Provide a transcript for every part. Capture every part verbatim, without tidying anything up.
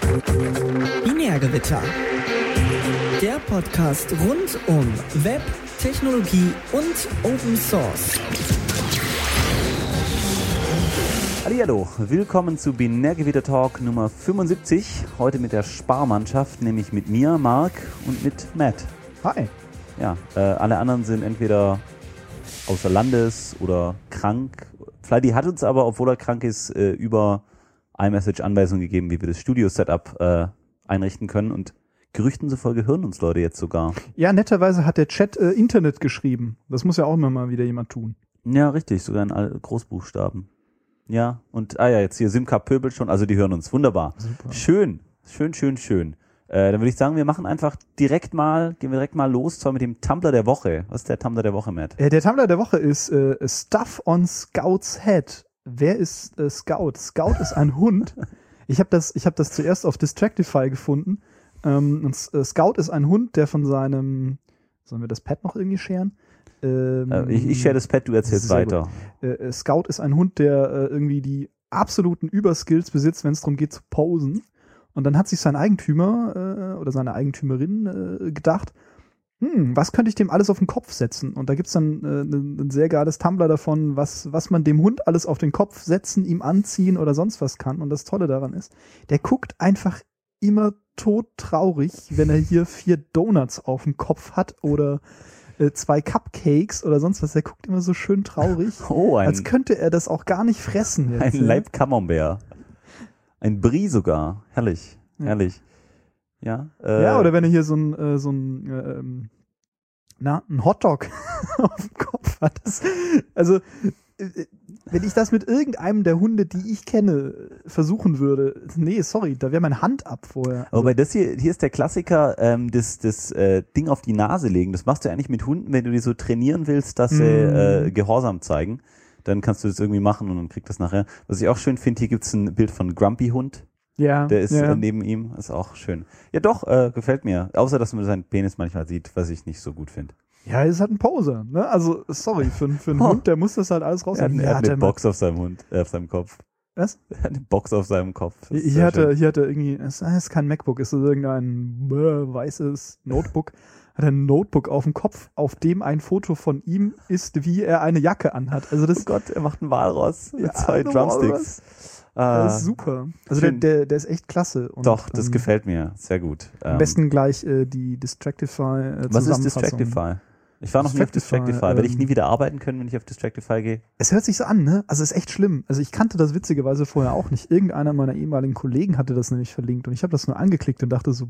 Binärgewitter. Der Podcast rund um Web, Technologie und Open Source. Hallihallo, willkommen zu Binärgewitter Talk Nummer fünfundsiebzig. Heute mit der Sparmannschaft, nämlich mit mir, Marc, und mit Matt. Hi. Ja, äh, alle anderen sind entweder außer Landes oder krank. Flighty hat uns aber, obwohl er krank ist, äh, über iMessage Anweisungen gegeben, wie wir das Studio-Setup äh, einrichten können. Und Gerüchten zufolge hören uns Leute jetzt sogar. Ja, netterweise hat der Chat äh, Internet geschrieben. Das muss ja auch immer mal wieder jemand tun. Ja, richtig, sogar in All- Großbuchstaben. Ja, und, ah ja, jetzt hier Simca pöbelt schon, also die hören uns. Wunderbar. Super. Schön, schön, schön, schön. Äh, dann würde ich sagen, wir machen einfach direkt mal, gehen wir direkt mal los, zwar mit dem Tumblr der Woche. Was ist der Tumblr der Woche, Matt? Äh, der Tumblr der Woche ist äh, Stuff on Scout's Head. Wer ist äh, Scout? Scout ist ein Hund. Ich habe das, ich hab das zuerst auf Distractify gefunden. Ähm, und äh, Scout ist ein Hund, der von seinem, sollen wir das Pad noch irgendwie scheren? Ähm, äh, ich ich share das Pad, du erzählst weiter. Äh, Scout ist ein Hund, der äh, irgendwie die absoluten Überskills besitzt, wenn es darum geht zu posen. Und dann hat sich sein Eigentümer äh, oder seine Eigentümerin äh, gedacht, hm, was könnte ich dem alles auf den Kopf setzen? Und da gibt's dann äh, ein, ein sehr geiles Tumblr davon, was, was man dem Hund alles auf den Kopf setzen, ihm anziehen oder sonst was kann. Und das Tolle daran ist, der guckt einfach immer todtraurig, wenn er hier vier Donuts auf dem Kopf hat oder äh, zwei Cupcakes oder sonst was. Der guckt immer so schön traurig, oh, ein, als könnte er das auch gar nicht fressen. Jetzt, ein Laib Camembert. Ein Brie sogar. Herrlich, ja. herrlich. Ja, äh, ja, oder wenn er hier so ein, äh, so ein, äh, ähm, na, ein Hotdog auf dem Kopf hat. Das, also, äh, wenn ich das mit irgendeinem der Hunde, die ich kenne, versuchen würde, nee, sorry, da wäre meine Hand ab vorher. Also, aber das hier, hier ist der Klassiker, ähm, das, das äh, Ding auf die Nase legen. Das machst du eigentlich mit Hunden, wenn du die so trainieren willst, dass sie Mm. äh, Gehorsam zeigen. Dann kannst du das irgendwie machen und dann kriegt das nachher. Was ich auch schön finde, hier gibt's ein Bild von Grumpy Hund. ja, Der ist ja. äh, neben ihm, ist auch schön. Ja doch, äh, gefällt mir. Außer, dass man seinen Penis manchmal sieht, was ich nicht so gut finde. Ja, er ist halt ein Poser, ne? Also, sorry, für, für einen Oh. Hund, der muss das halt alles Er hat, rausnehmen. er hat der eine Box auf seinem Hund, äh, auf seinem Kopf. Was? Er hat eine Box auf seinem Kopf. Das ist Hier sehr hatte, schön. hier hatte irgendwie, es ist kein MacBook, es ist irgendein äh, weißes Notebook, hat ein Notebook auf dem Kopf, auf dem ein Foto von ihm ist, wie er eine Jacke anhat. Also das, Oh Gott, er macht einen Walross mit Ja, zwei ein Drumsticks. Ah, das ist super. Also der, schön. der, der ist echt klasse. Und, Doch, das ähm, gefällt mir sehr gut. Am Ähm, besten gleich äh, die Distractify äh, was ist Zusammenfassung. Distractify? Ich war noch nie auf Distractify, Distractify. Werde ich ähm, nie wieder arbeiten können, wenn ich auf Distractify gehe? Es hört sich so an, ne? Also ist echt schlimm. Also ich kannte das witzigerweise vorher auch nicht. Irgendeiner meiner ehemaligen Kollegen hatte das nämlich verlinkt und ich habe das nur angeklickt und dachte so,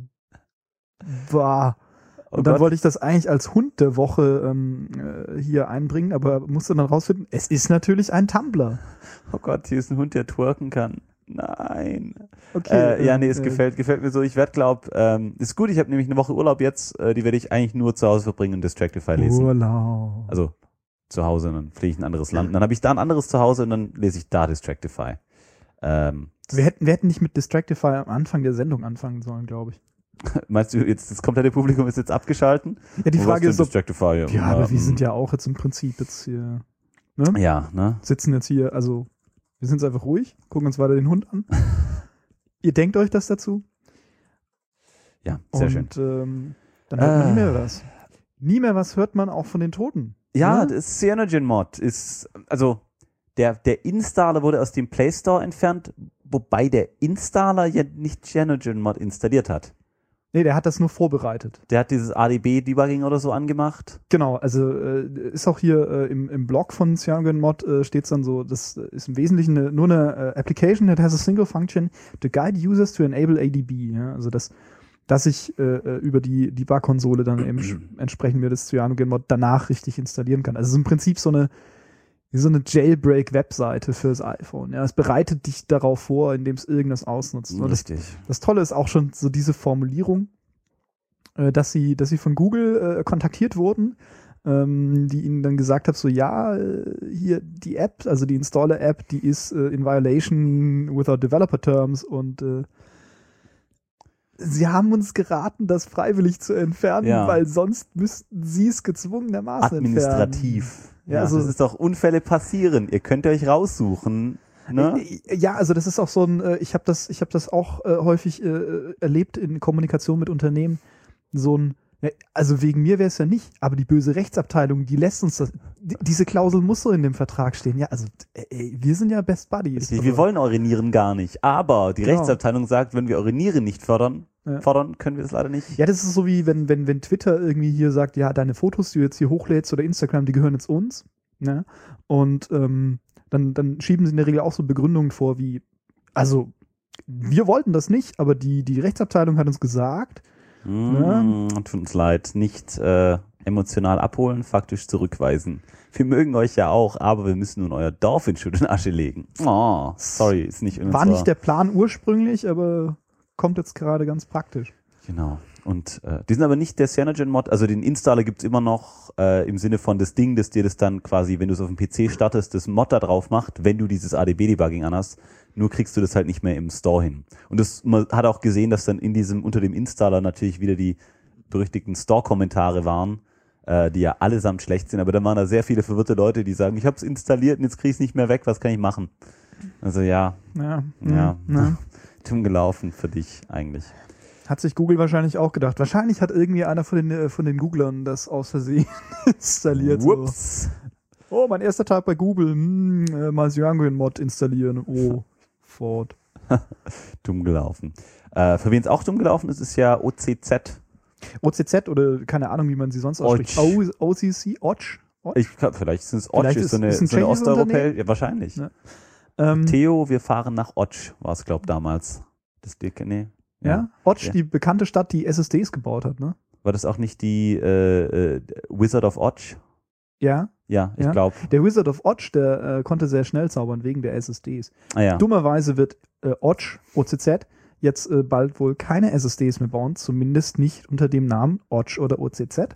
boah. Oh Und dann Gott. wollte ich das eigentlich als Hund der Woche ähm, äh, hier einbringen, aber musste dann rausfinden, es ist natürlich ein Tumblr. Oh Gott, hier ist ein Hund, der twerken kann. Nein. Okay. Äh, ja, nee, es äh, gefällt, gefällt mir so. Ich werde, glaub, ähm, ist gut, ich habe nämlich eine Woche Urlaub jetzt, äh, die werde ich eigentlich nur zu Hause verbringen und Distractify lesen. Urlaub. Also zu Hause, und dann fliege ich in ein anderes Land. Und dann habe ich da ein anderes zu Hause und dann lese ich da Distractify. Ähm, Wir hätten, wir hätten nicht mit Distractify am Anfang der Sendung anfangen sollen, glaube ich. meinst du, jetzt das komplette Publikum ist jetzt abgeschalten? Ja, die Wo Frage war's ist, denn ob, Distractify? ja, aber wir ähm, sind ja auch jetzt im Prinzip jetzt hier, ne? Ja, ne? Sitzen jetzt hier, also wir sind jetzt einfach ruhig, gucken uns weiter den Hund an. Ihr denkt euch das dazu? Ja, sehr und, schön. Ähm, dann hört man nie mehr Äh. was. Nie mehr was hört man auch von den Toten. Ja, ne? das CyanogenMod ist, also der, der Installer wurde aus dem Play Store entfernt, wobei der Installer ja nicht CyanogenMod installiert hat. Nee, der hat das nur vorbereitet. Der hat dieses A D B-Debugging oder so angemacht. Genau, also äh, ist auch hier äh, im, im Blog von CyanogenMod äh, steht es dann so, das ist im Wesentlichen eine, nur eine äh, Application that has a single function to guide users to enable A D B. Ja? Also das, dass ich äh, über die Debug-Konsole dann eben entsprechend mir das CyanogenMod danach richtig installieren kann. Also es ist im Prinzip so eine wie so eine Jailbreak-Webseite fürs iPhone. Ja, es bereitet dich darauf vor, indem es irgendwas ausnutzt. Und das, Richtig. das Tolle ist auch schon so diese Formulierung, äh, dass sie, dass sie von Google äh, kontaktiert wurden, ähm, die ihnen dann gesagt hat, so ja, äh, hier die App, also die Installer-App, die ist äh, in violation with our developer terms und äh, sie haben uns geraten, das freiwillig zu entfernen, Ja. weil sonst müssten sie es gezwungenermaßen Administrativ. entfernen. Ja, Ja, also das ist doch, Unfälle passieren. Ihr könnt euch raussuchen. ne? Ja, also das ist auch so ein, äh, ich habe das, ich habe das auch äh, häufig äh, erlebt in Kommunikation mit Unternehmen, so ein, ja, also wegen mir wäre es ja nicht, aber die böse Rechtsabteilung, die lässt uns das, die, diese Klausel muss so in dem Vertrag stehen. Ja, also ey, wir sind ja Best Buddies. Richtig, wir wollen eure Nieren gar nicht, aber die Genau. Rechtsabteilung sagt, wenn wir eure Nieren nicht fördern, Ja. fordern, können wir das leider nicht. Ja, das ist so wie wenn, wenn, wenn Twitter irgendwie hier sagt, ja, deine Fotos, die du jetzt hier hochlädst oder Instagram, die gehören jetzt uns. Ne? Und ähm, dann, dann schieben sie in der Regel auch so Begründungen vor wie, also wir wollten das nicht, aber die, die Rechtsabteilung hat uns gesagt. Mm, tut uns leid, nicht äh, emotional abholen, faktisch zurückweisen. Wir mögen euch ja auch, aber wir müssen nun euer Dorf in Schutt und Asche legen. Oh, sorry, ist nicht in War unserer- nicht der Plan ursprünglich, aber kommt jetzt gerade ganz praktisch. Genau. Und äh, die sind aber nicht der Cyanogen-Mod, also den Installer gibt's immer noch äh, im Sinne von das Ding, das dir das dann quasi, wenn du es auf dem P C startest, das Mod da drauf macht, wenn du dieses A D B-Debugging anhast. Nur kriegst du das halt nicht mehr im Store hin. Und das, man hat auch gesehen, dass dann in diesem, unter dem Installer natürlich wieder die berüchtigten Store-Kommentare waren, äh, die ja allesamt schlecht sind. Aber dann waren da sehr viele verwirrte Leute, die sagen, ich habe es installiert und jetzt krieg ich es nicht mehr weg, was kann ich machen? Also ja, Ja, ja, ja. dumm gelaufen für dich eigentlich. Hat sich Google wahrscheinlich auch gedacht. Wahrscheinlich hat irgendwie einer von den, äh, von den Googlern das aus Versehen installiert. So. Whoops. Oh, mein erster Tag bei Google. Hm, äh, mal Cyanogen-Mod installieren. Oh, Ford. Dumm gelaufen. Äh, für wen es auch dumm gelaufen ist, ist ja O C Z. O C Z oder keine Ahnung, wie man sie sonst ausspricht. Otsch. O- OCC? Otsch? Otsch? Ich glaub, vielleicht sind es Otsch, Vielleicht ist ist- so eine, ist ein so eine tschechisches Osteuropäer. Unternehmen? Ja, wahrscheinlich. Ja. Ähm, Theo, wir fahren nach Otsch, war es, glaub damals. Das dicke, nee. ja? Otsch, Ja. die bekannte Stadt, die S S Ds gebaut hat, ne? War das auch nicht die äh, äh, Wizard of Otsch? Ja. Ja, ich Ja. glaube. Der Wizard of Otsch, der äh, konnte sehr schnell zaubern wegen der S S Ds. Ah ja. Dummerweise wird äh, Otsch, O C Z, jetzt äh, bald wohl keine S S Ds mehr bauen, zumindest nicht unter dem Namen Otsch oder O C Z,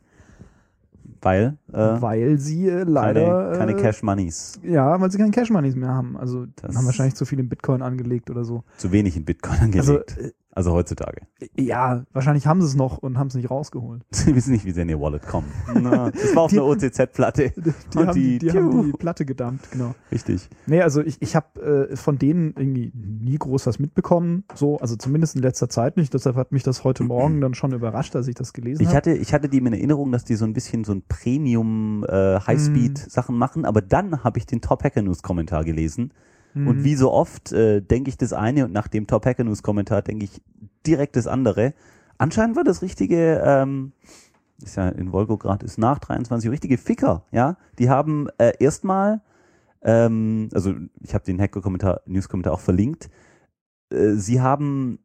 Weil äh, weil sie äh, leider keine, keine äh, Cash Moneys. ja, weil sie keine Cash Moneys mehr haben. Also Das- haben wahrscheinlich zu viel in Bitcoin angelegt oder so. Zu wenig in Bitcoin angelegt. Also, Also äh, heutzutage. ja, wahrscheinlich haben sie es noch und haben es nicht rausgeholt. Sie wissen nicht, wie sie in ihr Wallet kommen. Na, das war auf Die- einer O C Z-Platte. Die, Und haben, die, die- die haben die Platte gedumpt, genau. Richtig. Nee, also ich, ich habe äh, von denen irgendwie nie groß was mitbekommen, so, also zumindest in letzter Zeit nicht. Deshalb hat mich das heute Morgen dann schon überrascht, als ich das gelesen Ich habe. hatte, ich hatte die in Erinnerung, dass die so ein bisschen so ein Premium äh, Highspeed-Sachen machen, aber dann habe ich den Top Hacker News-Kommentar gelesen. Mhm. Und wie so oft äh, denke ich das eine und nach dem Top Hacker News-Kommentar denke ich direkt das andere. Anscheinend war das richtige, ähm, ist ja in Wolgograd, ist nach dreiundzwanzig Uhr, richtige Ficker, ja. Die haben äh, erstmal, ähm, also ich habe den Hacker-Kommentar, News-Kommentar auch verlinkt, äh, sie haben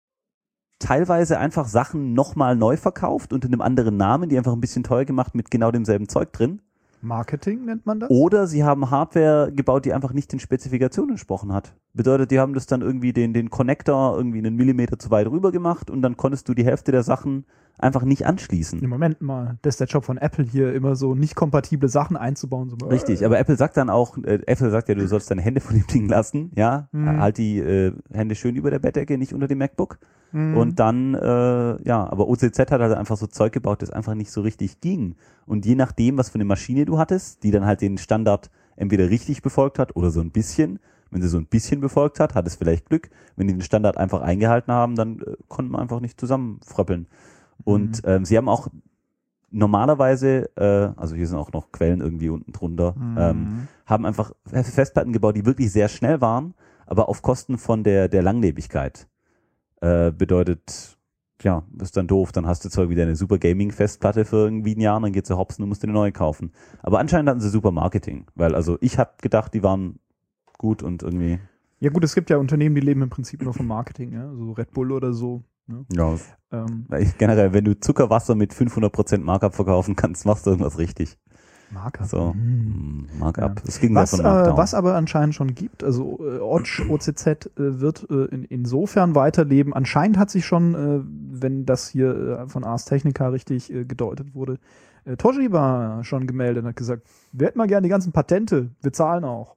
teilweise einfach Sachen nochmal neu verkauft unter einem anderen Namen, die einfach ein bisschen teuer gemacht mit genau demselben Zeug drin. Marketing nennt man das? Oder sie haben Hardware gebaut, die einfach nicht den Spezifikationen entsprochen hat. Bedeutet, die haben das dann irgendwie den, den Connector irgendwie einen Millimeter zu weit rüber gemacht und dann konntest du die Hälfte der Sachen einfach nicht anschließen. Im Moment mal, das ist der Job von Apple hier, immer so nicht kompatible Sachen einzubauen. So, Richtig, aber Apple sagt dann auch, äh, Apple sagt ja, du sollst deine Hände von dem Ding lassen, ja, Mhm. halt die äh, Hände schön über der Bettdecke, nicht unter dem MacBook. Mhm. Und dann, äh, ja, aber O C Z hat halt einfach so Zeug gebaut, das einfach nicht so richtig ging. Und je nachdem, was für eine Maschine du hattest, die dann halt den Standard entweder richtig befolgt hat oder so ein bisschen, wenn sie so ein bisschen befolgt hat, hat es vielleicht Glück. Wenn die den Standard einfach eingehalten haben, dann äh, konnte man einfach nicht zusammenfröppeln. Und ähm, sie haben auch normalerweise, äh, also hier sind auch noch Quellen irgendwie unten drunter, Mhm. ähm, haben einfach Festplatten gebaut, die wirklich sehr schnell waren, aber auf Kosten von der, der Langlebigkeit. Äh, bedeutet, ja, ist dann doof, dann hast du zwar wieder eine super Gaming-Festplatte für irgendwie ein Jahr, dann geht sie hops und du musst dir eine neue kaufen. Aber anscheinend hatten sie super Marketing, weil also ich habe gedacht, die waren gut und irgendwie... Ja gut, es gibt ja Unternehmen, die leben im Prinzip nur vom Marketing, ja? So Red Bull oder so. Ne? Ja, Ähm, weil ich generell, wenn du Zuckerwasser mit fünfhundert Prozent Markup verkaufen kannst, machst du irgendwas richtig. Markup. So, Hm. mm, Markup. Ja. Das ging Was, ja von äh, Markdown. was aber anscheinend schon gibt, also äh, Otsch, O C Z äh, wird äh, in, insofern weiterleben. Anscheinend hat sich schon, äh, wenn das hier äh, von Ars Technica richtig äh, gedeutet wurde, äh, Toshiba schon gemeldet und hat gesagt, wir hätten mal gerne die ganzen Patente, wir zahlen auch.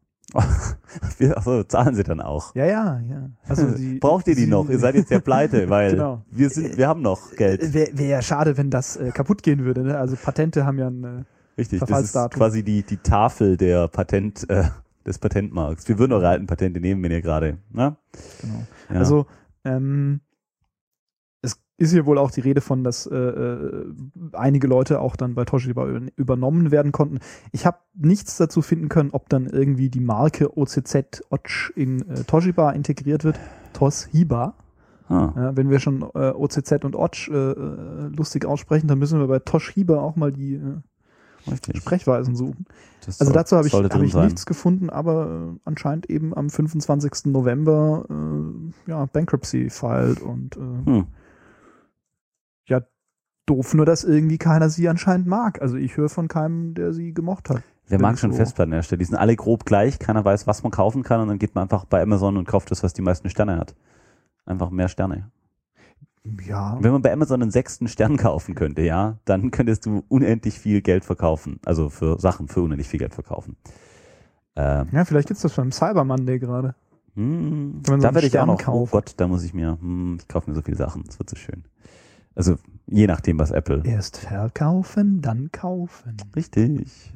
Achso, zahlen sie dann auch. Ja, ja, ja. Also die, Braucht ihr die sie- noch? Ihr seid jetzt ja pleite, weil Genau. wir sind, wir haben noch Geld. Wäre wär ja schade, wenn das äh, kaputt gehen würde. Ne? Also Patente haben ja ein äh, Richtig, das ist Verfallsdatum. quasi die, die Tafel der Patent, äh, des Patentmarkts. Wir würden eure alten Patente nehmen, wenn ihr gerade, ne? Genau. Ja. Also, ähm, es ist hier wohl auch die Rede von, dass äh, äh, einige Leute auch dann bei Toshiba übernommen werden konnten. Ich habe nichts dazu finden können, ob dann irgendwie die Marke O C Z Otch in äh, Toshiba integriert wird. Toshiba. Ah. Ja, wenn wir schon äh, O C Z und Otch äh, äh, lustig aussprechen, dann müssen wir bei Toshiba auch mal die äh, Richtig. Sprechweisen suchen. Das Also soll- dazu habe ich, sollte hab drin ich sein. nichts gefunden, aber äh, anscheinend eben am fünfundzwanzigsten November äh, ja, Bankruptcy filed und äh, Hm. ja, doof nur, dass irgendwie keiner sie anscheinend mag. Also ich höre von keinem, der sie gemocht hat. Wer Wenn mag ich schon so- Festplatten herstellen? Die sind alle grob gleich, keiner weiß, was man kaufen kann und dann geht man einfach bei Amazon und kauft das, was die meisten Sterne hat. Einfach mehr Sterne. Ja, Und wenn man bei Amazon einen sechsten Stern kaufen könnte, ja, dann könntest du unendlich viel Geld verkaufen. Also für Sachen für unendlich viel Geld verkaufen. Ähm, ja, vielleicht gibt's das beim Cyber Monday gerade. hm, Wenn man so da einen werde ich auch Stern noch, oh kauft. Gott, da muss ich mir, hm, ich kaufe mir so viele Sachen, das wird so schön. Also je nachdem, was Apple. Erst verkaufen, dann kaufen. Richtig.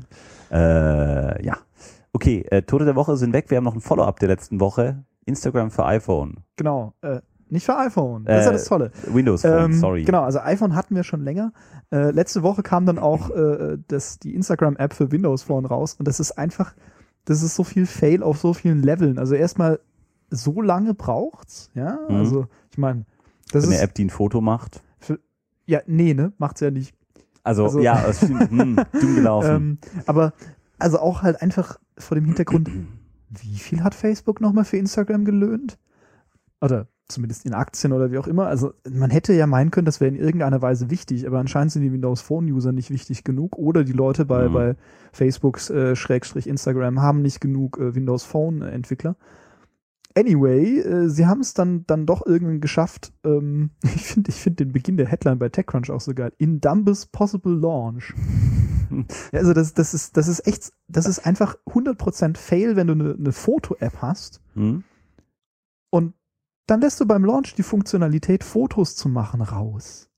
Äh, ja. Okay, äh, Tote der Woche sind weg. Wir haben noch ein Follow-up der letzten Woche. Instagram für iPhone. Genau. Äh, nicht für iPhone. Das ist ja Äh, das Tolle. Windows Phone, Ähm, sorry. Genau, also iPhone hatten wir schon länger. Äh, letzte Woche kam dann auch äh, das, die Instagram-App für Windows Phone raus und das ist einfach, das ist so viel Fail auf so vielen Leveln. Also erstmal, so lange braucht's, ja, Mhm. also ich meine, das Eine ist, App, die ein Foto macht. ja, nee, ne, macht's ja nicht. Also, Also- ja, es stimmt, hm, dumm gelaufen. Ähm, aber, also auch halt einfach vor dem Hintergrund, wie viel hat Facebook nochmal für Instagram gelöhnt? Oder zumindest in Aktien oder wie auch immer. Also man hätte ja meinen können, das wäre in irgendeiner Weise wichtig, aber anscheinend sind die Windows Phone User nicht wichtig genug oder die Leute bei, Mhm. bei Facebooks äh, Schrägstrich Instagram haben nicht genug äh, Windows Phone äh, Entwickler. Anyway, äh, sie haben es dann, dann doch irgendwie geschafft. Ähm, ich finde ich find den Beginn der Headline bei TechCrunch auch so geil. In dumbest possible launch. Ja, also das, das, ist, das ist echt, das ist einfach hundert Prozent Fail, wenn du eine ne Foto-App hast Hm? und dann lässt du beim Launch die Funktionalität, Fotos zu machen, raus.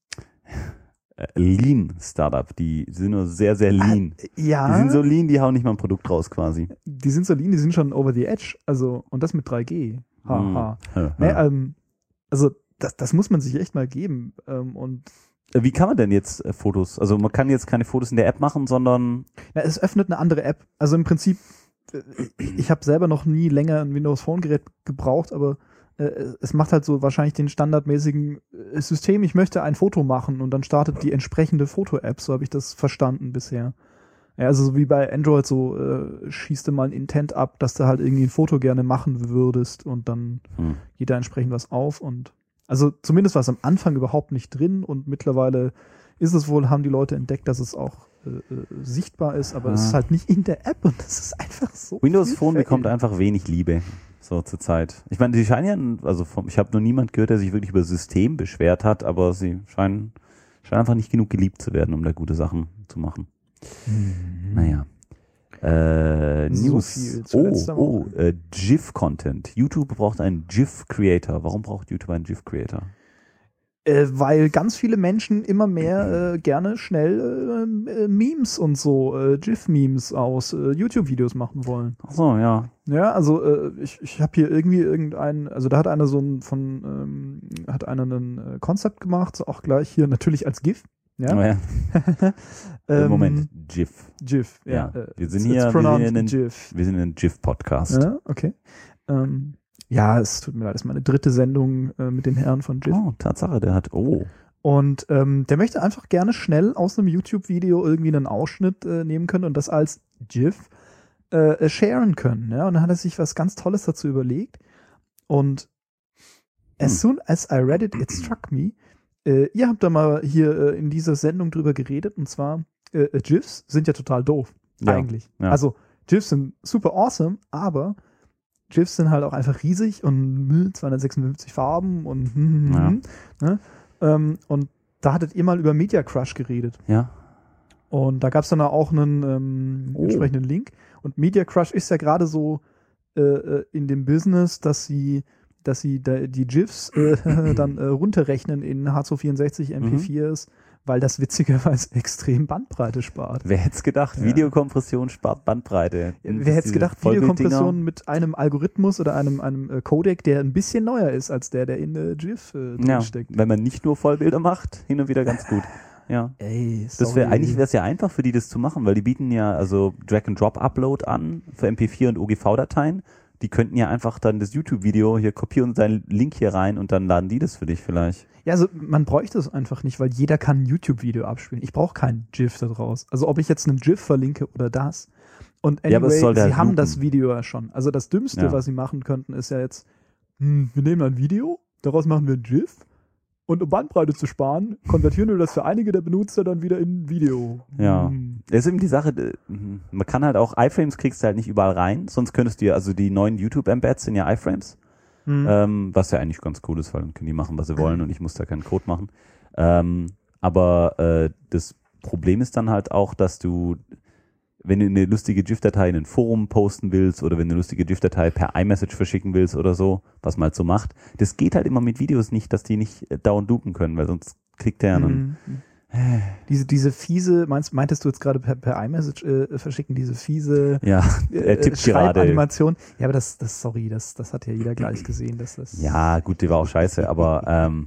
Äh, Lean Startup, die sind nur sehr, sehr lean. Ja, Die sind so lean, die hauen nicht mal ein Produkt raus quasi. die sind so lean, die sind schon over the edge. Also, und das mit drei G. Haha. Hm. Ja, Nee, ja. ähm, also, das, das muss man sich echt mal geben. Ähm, und Äh, Wie kann man denn jetzt äh, Fotos? Also man kann jetzt keine Fotos in der App machen, sondern na, es öffnet eine andere App. Also im Prinzip, äh, ich habe selber noch nie länger ein Windows Phone Gerät gebraucht, aber äh, es macht halt so wahrscheinlich den standardmäßigen äh, System, ich möchte ein Foto machen und dann startet die entsprechende Foto-App, so habe ich das verstanden bisher. Ja, also so wie bei Android, so äh, schießt du mal ein Intent ab, dass du halt irgendwie ein Foto gerne machen würdest und dann hm. geht da entsprechend was auf und also zumindest war es am Anfang überhaupt nicht drin und mittlerweile ist es wohl, haben die Leute entdeckt, dass es auch äh, äh, sichtbar ist, aber es Ah. ist halt nicht in der App und das ist einfach so. Windows viel Phone Fail. bekommt einfach wenig Liebe so zur Zeit. Ich meine, die scheinen ja, also vom, ich habe noch niemand gehört, der sich wirklich über das System beschwert hat, aber sie scheinen, scheinen einfach nicht genug geliebt zu werden, um da gute Sachen zu machen. Mhm. Naja. Äh, So News. viel zu oh, letzter oh, Woche. äh, GIF-Content. YouTube braucht einen GIF-Creator. Warum braucht YouTube einen GIF-Creator? Äh, weil ganz viele Menschen immer mehr äh, gerne schnell äh, äh, Memes und so, äh, GIF-Memes aus äh, YouTube-Videos machen wollen. Ach so, ja. Ja, also äh, ich, ich habe hier irgendwie irgendein, also da hat einer so ein von, ähm, hat einer ein äh, Konzept gemacht, so auch gleich hier natürlich als GIF. Ja. Oh, ja. Äh, Ähm, Moment, GIF. GIF, ja. Ja, äh, wir sind it's- hier- it's wir pronounced sind in den- GIF. Wir sind ein GIF-Podcast. Ja, okay. Ähm, ja, es tut mir leid, das ist meine dritte Sendung äh, mit den Herren von GIF. Oh, Tatsache, der hat, oh. Und ähm, der möchte einfach gerne schnell aus einem YouTube-Video irgendwie einen Ausschnitt äh, nehmen können und das als GIF äh, sharen können. Ja? Und dann hat er sich was ganz Tolles dazu überlegt. Und as Hm. soon as I read it, it struck me. Äh, ihr habt da mal hier äh, in dieser Sendung drüber geredet und zwar äh, GIFs sind ja total doof, Ja, eigentlich. ja. Also GIFs sind super awesome, aber GIFs sind halt auch einfach riesig und zweihundertsechsundfünfzig Farben und Ja. ne? ähm, und da hattet ihr mal über Media Crush geredet. Ja. Und da gab es dann auch einen ähm, Oh. entsprechenden Link. Und Media Crush ist ja gerade so äh, äh, in dem Business, dass sie, dass sie da, die GIFs äh, dann äh, runterrechnen in H zweihundertvierundsechzig, M P viers, weil das witzigerweise extrem Bandbreite spart. Wer hätte es gedacht? Ja. Videokompression spart Bandbreite. Wer hätte es gedacht, Videokompression mit einem Algorithmus oder einem, einem äh, Codec, der ein bisschen neuer ist als der, der in äh, GIF äh, Ja, steckt. wenn man nicht nur Vollbilder macht, hin und wieder ganz gut. Ja. Ey, Das wäre eigentlich wäre es ja einfach für die, das zu machen, weil die bieten ja also Drag-and-Drop-Upload an für M P vier und O G V-Dateien. Die könnten ja einfach dann das YouTube-Video hier kopieren und deinen Link hier rein und dann laden die das für dich vielleicht. Ja, also man bräuchte es einfach nicht, weil jeder kann ein YouTube-Video abspielen. Ich brauche kein GIF da draus. Also ob ich jetzt einen GIF verlinke oder das. Und anyway, Ja, aber es soll sie halt haben loopen. das Video ja schon. Also das Dümmste, Ja. was sie machen könnten, ist ja jetzt, hm, wir nehmen ein Video, daraus machen wir ein GIF und um Bandbreite zu sparen, konvertieren wir das für einige der Benutzer dann wieder in ein Video. Ja. Hm. Das ist eben die Sache, äh, man kann halt auch, iFrames kriegst du halt nicht überall rein, sonst könntest du ja, also die neuen YouTube-Embeds sind ja iFrames. Hm. Ähm, was ja eigentlich ganz cool ist, weil dann können die machen, was sie wollen und ich muss da keinen Code machen. Ähm, aber äh, das Problem ist dann halt auch, dass du, wenn du eine lustige GIF-Datei in ein Forum posten willst oder wenn du eine lustige GIF-Datei per iMessage verschicken willst oder so, was man halt so macht, das geht halt immer mit Videos nicht, dass die nicht äh, dauernd loopen können, weil sonst klickt der dann. Mhm. Diese, diese fiese, meinst, meintest du jetzt gerade per, per iMessage äh, verschicken, diese fiese Ja, er tippt gerade. Schreibanimation? Ja, aber das, das, sorry, das, das hat ja jeder gleich gesehen. Dass das, Ja, gut, die war auch scheiße, aber ähm,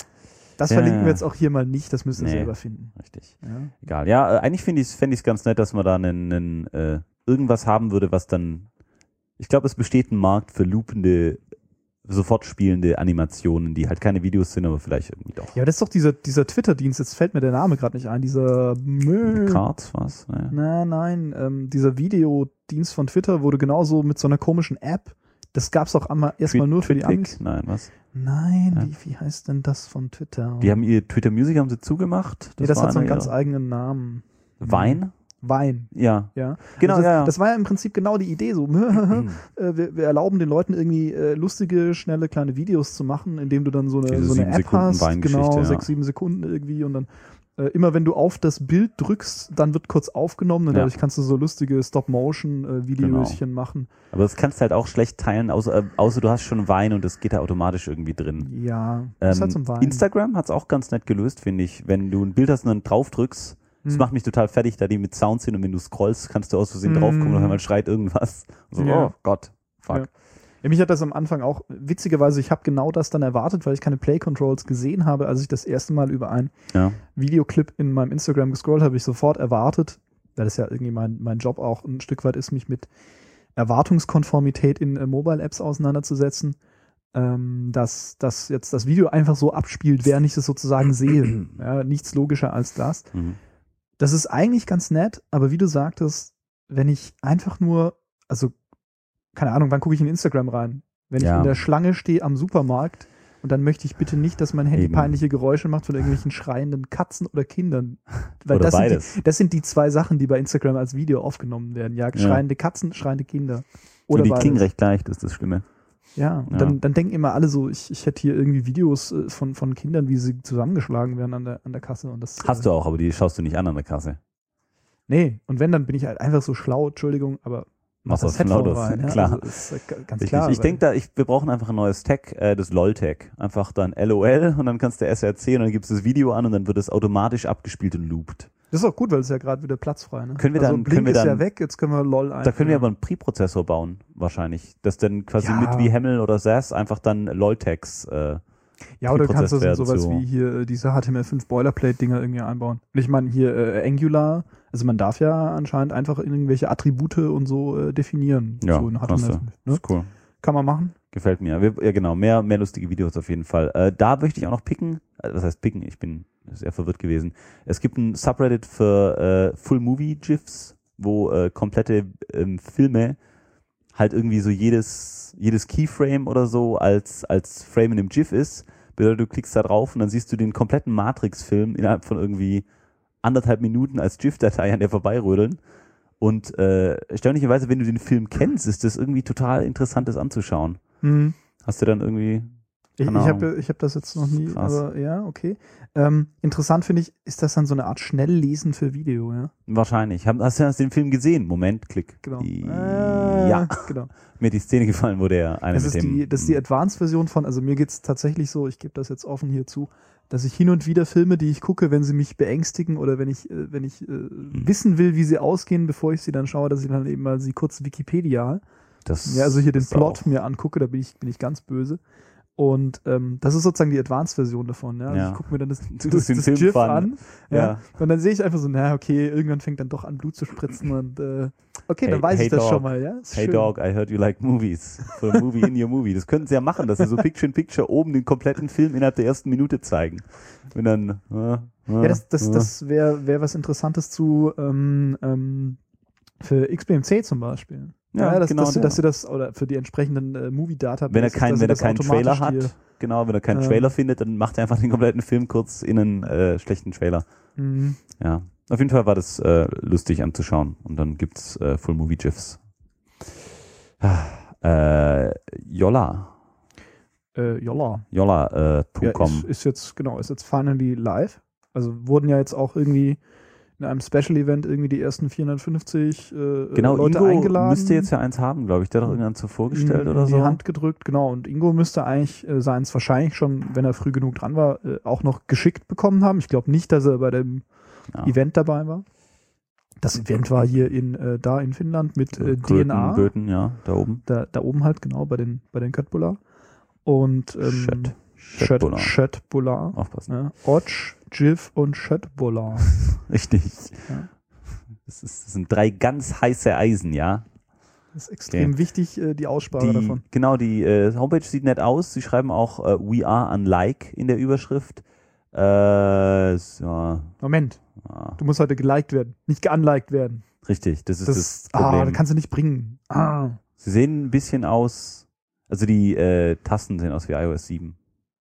das ja, verlinken ja. wir jetzt auch hier mal nicht, das müsst ihr Nee. selber finden. richtig. Ja. Egal. Ja, äh, eigentlich finde ich es fänd ich's ganz nett, dass man da einen, einen, äh, irgendwas haben würde, was dann, ich glaube, es besteht ein Markt für loopende, sofort spielende Animationen, die halt keine Videos sind, aber vielleicht irgendwie doch. Ja, aber das ist doch dieser, dieser Twitter-Dienst, jetzt fällt mir der Name gerade nicht ein, dieser Cards, was? Nee. Nein, nein, ähm, dieser Videodienst von Twitter wurde genauso mit so einer komischen App, das gab's auch einmal erstmal nur für die Twitpic? Amis. Nein, was? Nein, Ja. wie, wie heißt denn das von Twitter? Die haben ihr Twitter Music haben sie zugemacht. nee, das war hat so einen einer ganz ihrer- eigenen Namen. Wein? Wein, Ja. ja. Genau, also das, ja, ja. das war ja im Prinzip genau die Idee, so äh, wir, wir erlauben den Leuten irgendwie äh, lustige, schnelle, kleine Videos zu machen, indem du dann so eine, Diese so eine sieben App Sekunden hast, Weingeschichte, genau, ja. sechs, sieben Sekunden irgendwie und dann äh, immer wenn du auf das Bild drückst, dann wird kurz aufgenommen und Ja. dadurch kannst du so lustige Stop-Motion-Videochen machen. Aber das kannst du halt auch schlecht teilen, außer, äh, außer du hast schon Wein und das geht da automatisch irgendwie drin. Ja, das ist halt Ähm, zum Wein. Instagram hat es auch ganz nett gelöst, finde ich. Wenn du ein Bild hast und dann drauf drückst, das Hm. macht mich total fertig, da die mit Sound sind und wenn du scrollst, kannst du aus Versehen Hm. draufkommen und auf einmal schreit irgendwas. So, Ja. oh Gott, fuck. Ja. Ja, mich hat das am Anfang auch, witzigerweise, ich habe genau das dann erwartet, weil ich keine Play-Controls gesehen habe, als ich das erste Mal über einen Ja. Videoclip in meinem Instagram gescrollt habe, ich sofort erwartet, weil das ja irgendwie mein, mein Job auch ein Stück weit ist, mich mit Erwartungskonformität in äh, Mobile-Apps auseinanderzusetzen, ähm, dass, dass jetzt das Video einfach so abspielt, während ich es sozusagen sehe. Ja, nichts logischer als das. Mhm. Das ist eigentlich ganz nett, aber wie du sagtest, wenn ich einfach nur, also keine Ahnung, wann gucke ich in Instagram rein? Wenn Ja. ich in der Schlange stehe am Supermarkt und dann möchte ich bitte nicht, dass mein Handy Eben. peinliche Geräusche macht von irgendwelchen schreienden Katzen oder Kindern. Weil Oder das sind, beides. die, das sind die zwei Sachen, die bei Instagram als Video aufgenommen werden. Ja, schreiende Katzen, schreiende Kinder. Oder und die beides. klingen recht leicht, das ist das Schlimme. Ja, und Ja. Dann, dann denken immer alle so, ich, ich hätte hier irgendwie Videos äh, von, von Kindern, wie sie zusammengeschlagen werden an der, an der Kasse. Und das, Hast du auch, aber die schaust du nicht an an der Kasse. Nee, und wenn, dann bin ich halt einfach so schlau, Entschuldigung, aber mach Mach's das auf Headphone lautlos, rein. Ja? klar. Also ist, äh, g- ganz Richtig. klar. ich weil- denke da, ich, wir brauchen einfach ein neues Tag, äh, das LOL-Tag. Einfach dann LOL und dann kannst du S R C und dann gibst du das Video an und dann wird es automatisch abgespielt und loopt. Das ist auch gut, weil es ist ja gerade wieder platzfrei. Ne? Können wir also dann- Blink können wir ist ja dann- weg, jetzt können wir LOL ein. Da können wir aber einen Preprozessor bauen, wahrscheinlich. Das dann quasi Ja. mit wie Haml oder Sass einfach dann LOL-Tags. Äh, Ja, oder kannst du geprozesst so sowas werden, so. wie hier äh, diese H T M L fünf Boilerplate-Dinger irgendwie einbauen. Und ich meine hier äh, Angular, also man darf ja anscheinend einfach irgendwelche Attribute und so äh, definieren. ja, so in H T M L kannst du. fünf. Ne? Ist cool. Kann man machen. Gefällt mir. Wir, ja, genau. Mehr, mehr lustige Videos auf jeden Fall. Äh, da möchte ich auch noch picken. Äh, was heißt picken? Ich bin sehr verwirrt gewesen. Es gibt ein Subreddit für äh, Full-Movie-GIFs, wo äh, komplette ähm, Filme halt irgendwie so jedes, jedes Keyframe oder so als, als Frame in einem GIF ist. Bedeutet, du klickst da drauf und dann siehst du den kompletten Matrix-Film innerhalb von irgendwie anderthalb Minuten als GIF-Datei an der vorbeirödeln. Und äh, erstaunlicherweise, wenn du den Film kennst, ist das irgendwie total interessant, das anzuschauen. Hm. Hast du dann irgendwie... Ich, ich Keine habe Ahnung. ich hab das jetzt noch nie, Krass. aber ja, okay. Ähm, interessant finde ich, ist das dann so eine Art Schnelllesen für Video, ja? Wahrscheinlich. Hab, hast du hast du den Film gesehen? Moment, Klick. Genau. Die, Äh, ja. Genau. Mir hat die Szene gefallen, wo der eine Das mit ist, dem... die, das ist die Advanced-Version von, also mir geht's tatsächlich so, ich gebe das jetzt offen hier zu, dass ich hin und wieder Filme, die ich gucke, wenn sie mich beängstigen oder wenn ich, äh, wenn ich äh, wissen will, wie sie ausgehen, bevor ich sie dann schaue, dass ich dann eben mal sie kurz Wikipedia, das ja, also hier den ist Plot auch- mir angucke, da bin ich, bin ich ganz böse. Und ähm, das ist sozusagen die Advanced-Version davon. Ja? Also Ja. ich gucke mir dann das, Du das, tust den das Film GIF fun. an. Ja. Ja. Und dann sehe ich einfach so, na okay, irgendwann fängt dann doch an Blut zu spritzen und äh, okay, Hey- dann weiß hey ich das dog. schon mal. Ja? Ist Hey schön. Dog, I heard you like movies. For a movie in your movie. Das könnten sie ja machen, dass sie so Picture-in-Picture oben den kompletten Film innerhalb der ersten Minute zeigen. Wenn dann... Äh, äh, Ja, das, das, äh. das wäre wär was Interessantes zu ähm, ähm, für X B M C zum Beispiel. Ja, dass, genau, dass, sie, ja. dass sie das, oder für die entsprechenden äh, Movie-Databases, Wenn er, kein, dass sie wenn er das keinen Trailer automatisch hat, genau, wenn er keinen Ähm. Trailer findet, dann macht er einfach den kompletten Film kurz in einen äh, schlechten Trailer. dir- Mhm. Ja. Auf jeden Fall war das äh, lustig anzuschauen. Und dann gibt's äh, Full-Movie-GIFs. Äh, Jolla. Äh, Jolla. Jolla äh, Ja, Punkt com. ist, ist jetzt, genau, ist jetzt finally live. Also wurden ja jetzt auch irgendwie in einem Special-Event irgendwie die ersten vierhundertfünfzig äh, Genau, Leute Ingo eingeladen. müsste jetzt ja eins haben, glaube ich. Der hat doch irgendwann so vorgestellt in, oder in die so. Hand gedrückt, genau. Und Ingo müsste eigentlich äh, seins wahrscheinlich schon, wenn er früh genug dran war, äh, auch noch geschickt bekommen haben. Ich glaube nicht, dass er bei dem Ja. Event dabei war. Das Event war hier in äh, da in Finnland mit äh, D N Gröten, A. Gröten, ja, da oben. Da, da oben halt, genau, bei den, bei den Köttbullar. Und ähm, Schött. Schött- Schöttbullar. Schöttbullar. Aufpassen. Ja. Otsch, Jiv und Schöttbullar. Richtig. Ja. Das, ist, das sind drei ganz heiße Eisen, ja. Das ist extrem wichtig, äh, die Aussprache Die, davon. genau, die äh, Homepage sieht nett aus. Sie schreiben auch äh, We are unlike in der Überschrift. Äh, so, Moment, ja, du musst heute geliked werden, nicht geunliked werden. richtig, das ist Das, das, ah, Problem. das kannst du nicht bringen. Ah. Sie sehen ein bisschen aus, also die äh, Tasten sehen aus wie i O S sieben.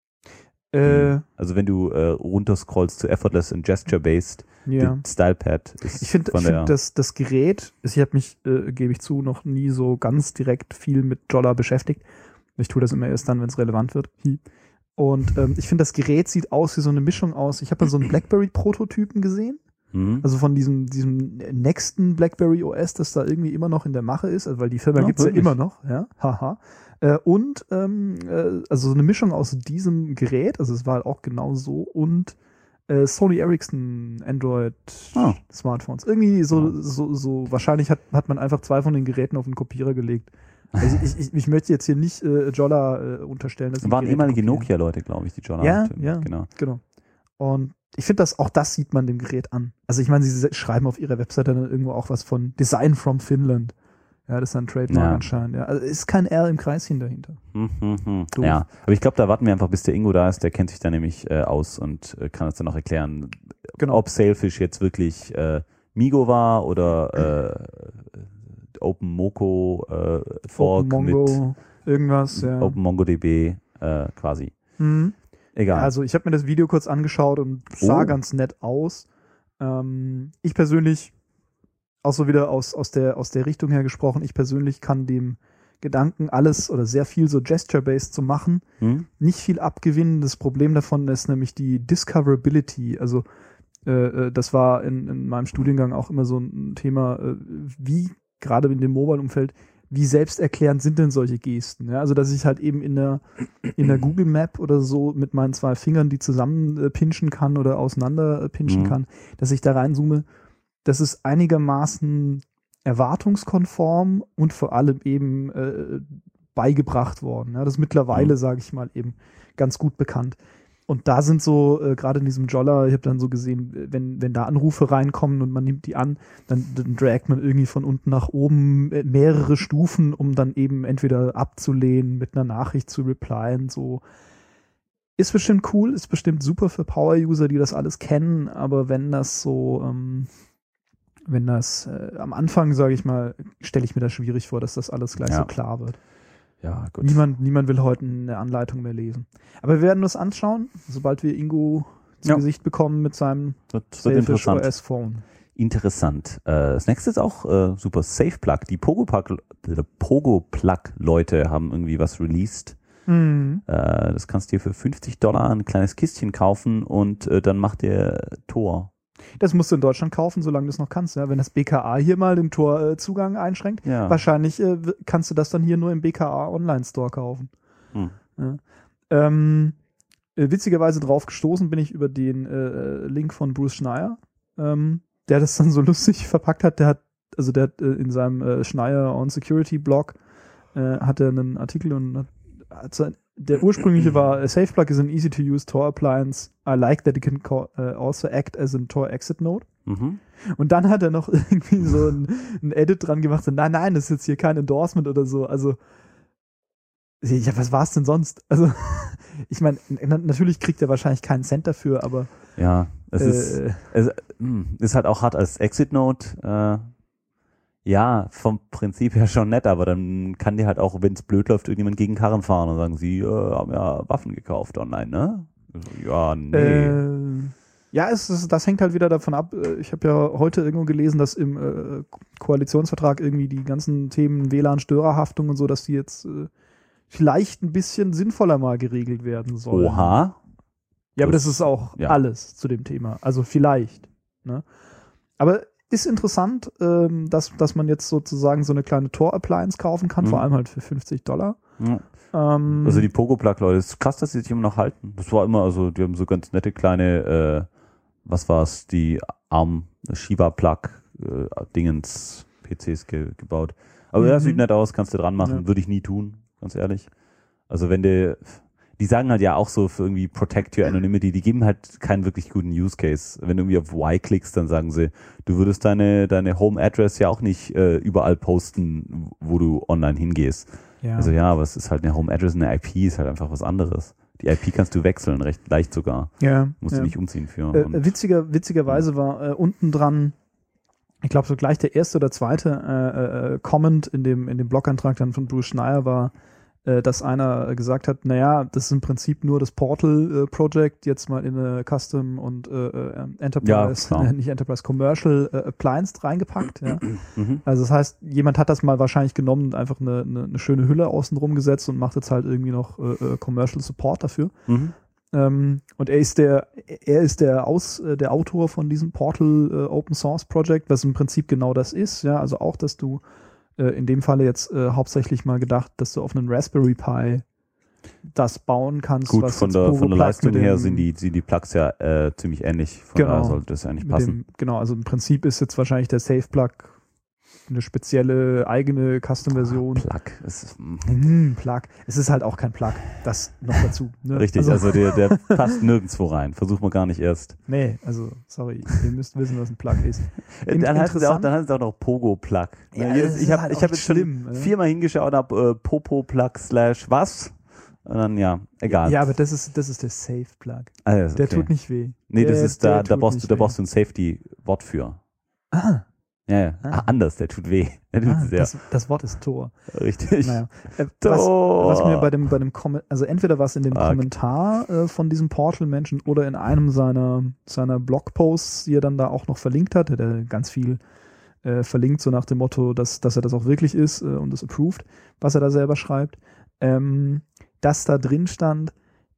Äh, Also wenn du äh, runterscrollst zu Effortless und Gesture-Based, ja. das Stylepad ist Ich finde, von ich der... find, das, das Gerät, ich habe mich, äh, gebe ich zu, noch nie so ganz direkt viel mit Jolla beschäftigt. Ich tue das immer erst dann, wenn es relevant wird. Hi. Und ähm, ich finde, das Gerät sieht aus wie so eine Mischung aus. Ich habe mal so einen BlackBerry-Prototypen gesehen. Mhm. Also von diesem, diesem nächsten BlackBerry O S, das da irgendwie immer noch in der Mache ist, also weil die Firma Ja, gibt's ja wirklich. immer noch, ja, haha. Äh, und ähm, äh, also so eine Mischung aus diesem Gerät, also es war halt auch genau so, und äh, Sony Ericsson Android Ah. Smartphones. Irgendwie so, Ja. so, so, wahrscheinlich hat, hat man einfach zwei von den Geräten auf den Kopierer gelegt. Also ich, ich, ich möchte jetzt hier nicht äh, Jolla äh, unterstellen. Dass die waren Geräte ehemalige kopieren. Nokia-Leute, glaube ich, die Jolla. Ja, hatten. ja. Genau. Genau. Und ich finde, dass auch das sieht man dem Gerät an. Also ich meine, sie se- schreiben auf ihrer Webseite dann irgendwo auch was von Design from Finland. Ja, das ist ein Trademark Ja. anscheinend. Ja. Also ist kein R im Kreischen dahinter. Hm, hm, hm. Doof. Ja, aber ich glaube, da warten wir einfach, bis der Ingo da ist. Der kennt sich da nämlich äh, aus und äh, kann uns dann auch erklären, Genau. ob Sailfish jetzt wirklich äh, Migo war oder äh, OpenMoko äh, Fork Open mit Mongo, irgendwas, ja. OpenMongoDB äh, quasi. Mhm. Egal. Also ich habe mir das Video kurz angeschaut und sah Oh. ganz nett aus. Ähm, ich persönlich, auch so wieder aus, aus, der, aus der Richtung her gesprochen, ich persönlich kann dem Gedanken, alles oder sehr viel so Gesture-based zu machen, hm? nicht viel abgewinnen. Das Problem davon ist nämlich die Discoverability. Also äh, äh, das war in, in meinem Studiengang auch immer so ein Thema, äh, wie gerade in dem Mobile-Umfeld, wie selbsterklärend sind denn solche Gesten? Ja, also dass ich halt eben in der, in der Google Map oder so mit meinen zwei Fingern die zusammen äh, pinchen kann oder auseinander äh, pinchen Mhm. kann, dass ich da reinzoome, das ist einigermaßen erwartungskonform und vor allem eben äh, beigebracht worden. Ja, das ist mittlerweile, Mhm. sage ich mal, eben ganz gut bekannt. Und da sind so, äh, gerade in diesem Jolla, ich habe dann so gesehen, wenn, wenn da Anrufe reinkommen und man nimmt die an, dann, dann dragt man irgendwie von unten nach oben äh, mehrere Stufen, um dann eben entweder abzulehnen, mit einer Nachricht zu replyen, so. Ist bestimmt cool, ist bestimmt super für Power-User, die das alles kennen, aber wenn das so, ähm, wenn das äh, am Anfang, sage ich mal, stelle ich mir das schwierig vor, dass das alles gleich Ja. so klar wird. Ja, gut. Niemand, niemand will heute eine Anleitung mehr lesen. Aber wir werden das anschauen, sobald wir Ingo zu Ja. Gesicht bekommen mit seinem Das wird Selfish interessant. O S Phone. Interessant. Äh, das nächste ist auch äh, super Safe Plug. Die Pogo Plug, Pogo Plug Leute haben irgendwie was released. Mhm. Äh, das kannst du dir für fünfzig Dollar ein kleines Kistchen kaufen und äh, dann macht der Tor. Das musst du in Deutschland kaufen, solange du es noch kannst. Ja? Wenn das B K A hier mal den Torzugang einschränkt, Ja. wahrscheinlich äh, w- kannst du das dann hier nur im B K A Online-Store kaufen. Hm. Ja. Ähm, äh, witzigerweise drauf gestoßen bin ich über den äh, Link von Bruce Schneier, ähm, der das dann so lustig verpackt hat. Der hat, also der hat äh, in seinem äh, Schneier on Security Blog äh, hat er einen Artikel und hat, hat sein, der ursprüngliche war uh, SafePlug is an easy to use Tor appliance. I like that it can co- uh, also act as a Tor exit node. Mhm. Und dann hat er noch irgendwie so ein, ein Edit dran gemacht. So, nein, nein, das ist jetzt hier kein Endorsement oder so. Also, ja, was war's denn sonst? Also, ich meine, na, natürlich kriegt er wahrscheinlich keinen Cent dafür, aber Ja, es äh, ist, es mh, ist halt auch hart als Exit-Node. Äh, ja, vom Prinzip her schon nett, aber dann kann dir halt auch, wenn es blöd läuft, irgendjemand gegen Karren fahren und sagen, sie äh, haben ja Waffen gekauft online, ne? Ja, nee. Äh, ja, es ist, das hängt halt wieder davon ab. äh, Ich habe ja heute irgendwo gelesen, dass im äh, Koalitionsvertrag irgendwie die ganzen Themen W L A N-Störerhaftung und so, dass die jetzt äh, vielleicht ein bisschen sinnvoller mal geregelt werden sollen. Oha. Ja, aber Das- das ist auch ja. alles zu dem Thema. Also vielleicht. Ne? Aber ist interessant, ähm, dass, dass man jetzt sozusagen so eine kleine Tor-Appliance kaufen kann, Mhm. vor allem halt für fünfzig Dollar. Ja. Ähm, Also die Pogo-Plug-Leute, ist krass, dass sie sich immer noch halten. Das war immer, also die haben so ganz nette kleine, äh, was war's, die ARM Shiba-Plug-Dingens P Cs ge gebaut. Aber Mhm. ja, sieht nett aus, kannst du dran machen, Ja. würde ich nie tun, ganz ehrlich. Also wenn du, die sagen halt ja auch so für irgendwie Protect Your Anonymity, die geben halt keinen wirklich guten Use Case. Wenn du irgendwie auf Y klickst, dann sagen sie, du würdest deine, deine Home Address ja auch nicht äh, überall posten, wo du online hingehst. ja. Also ja, aber es ist halt eine Home Address und eine I P ist halt einfach was anderes. Die I P kannst du wechseln, recht leicht sogar. ja, Musst ja. du nicht umziehen für. Äh, Und- witziger, witzigerweise war äh, unten dran, ich glaube so gleich der erste oder zweite äh, äh, Comment in dem, in dem Blogantrag dann von Bruce Schneier war, äh, dass einer gesagt hat, naja, das ist im Prinzip nur das Portal-Project, jetzt mal in eine Custom und äh, äh, Enterprise, Ja, klar. äh, nicht Enterprise, Commercial äh, Appliance reingepackt. Ja. mhm. Also das heißt, jemand hat das mal wahrscheinlich genommen und einfach eine, eine, eine schöne Hülle außenrum gesetzt und macht jetzt halt irgendwie noch äh, äh, Commercial Support dafür. Mhm. Ähm, und er ist der, er ist der Aus, äh, der Autor von diesem Portal äh, Open Source Project, was im Prinzip genau das ist, ja, also auch, dass du äh, in dem Falle jetzt äh, hauptsächlich mal gedacht, dass du auf einen Raspberry Pi das bauen kannst, Gut, was von jetzt der, Pogo von der Plug Leistung mit her dem- sind die, sind die Plugs ja äh, ziemlich ähnlich. Von Genau. daher sollte das eigentlich mit passen. dem, genau, also im Prinzip ist jetzt wahrscheinlich der Safe Plug eine spezielle eigene Custom-Version. Plug. Es ist, mm, Hm, Plug. Es ist halt auch kein Plug. Das noch dazu. Ne? richtig, also, der, der passt nirgendwo rein. Versuch mal gar nicht erst. Nee, also, sorry, ihr müsst wissen, was ein Plug ist. In- dann heißt es auch, interessant- dann heißt es auch noch Pogo-Plug. Ja, Jedes- das ich ist habe halt ich auch hab jetzt schlimm, schon ne? viermal hingeschaut und habe äh, Popo-Plug slash was? Und dann, ja, egal. Ja, aber das ist, das ist der Safe Plug. Also, Der okay. tut nicht weh. Nee, das Der- ist da, der da tut brauchst du, nicht da weh. brauchst du ein Safety-Wort für. Ah, Ja, ja. Ah. Ah, anders, der tut weh. Der tut ah sehr. das, das Wort ist Tor. Richtig. Naja. Äh, was, Tor. was mir bei dem, bei dem Kommentar, also entweder was in dem Fuck. Kommentar äh, von diesem Portal-Menschen oder in einem seiner, seiner Blogposts, die er dann da auch noch verlinkt hat, hat er ganz viel äh, verlinkt, so nach dem Motto, dass, dass er das auch wirklich ist äh, und das approved, was er da selber schreibt, ähm, dass da drin stand,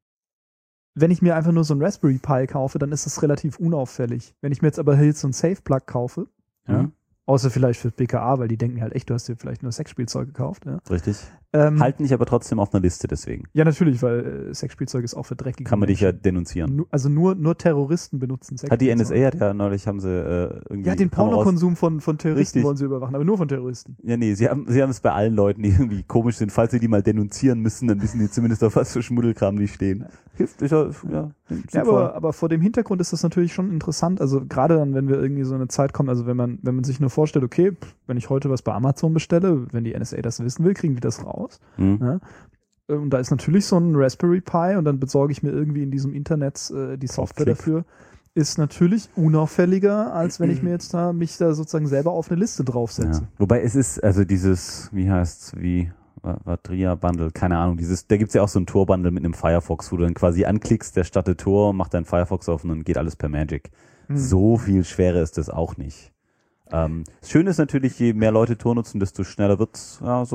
wenn ich mir einfach nur so ein Raspberry Pi kaufe, dann ist das relativ unauffällig. Wenn ich mir jetzt aber jetzt so ein Safe-Plug kaufe, ja, Mhm. außer vielleicht fürs B K A, weil die denken halt echt, du hast dir vielleicht nur Sexspielzeug gekauft. Ja, Richtig. ähm, Halten dich aber trotzdem auf einer Liste deswegen. ja natürlich, weil äh, Sexspielzeug ist auch für dreckige Kann man dich ja Menschen. denunzieren. Nu- Also nur, nur Terroristen benutzen Hat die N S A Sexspielzeug. hat ja neulich haben sie äh, irgendwie. Ja, den kam raus- Pornokonsum von, von Terroristen Richtig. wollen sie überwachen, aber nur von Terroristen. Ja, nee, sie haben, sie haben es bei allen Leuten, die irgendwie komisch sind. Falls sie die mal denunzieren müssen, dann wissen die zumindest auf was für Schmuddelkram die stehen. Hilft, ist ja, ja, Ja, aber, aber vor dem Hintergrund ist das natürlich schon interessant. Also gerade dann, wenn wir irgendwie so eine Zeit kommen, also wenn man, wenn man sich nur vorstellt, okay, pff, wenn ich heute was bei Amazon bestelle, wenn die N S A das wissen will, kriegen die das raus. Hm. Ja. Und da ist natürlich so ein Raspberry Pi und dann besorge ich mir irgendwie in diesem Internet äh, die Software Klick. dafür. Ist natürlich unauffälliger, als wenn ich mir jetzt da mich da sozusagen selber auf eine Liste draufsetze. Ja. Wobei es ist, also dieses, wie heißt's, wie Vadria Bundle, keine Ahnung, dieses, da gibt's ja auch so ein Tor-Bundle mit einem Firefox, wo du dann quasi anklickst, der startet Tor, macht deinen Firefox auf und dann geht alles per Magic. Hm. So viel schwerer ist das auch nicht. Ähm, das Schöne ist natürlich, je mehr Leute Tor nutzen, desto schneller wird's, ja, so ein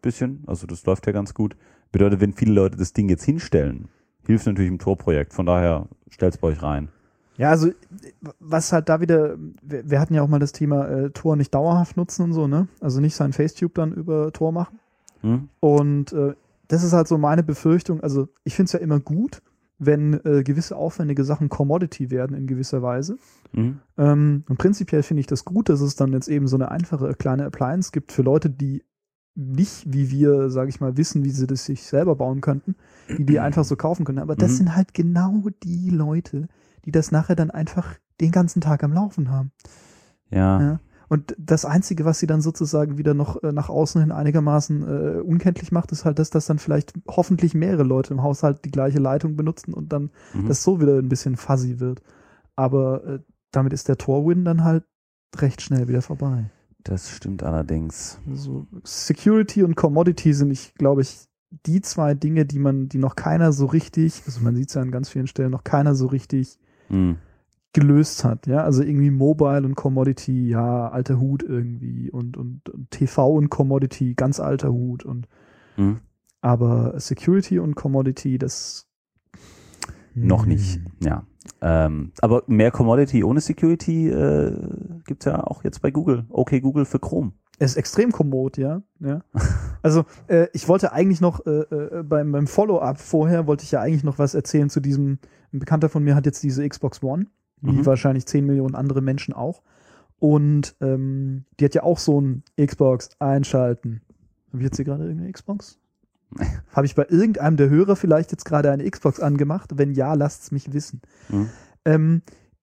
bisschen. Also das läuft ja ganz gut. Bedeutet, wenn viele Leute das Ding jetzt hinstellen, hilft natürlich im Tor-Projekt. Von daher stellt's bei euch rein. Ja, also was halt da wieder, wir, wir hatten ja auch mal das Thema äh, Tor nicht dauerhaft nutzen und so, ne? Also nicht sein Facetube dann über Tor machen. Hm? Und äh, das ist halt so meine Befürchtung. Also ich finde es ja immer gut, wenn äh, gewisse aufwendige Sachen Commodity werden in gewisser Weise. Mhm. Ähm, und prinzipiell finde ich das gut, dass es dann jetzt eben so eine einfache kleine Appliance gibt für Leute, die nicht, wie wir, sage ich mal, wissen, wie sie das sich selber bauen könnten, die die einfach so kaufen können. Aber das Mhm. sind halt genau die Leute, die das nachher dann einfach den ganzen Tag am Laufen haben. Ja. Ja. Und das Einzige, was sie dann sozusagen wieder noch äh, nach außen hin einigermaßen äh, unkenntlich macht, ist halt das, dass dann vielleicht hoffentlich mehrere Leute im Haushalt die gleiche Leitung benutzen und dann Mhm. das so wieder ein bisschen fuzzy wird. Aber äh, damit ist der Tor-Win dann halt recht schnell wieder vorbei. Das stimmt allerdings. Also Security und Commodity sind, ich glaube ich, die zwei Dinge, die man, die noch keiner so richtig, also man sieht es ja an ganz vielen Stellen, noch keiner so richtig Hm. gelöst hat. Ja, also irgendwie Mobile und Commodity, ja, alter Hut irgendwie und, und, und T V und Commodity, ganz alter Hut und Hm. aber Security und Commodity, das Noch Hm. nicht, ja. Ähm, aber mehr Commodity ohne Security äh, gibt's ja auch jetzt bei Google. Okay, Google für Chrome. Es ist extrem kommod, ja. ja. Also äh, ich wollte eigentlich noch äh, äh, beim, beim Follow-up vorher, wollte ich ja eigentlich noch was erzählen zu diesem, ein Bekannter von mir hat jetzt diese Xbox One, wie Mhm. wahrscheinlich zehn Millionen andere Menschen auch. Und ähm, die hat ja auch so ein Xbox einschalten. Habe ich jetzt hier gerade irgendeine Xbox? Habe ich bei irgendeinem der Hörer vielleicht jetzt gerade eine Xbox angemacht? Wenn ja, lasst es mich wissen. Mhm. Ähm,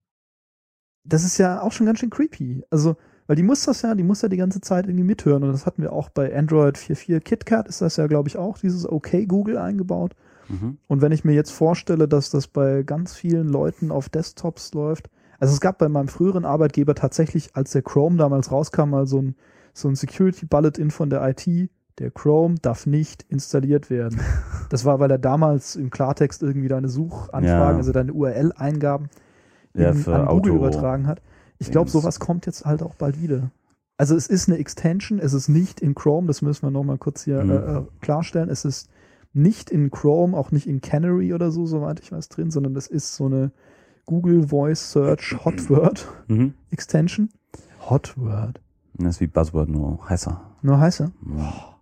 das ist ja auch schon ganz schön creepy. Also, weil die muss das ja, die muss ja die ganze Zeit irgendwie mithören. Und das hatten wir auch bei Android vier Punkt vier KitKat, ist das ja, glaube ich, auch dieses Okay Google eingebaut. Mhm. Und wenn ich mir jetzt vorstelle, dass das bei ganz vielen Leuten auf Desktops läuft, also es gab bei meinem früheren Arbeitgeber tatsächlich, als der Chrome damals rauskam, mal so ein, so ein Security-Bulletin von der I T, der Chrome darf nicht installiert werden. Das war, weil er damals im Klartext irgendwie deine Suchanfragen, Ja. also deine U R L-Eingaben Ja, in, für an Google Auto- übertragen hat. Ich glaube, Dings. sowas kommt jetzt halt auch bald wieder. Also es ist eine Extension, es ist nicht in Chrome, das müssen wir nochmal kurz hier Mhm. äh, klarstellen. Es ist nicht in Chrome, auch nicht in Canary oder so, soweit ich weiß, drin, sondern das ist so eine Google Voice Search Hot Word Mhm. Extension. Hot Word. Das ist wie Buzzword, nur heißer. Nur heißer. Mhm.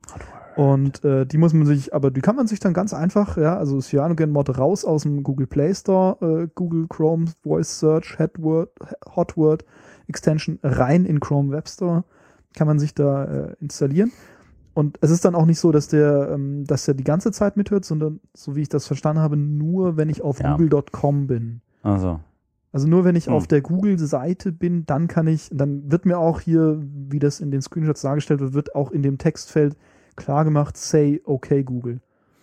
Und äh, die muss man sich, aber die kann man sich dann ganz einfach, ja, also CyanogenMod raus aus dem Google Play Store, äh, Google Chrome Voice Search Headword, Hot Word Extension rein in Chrome Web Store, kann man sich da äh, installieren. Und es ist dann auch nicht so, dass der, ähm, dass der die ganze Zeit mithört, sondern, so wie ich das verstanden habe, nur wenn ich auf Ja. google Punkt com bin. Also. Also nur wenn ich Hm. auf der Google-Seite bin, dann kann ich, dann wird mir auch hier, wie das in den Screenshots dargestellt wird, wird auch in dem Textfeld klar gemacht, say okay Google.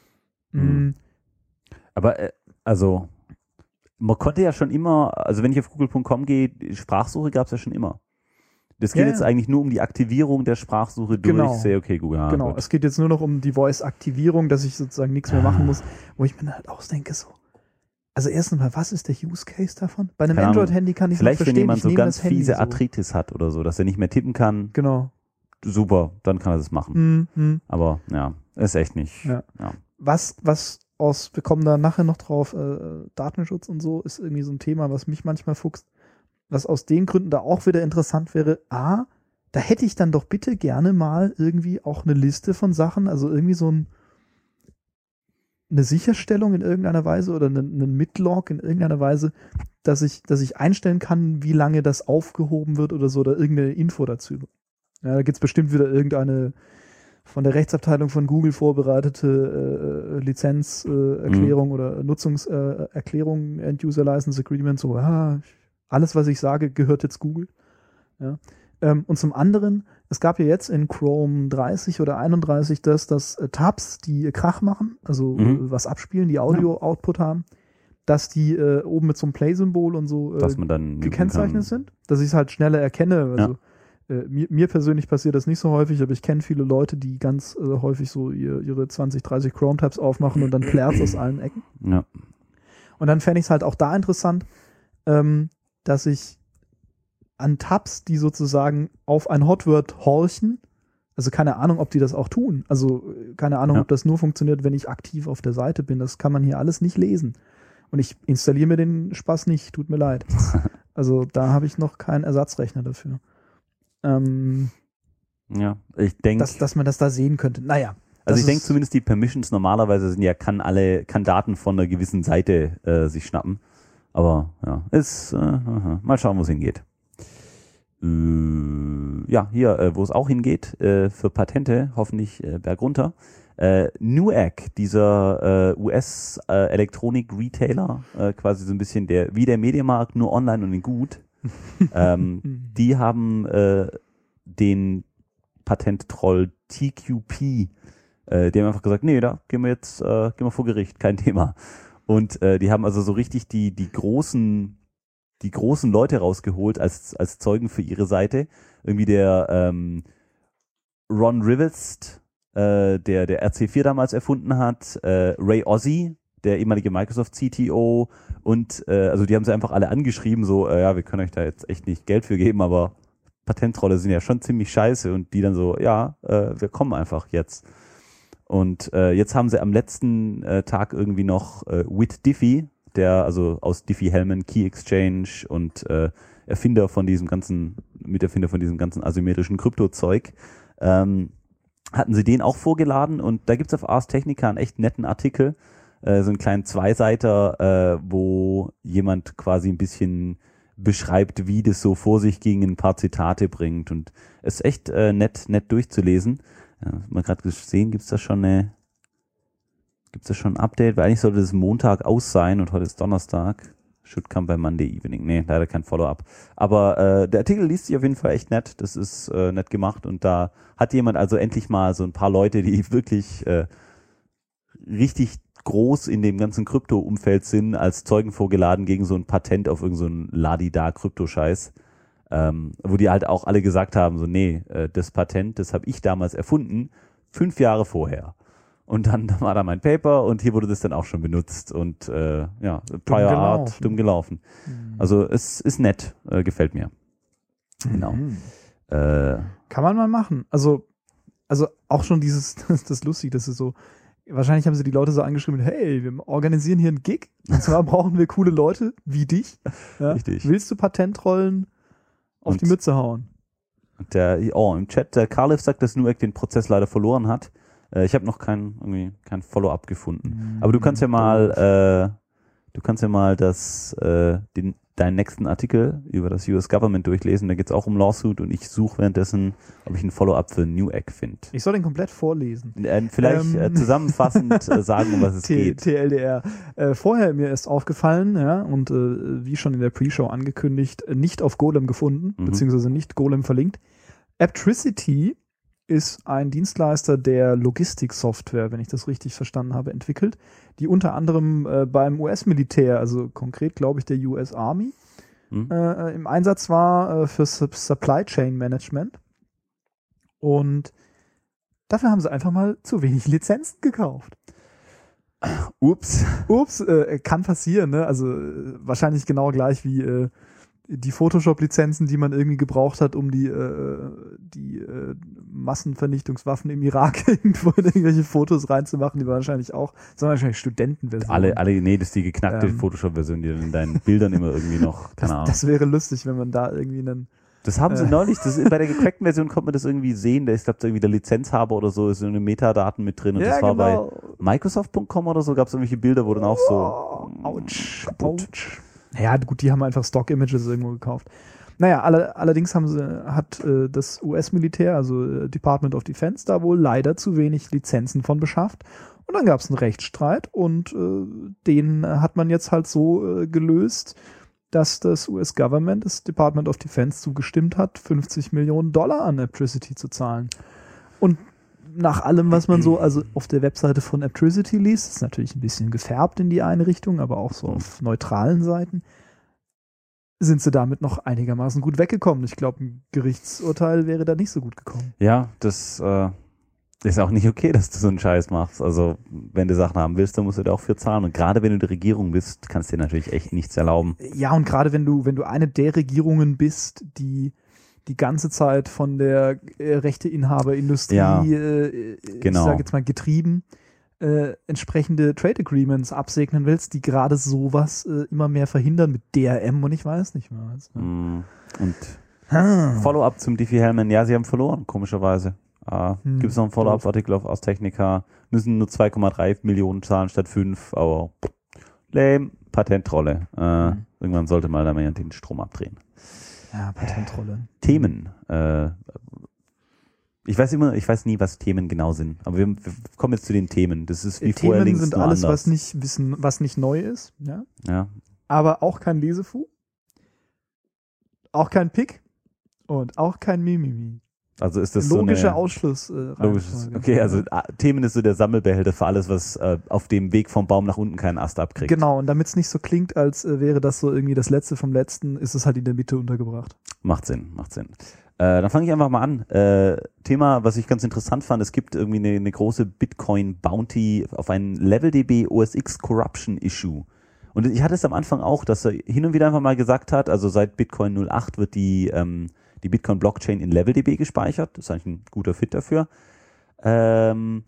Hm. Mm, Aber, äh, also, man konnte ja schon immer, also wenn ich auf google Punkt com gehe, Sprachsuche gab es ja schon immer. Das geht Ja, jetzt ja. eigentlich nur um die Aktivierung der Sprachsuche durch Genau. Say okay Google. Ah, genau, gut. es geht jetzt nur noch um die Voice-Aktivierung, dass ich sozusagen nichts mehr machen muss, wo ich mir dann halt ausdenke, so. Also erstens mal, was ist der Use Case davon? Bei einem Keine Ahnung. Android-Handy kann ich noch Vielleicht, wenn verstehen, jemand ich so nehme ganz das Handy fiese so. Arthritis hat oder so, dass er nicht mehr tippen kann, Genau. super, dann kann er das machen. Mm, mm. Aber ja, ist echt nicht. Ja. Ja. Was, was aus, wir kommen da nachher noch drauf, äh, Datenschutz und so, ist irgendwie so ein Thema, was mich manchmal fuchst. Was aus den Gründen da auch wieder interessant wäre, A, da hätte ich dann doch bitte gerne mal irgendwie auch eine Liste von Sachen, also irgendwie so ein, eine Sicherstellung in irgendeiner Weise oder einen, einen Midlog in irgendeiner Weise, dass ich, dass ich einstellen kann, wie lange das aufgehoben wird oder so, oder irgendeine Info dazu. Ja, da gibt's bestimmt wieder irgendeine von der Rechtsabteilung von Google vorbereitete äh, Lizenzerklärung äh, Erklärung Mhm. oder Nutzungserklärung, äh, End-User License Agreement, so, ja, alles, was ich sage, gehört jetzt Google. Ja. Ähm, und zum anderen, es gab ja jetzt in Chrome dreißig oder einunddreißig das, dass äh, Tabs, die Krach machen, also Mhm. äh, was abspielen, die Audio-Output haben, dass die äh, oben mit so einem Play-Symbol und so äh, Dass man dann muten gekennzeichnet kann. sind, dass ich es halt schneller erkenne. Also äh, mir, mir persönlich passiert das nicht so häufig, aber ich kenne viele Leute, die ganz äh, häufig so ihr, ihre zwanzig, dreißig Chrome-Tabs aufmachen und dann plärrt aus allen Ecken. Ja. Und dann fände ich es halt auch da interessant, ähm, dass ich an Tabs, die sozusagen auf ein Hotword horchen, Also keine Ahnung, ob die das auch tun. Also keine Ahnung, Ja. ob das nur funktioniert, wenn ich aktiv auf der Seite bin. Das kann man hier alles nicht lesen. Und ich installiere mir den Spaß nicht, tut mir leid. Also da habe ich noch keinen Ersatzrechner dafür. Ähm, Ja, ich denke. dass, dass man das da sehen könnte. Naja. Also das ich denke ist- zumindest die Permissions normalerweise sind ja, kann alle, kann Daten von einer gewissen Seite äh, sich schnappen. Aber ja, ist, äh, aha. Mal schauen, wo es hingeht. Äh, ja, hier, äh, wo es auch hingeht, äh, für Patente, hoffentlich äh, bergunter. Äh, Newegg, dieser äh, U S-Elektronik-Retailer, äh, quasi so ein bisschen der, wie der Mediamarkt, nur online und in gut. ähm, die haben äh, den Patenttroll T Q P, äh, die haben einfach gesagt, nee, da gehen wir jetzt, äh, gehen wir vor Gericht, kein Thema. Und äh, die haben also so richtig die die großen die großen Leute rausgeholt als als Zeugen für ihre Seite. Irgendwie der ähm, Ron Rivest, äh, der der R C vier damals erfunden hat, äh, Ray Ozzie, der ehemalige Microsoft C T O, und äh, also die haben sie einfach alle angeschrieben, so, äh, ja, wir können euch da jetzt echt nicht Geld für geben, aber Patentrolle sind ja schon ziemlich scheiße, und die dann so, ja, äh, wir kommen einfach jetzt. Und äh, jetzt haben sie am letzten äh, Tag irgendwie noch äh, Whit Diffie, der also aus Diffie-Hellman, Key Exchange und äh, Erfinder von diesem ganzen, Miterfinder von diesem ganzen asymmetrischen Kryptozeug, ähm, hatten sie den auch vorgeladen, und da gibt's auf Ars Technica einen echt netten Artikel, äh, so einen kleinen Zweiseiter, äh, wo jemand quasi ein bisschen beschreibt, wie das so vor sich ging, ein paar Zitate bringt, und es ist echt äh, nett, nett durchzulesen. Ja, mal gerade gesehen, gibt's da schon eine, gibt's da schon ein Update? Weil eigentlich sollte das Montag aus sein und heute ist Donnerstag. Should come by Monday evening. Nee, leider kein Follow-up. Aber äh, der Artikel liest sich auf jeden Fall echt nett. Das ist äh, nett gemacht, und da hat jemand also endlich mal so ein paar Leute, die wirklich äh, richtig groß in dem ganzen Krypto-Umfeld sind, als Zeugen vorgeladen gegen so ein Patent auf irgend so einen Ladida-Krypto-Scheiß. Ähm, wo die halt auch alle gesagt haben, so, nee, äh, das Patent, das habe ich damals erfunden, fünf Jahre vorher. Und dann war da mein Paper, und hier wurde das dann auch schon benutzt, und äh, ja, Prior Art, gelaufen. dumm gelaufen. Also es ist nett, äh, gefällt mir. Genau. Mhm. Äh, Kann man mal machen. Also, also auch schon dieses, das, das ist lustig, das ist so, wahrscheinlich haben sie die Leute so angeschrieben, hey, wir organisieren hier einen Gig, und zwar brauchen wir coole Leute wie dich. Ja? Richtig. Willst du Patentrollen auf Und- die Mütze hauen? Und der, oh, im Chat, der Carliff sagt, dass Newegg den Prozess leider verloren hat. Äh, ich habe noch kein, irgendwie, kein Follow-up gefunden. Aber du kannst ja mal, äh, du kannst ja mal das, äh, den, deinen nächsten Artikel über das U S Government durchlesen. Da geht's auch um Lawsuit, und ich suche währenddessen, ob ich ein Follow-up für Newegg finde. Ich soll den komplett vorlesen. Äh, vielleicht Ähm. äh, zusammenfassend äh, sagen, um was es T- geht. T L D R. Äh, vorher mir ist aufgefallen, ja, und äh, wie schon in der Pre-Show angekündigt, äh, nicht auf Golem gefunden, Mhm. beziehungsweise nicht Golem verlinkt. Aptricity ist ein Dienstleister, der Logistiksoftware, wenn ich das richtig verstanden habe, entwickelt, die unter anderem äh, beim U S-Militär, also konkret glaube ich der U S Army, Hm? äh, im Einsatz war äh, für Sup- Supply Chain Management. Und dafür haben sie einfach mal zu wenig Lizenzen gekauft. Ups. Ups, äh, kann passieren, ne? Also äh, wahrscheinlich genau gleich wie äh, die Photoshop-Lizenzen, die man irgendwie gebraucht hat, um die, äh, die äh, Massenvernichtungswaffen im Irak irgendwo in irgendwelche Fotos reinzumachen, die waren wahrscheinlich auch, das waren wahrscheinlich Studentenversionen. Alle, alle, nee, das ist die geknackte Ähm. Photoshop-Version, die dann in deinen Bildern immer irgendwie noch, keine das, Ahnung. das wäre lustig, wenn man da irgendwie einen. Das haben sie Äh. neulich, das ist, bei der gecrackten Version konnte man das irgendwie sehen, da ist, glaube ich, irgendwie der Lizenzhaber oder so, ist so eine Metadaten mit drin, und das war bei Microsoft Punkt com oder so, gab es irgendwelche Bilder, wo dann auch so Oh, ouch, kaputt. ouch. Naja, gut, die haben einfach Stock-Images irgendwo gekauft. Naja, alle, allerdings haben sie, hat äh, das U S-Militär, also äh, Department of Defense, da wohl leider zu wenig Lizenzen von beschafft. Und dann gab es einen Rechtsstreit, und äh, den hat man jetzt halt so äh, gelöst, dass das U S-Government, das Department of Defense, zugestimmt hat, fünfzig Millionen Dollar an Aptricity zu zahlen. Und nach allem, was man so also auf der Webseite von Aptricity liest, ist natürlich ein bisschen gefärbt in die eine Richtung, aber auch so auf neutralen Seiten, sind sie damit noch einigermaßen gut weggekommen. Ich glaube, ein Gerichtsurteil wäre da nicht so gut gekommen. Ja, das äh, ist auch nicht okay, dass du so einen Scheiß machst. Also, wenn du Sachen haben willst, dann musst du da auch für zahlen. Und gerade wenn du die Regierung bist, kannst du dir natürlich echt nichts erlauben. Ja, und gerade wenn du, wenn du eine der Regierungen bist, die die ganze Zeit von der äh, Rechteinhaberindustrie, Ja, äh, genau. ich sage jetzt mal getrieben, äh, entsprechende Trade Agreements absegnen willst, die gerade sowas äh, immer mehr verhindern mit D R M und ich weiß nicht mehr was. Ne? Mm, Und Ah. Follow-up zum Diffie-Hellman, ja, sie haben verloren, komischerweise. Äh, Hm, Gibt es noch einen Follow-up-Artikel auf aus Technica, müssen nur zwei Komma drei Millionen zahlen statt fünf, aber lame, Patentrolle. Äh, Hm. Irgendwann sollte mal da mal den Strom abdrehen. Ja, Patentrolle. Themen. Äh, ich weiß immer, ich weiß nie, was Themen genau sind, aber wir, wir kommen jetzt zu den Themen. Das ist wie vorher Themen links sind nur alles, anders. was nicht wissen, was nicht neu ist, ja. Ja. Aber auch kein Lesefu, auch kein Pick und auch kein Mimimi. Also ist das Logischer so eine Ausschluss. Äh, logisches, Reihenfolge. okay, also ah, Themen ist so der Sammelbehälter für alles, was äh, auf dem Weg vom Baum nach unten keinen Ast abkriegt. Genau, und damit es nicht so klingt, als äh, wäre das so irgendwie das Letzte vom Letzten, ist es halt in der Mitte untergebracht. Macht Sinn, macht Sinn. Äh, dann fange ich einfach mal an. Äh, Thema, was ich ganz interessant fand, es gibt irgendwie eine, eine große Bitcoin-Bounty auf ein LevelDB O S X Corruption Issue. Und ich hatte es am Anfang auch, dass er hin und wieder einfach mal gesagt hat, also seit Bitcoin null acht wird die, ähm, die Bitcoin-Blockchain in LevelDB gespeichert. Das ist eigentlich ein guter Fit dafür. Ähm,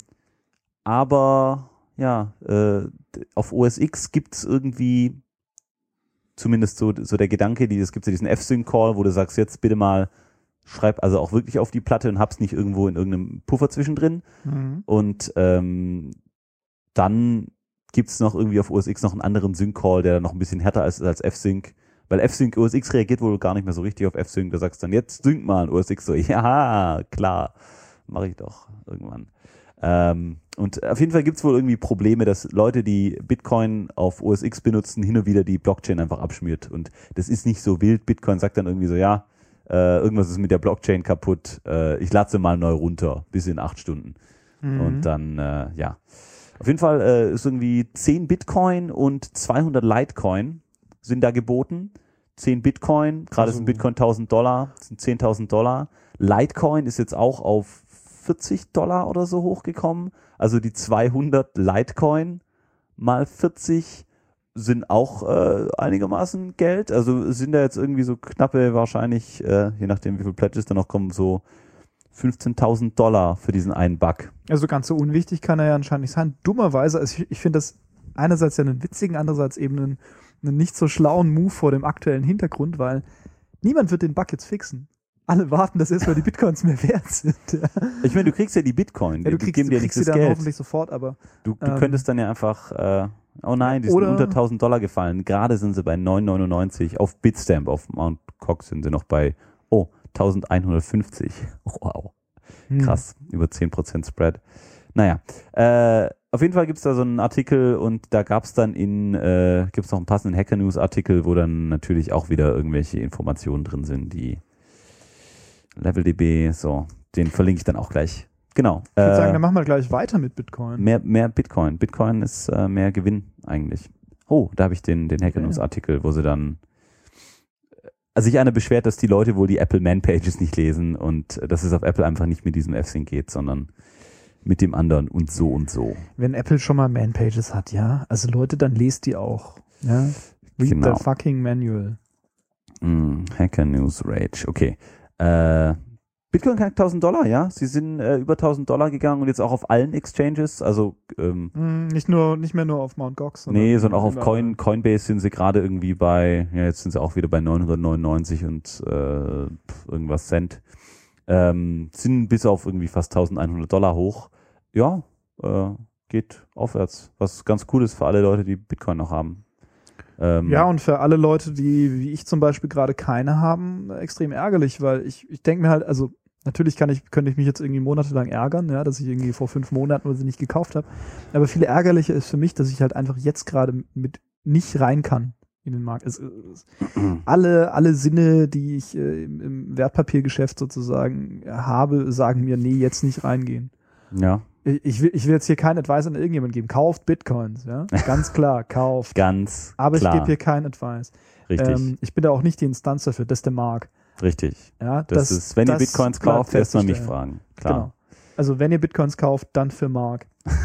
aber ja, äh, auf O S X gibt es irgendwie zumindest so, so der Gedanke, die, es gibt ja diesen F-Sync-Call, wo du sagst, jetzt bitte mal schreib also auch wirklich auf die Platte und hab's nicht irgendwo in irgendeinem Puffer zwischendrin. Mhm. Und ähm, dann gibt's noch irgendwie auf O S X noch einen anderen Sync-Call, der noch ein bisschen härter ist als F-Sync. Weil F-Sync, O S X reagiert wohl gar nicht mehr so richtig auf F-Sync. Da sagst du dann, jetzt sync mal. Und O S X so, ja, klar, mache ich doch irgendwann. Ähm, und auf jeden Fall gibt's wohl irgendwie Probleme, dass Leute, die Bitcoin auf O S X benutzen, hin und wieder die Blockchain einfach abschmiert. Und das ist nicht so wild. Bitcoin sagt dann irgendwie so, ja, äh, irgendwas ist mit der Blockchain kaputt. Äh, ich lade sie mal neu runter, bis in acht Stunden. Mhm. Und dann, äh, ja. Auf jeden Fall äh, ist irgendwie zehn Bitcoin und zweihundert Litecoin sind da geboten. zehn Bitcoin, gerade Also- ist ein Bitcoin tausend Dollar, sind zehntausend Dollar. Litecoin ist jetzt auch auf vierzig Dollar oder so hochgekommen. Also die zweihundert Litecoin mal vierzig sind auch äh, einigermaßen Geld. Also sind da jetzt irgendwie so knappe, wahrscheinlich, äh, je nachdem wie viel Pledges da noch kommen, so fünfzehntausend Dollar für diesen einen Bug. Also ganz so unwichtig kann er ja anscheinend nicht sein. Dummerweise, also ich, ich finde das einerseits ja einen witzigen, andererseits eben einen, einen nicht so schlauen Move vor dem aktuellen Hintergrund, weil niemand wird den Bug jetzt fixen. Alle warten, dass erstmal die Bitcoins mehr wert sind. Ja. Ich meine, du kriegst ja die Bitcoin, Ja, du die kriegst, geben du dir kriegst nicht sie das dann Geld. hoffentlich sofort, aber Du, du ähm, könntest dann ja einfach, äh, oh nein, die sind oder- unter tausend Dollar gefallen. Gerade sind sie bei neun neunundneunzig. Auf Bitstamp, auf Mount Cox sind sie noch bei, oh, elfhundertfünfzig. Wow, hm. krass, über zehn Prozent Spread. Naja, äh, auf jeden Fall gibt's da so einen Artikel und da gab's dann in, äh, gibt's noch einen passenden Hacker News Artikel, wo dann natürlich auch wieder irgendwelche Informationen drin sind, die LevelDB, so, den verlinke ich dann auch gleich. Genau. Ich würde äh, sagen, dann machen wir gleich weiter mit Bitcoin. Mehr, mehr Bitcoin. Bitcoin ist äh, mehr Gewinn eigentlich. Oh, da habe ich den, den Hacker News Artikel, wo sie dann, also sich einer beschwert, dass die Leute wohl die Apple Man-Pages nicht lesen und äh, dass es auf Apple einfach nicht mit diesem F-Sync geht, sondern mit dem anderen und so und so. Wenn Apple schon mal Man-Pages hat, ja, also Leute, dann lest die auch. Ja? Read Genau. the fucking manual. Mm, Hacker News Rage, okay. Äh, Bitcoin knackt tausend Dollar, ja. Sie sind äh, über tausend Dollar gegangen und jetzt auch auf allen Exchanges, also ähm, Hm, nicht nur, nicht mehr nur auf Mount Gox. nee, sondern auch auf überall. Coin, Coinbase sind sie gerade irgendwie bei, ja, jetzt sind sie auch wieder bei neunhundertneunundneunzig und äh, irgendwas Cent. Ähm, sind bis auf irgendwie fast elfhundert Dollar hoch. Ja, äh, geht aufwärts. Was ganz cool ist für alle Leute, die Bitcoin noch haben. Ähm, Ja, und für alle Leute, die, wie ich zum Beispiel, gerade keine haben, extrem ärgerlich, weil ich, ich denke mir halt, also natürlich kann ich, könnte ich mich jetzt irgendwie monatelang ärgern, ja, dass ich irgendwie vor fünf Monaten oder sie nicht gekauft habe. Aber viel ärgerlicher ist für mich, dass ich halt einfach jetzt gerade mit nicht rein kann in den Markt. Es, es, alle, alle Sinne, die ich äh, im, im Wertpapiergeschäft sozusagen habe, sagen mir, nee, jetzt nicht reingehen. ja, Ich, ich, will, ich will jetzt hier keinen Advice an irgendjemanden geben. Kauft Bitcoins, ja. Ganz klar, kauft. ganz Aber ich klar. gebe hier keinen Advice. Richtig, Ähm, ich bin da auch nicht die Instanz dafür, das ist der Mark. richtig. Ja, Das, ist, wenn ihr Bitcoins bleibt kauft, erstmal mich festzustellen. fragen. Klar. Genau. Also wenn ihr Bitcoins kauft, dann für Mark.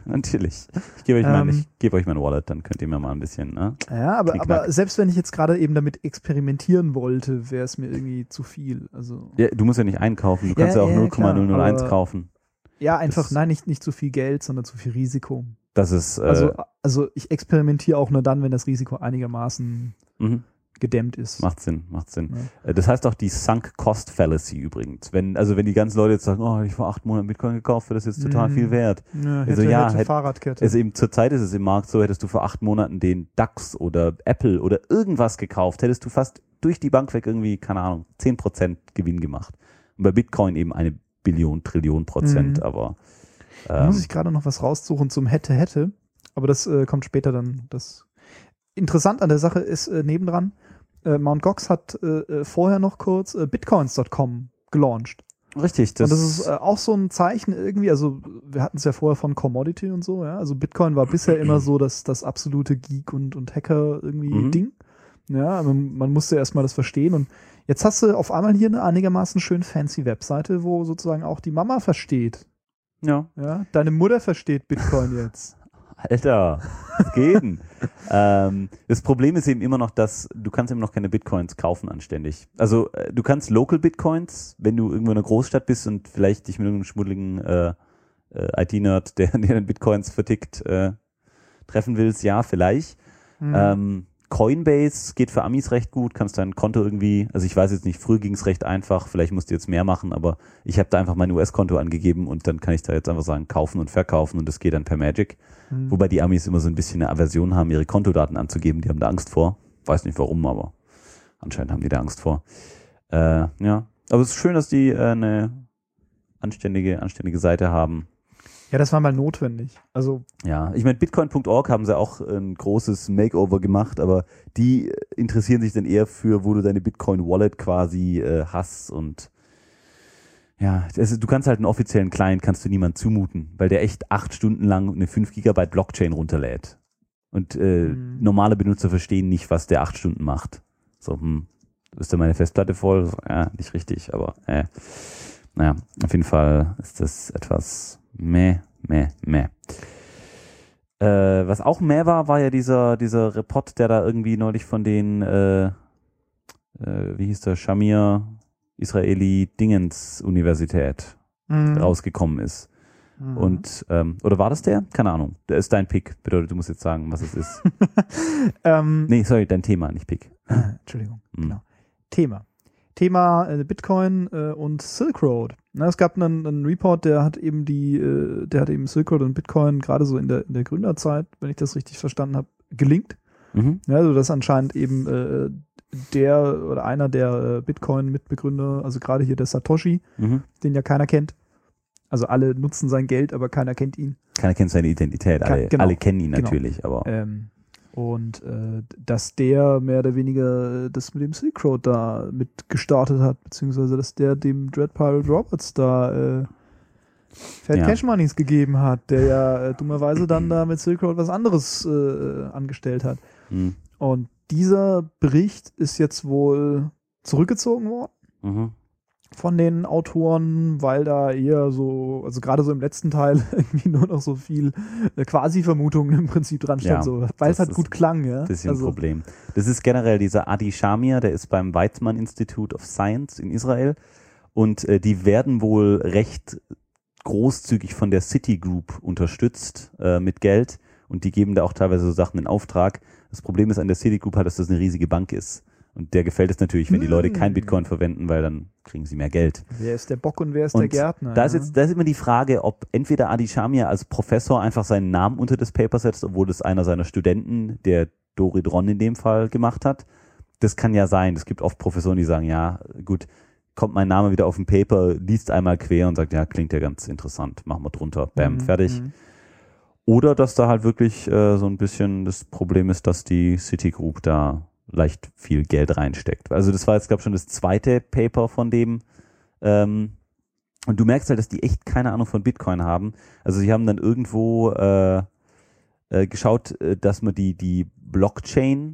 natürlich. Ich gebe euch, mein, Ähm, ich gebe euch mein Wallet, dann könnt ihr mir mal ein bisschen, ne? Ja, aber, Knickknack. aber selbst wenn ich jetzt gerade eben damit experimentieren wollte, wäre es mir irgendwie zu viel. Also Ja, du musst ja nicht einkaufen, du Ja, kannst ja, auch ja, null Komma null null eins klar, aber- kaufen. ja, einfach, Das- nein, nicht, nicht zu viel Geld, sondern zu viel Risiko. Das ist, äh, Also, also ich experimentiere auch nur dann, wenn das Risiko einigermaßen mhm. gedämmt ist. Macht Sinn, macht Sinn. Ja. Äh, Das heißt auch die Sunk Cost Fallacy übrigens. Wenn, also wenn die ganzen Leute jetzt sagen, oh, ich vor acht Monaten Bitcoin gekauft, wird das jetzt total Mhm. viel wert. Ja, hätte, Also ja, hätte hätt- Fahrradkette. Also eben zurzeit ist es im Markt so, hättest du vor acht Monaten den DAX oder Apple oder irgendwas gekauft, hättest du fast durch die Bank weg irgendwie, keine Ahnung, zehn Prozent Gewinn gemacht. Und bei Bitcoin eben eine Billion, Trillion Prozent, Mhm. aber Da ähm, muss ich gerade noch was raussuchen zum Hätte, Hätte. Aber das äh, kommt später dann. Das Interessant an der Sache ist äh, nebendran, äh, Mount Gox hat äh, äh, vorher noch kurz äh, bitcoins Punkt com gelauncht. richtig, das, und das ist äh, auch so ein Zeichen irgendwie, also wir hatten es ja vorher von Commodity und so, ja. Also Bitcoin war bisher immer so das, das absolute Geek- und, und Hacker irgendwie Mhm. Ding. Ja, man, man musste erstmal das verstehen und jetzt hast du auf einmal hier eine einigermaßen schön fancy Webseite, wo sozusagen auch die Mama versteht. ja, Ja, deine Mutter versteht Bitcoin jetzt. Alter, was geht denn? ähm, das Problem ist eben immer noch, dass du kannst immer noch keine Bitcoins kaufen anständig. Also äh, du kannst Local Bitcoins, wenn du irgendwo in einer Großstadt bist und vielleicht dich mit irgendeinem schmuddeligen äh, äh, I T-Nerd, der, der Bitcoins vertickt, äh, treffen willst, ja, vielleicht. Mhm. Ähm, Coinbase geht für Amis recht gut, kannst dein Konto irgendwie, also ich weiß jetzt nicht, früher ging es recht einfach, vielleicht musst du jetzt mehr machen, aber ich habe da einfach mein U S-Konto angegeben und dann kann ich da jetzt einfach sagen, kaufen und verkaufen und das geht dann per Magic. Mhm. Wobei die Amis immer so ein bisschen eine Aversion haben, ihre Kontodaten anzugeben, die haben da Angst vor. Weiß nicht warum, aber anscheinend haben die da Angst vor. Äh, ja, aber es ist schön, dass die äh, eine anständige, anständige Seite haben. Ja, das war mal notwendig. Also, Ja, ich meine, bitcoin Punkt org haben sie auch ein großes Makeover gemacht, aber die interessieren sich dann eher für, wo du deine Bitcoin-Wallet quasi äh, hast und ja, das, du kannst halt einen offiziellen Client, kannst du niemand zumuten, weil der echt acht Stunden lang eine fünf Gigabyte Blockchain runterlädt. Und äh, Mhm. normale Benutzer verstehen nicht, was der acht Stunden macht. So, hm, ist da meine Festplatte voll? So, ja, nicht richtig, aber äh, naja, auf jeden Fall ist das etwas meh, meh, meh. Äh, was auch meh war, war ja dieser, dieser Report, der da irgendwie neulich von den, äh, äh, wie hieß der, Shamir Israeli Dingens Universität mh, rausgekommen ist. mh. Und, ähm, oder war das der? Keine Ahnung. Der ist dein Pick. Bedeutet, du musst jetzt sagen, was es ist. ähm, Nee, sorry, dein Thema, nicht Pick. Entschuldigung, Mhm. genau. Thema. Thema äh, Bitcoin äh, und Silk Road. Na, es gab einen, einen Report, der hat eben die, äh, der hat eben Silk Road und Bitcoin gerade so in der, in der Gründerzeit, wenn ich das richtig verstanden habe, gelingt. Mhm. Ja, also dass anscheinend eben äh, der oder einer der äh, Bitcoin-Mitbegründer, also gerade hier der Satoshi, Mhm. den ja keiner kennt. Also alle nutzen sein Geld, aber keiner kennt ihn. Keiner kennt seine Identität. Alle, Ke- genau. alle kennen ihn Genau. natürlich, aber Ähm, und äh, dass der mehr oder weniger das mit dem Silk Road da mit gestartet hat, beziehungsweise dass der dem Dread Pirate Roberts da äh, Fat Ja. Cash Moneys gegeben hat, der ja äh, dummerweise dann da mit Silk Road was anderes äh, angestellt hat. mhm. Und dieser Bericht ist jetzt wohl zurückgezogen worden Mhm. von den Autoren, weil da eher so, also gerade so im letzten Teil irgendwie nur noch so viel äh, Quasi-Vermutungen im Prinzip dran stand, Ja, so, weil das es halt ist gut klang, ja. Bisschen also, Problem. Das ist generell dieser Adi Shamir, der ist beim Weizmann Institute of Science in Israel und äh, die werden wohl recht großzügig von der Citigroup unterstützt äh, mit Geld und die geben da auch teilweise so Sachen in Auftrag. Das Problem ist an der Citigroup halt, dass das eine riesige Bank ist. Und der gefällt es natürlich, wenn die Leute kein Hm. Bitcoin verwenden, weil dann kriegen sie mehr Geld. wer ist der Bock und wer ist Und der Gärtner? Da ist ja? jetzt, da ist immer die Frage, ob entweder Adi Shamir als Professor einfach seinen Namen unter das Paper setzt, obwohl das einer seiner Studenten, der Dorit Ron in dem Fall, gemacht hat. Das kann ja sein. Es gibt oft Professoren, die sagen, ja, gut, kommt mein Name wieder auf dem Paper, liest einmal quer und sagt, ja, klingt ja ganz interessant, machen wir drunter, bam, Mhm, fertig. mhm. Oder dass da halt wirklich äh, so ein bisschen das Problem ist, dass die Citigroup da leicht viel Geld reinsteckt. Also das war jetzt, glaube ich, schon das zweite Paper von dem. Ähm, und du merkst halt, dass die echt keine Ahnung von Bitcoin haben. Also sie haben dann irgendwo äh, äh, geschaut, äh, dass man die, die Blockchain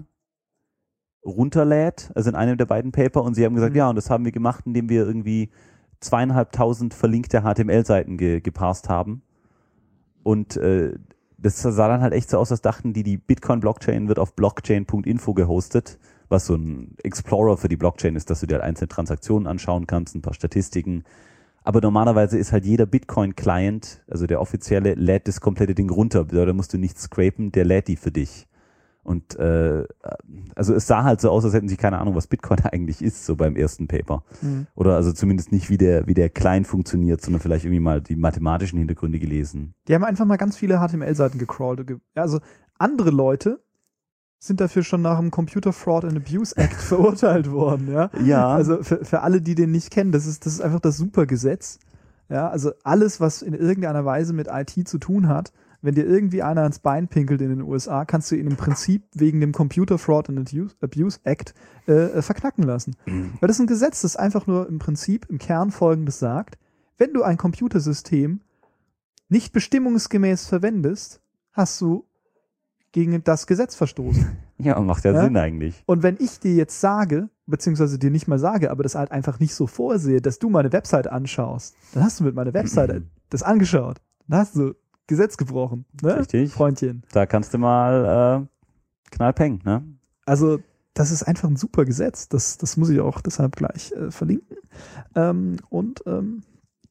runterlädt, also in einem der beiden Paper. Und sie haben gesagt, Mhm. ja, und das haben wir gemacht, indem wir irgendwie zweieinhalbtausend verlinkte H T M L-Seiten ge geparst haben. und äh, das sah dann halt echt so aus, als dachten die, die Bitcoin-Blockchain wird auf blockchain punkt info gehostet, was so ein Explorer für die Blockchain ist, dass du dir halt einzelne Transaktionen anschauen kannst, ein paar Statistiken. Aber normalerweise ist halt jeder Bitcoin-Client, also der offizielle, lädt das komplette Ding runter. Da musst du nichts scrapen, der lädt die für dich. Und äh, also es sah halt so aus, als hätten sie keine Ahnung, was Bitcoin eigentlich ist, so beim ersten Paper. Mhm. Oder also zumindest nicht, wie der, wie der Client funktioniert, sondern vielleicht irgendwie mal die mathematischen Hintergründe gelesen. Die haben einfach mal ganz viele H T M L-Seiten gecrawlt. Also andere Leute sind dafür schon nach dem Computer Fraud and Abuse Act verurteilt worden. Ja. Ja. Also für, für alle, die den nicht kennen, das ist, das ist einfach das Supergesetz. Ja, also alles, was in irgendeiner Weise mit I T zu tun hat, wenn dir irgendwie einer ans Bein pinkelt in den U S A, kannst du ihn im Prinzip wegen dem Computer Fraud and Abuse Act äh, verknacken lassen. Mhm. Weil das ist ein Gesetz, das einfach nur im Prinzip im Kern Folgendes sagt: Wenn du ein Computersystem nicht bestimmungsgemäß verwendest, hast du gegen das Gesetz verstoßen. Ja, macht ja, ja Sinn eigentlich. Und wenn ich dir jetzt sage, beziehungsweise dir nicht mal sage, aber das halt einfach nicht so vorsehe, dass du meine Website anschaust, dann hast du mit meiner Website das angeschaut. Dann hast du Gesetz gebrochen, ne? Richtig. Freundchen. Da kannst du mal äh, knallpeng, ne? Also, das ist einfach ein super Gesetz. Das, das muss ich auch deshalb gleich äh, verlinken. Ähm, und ähm,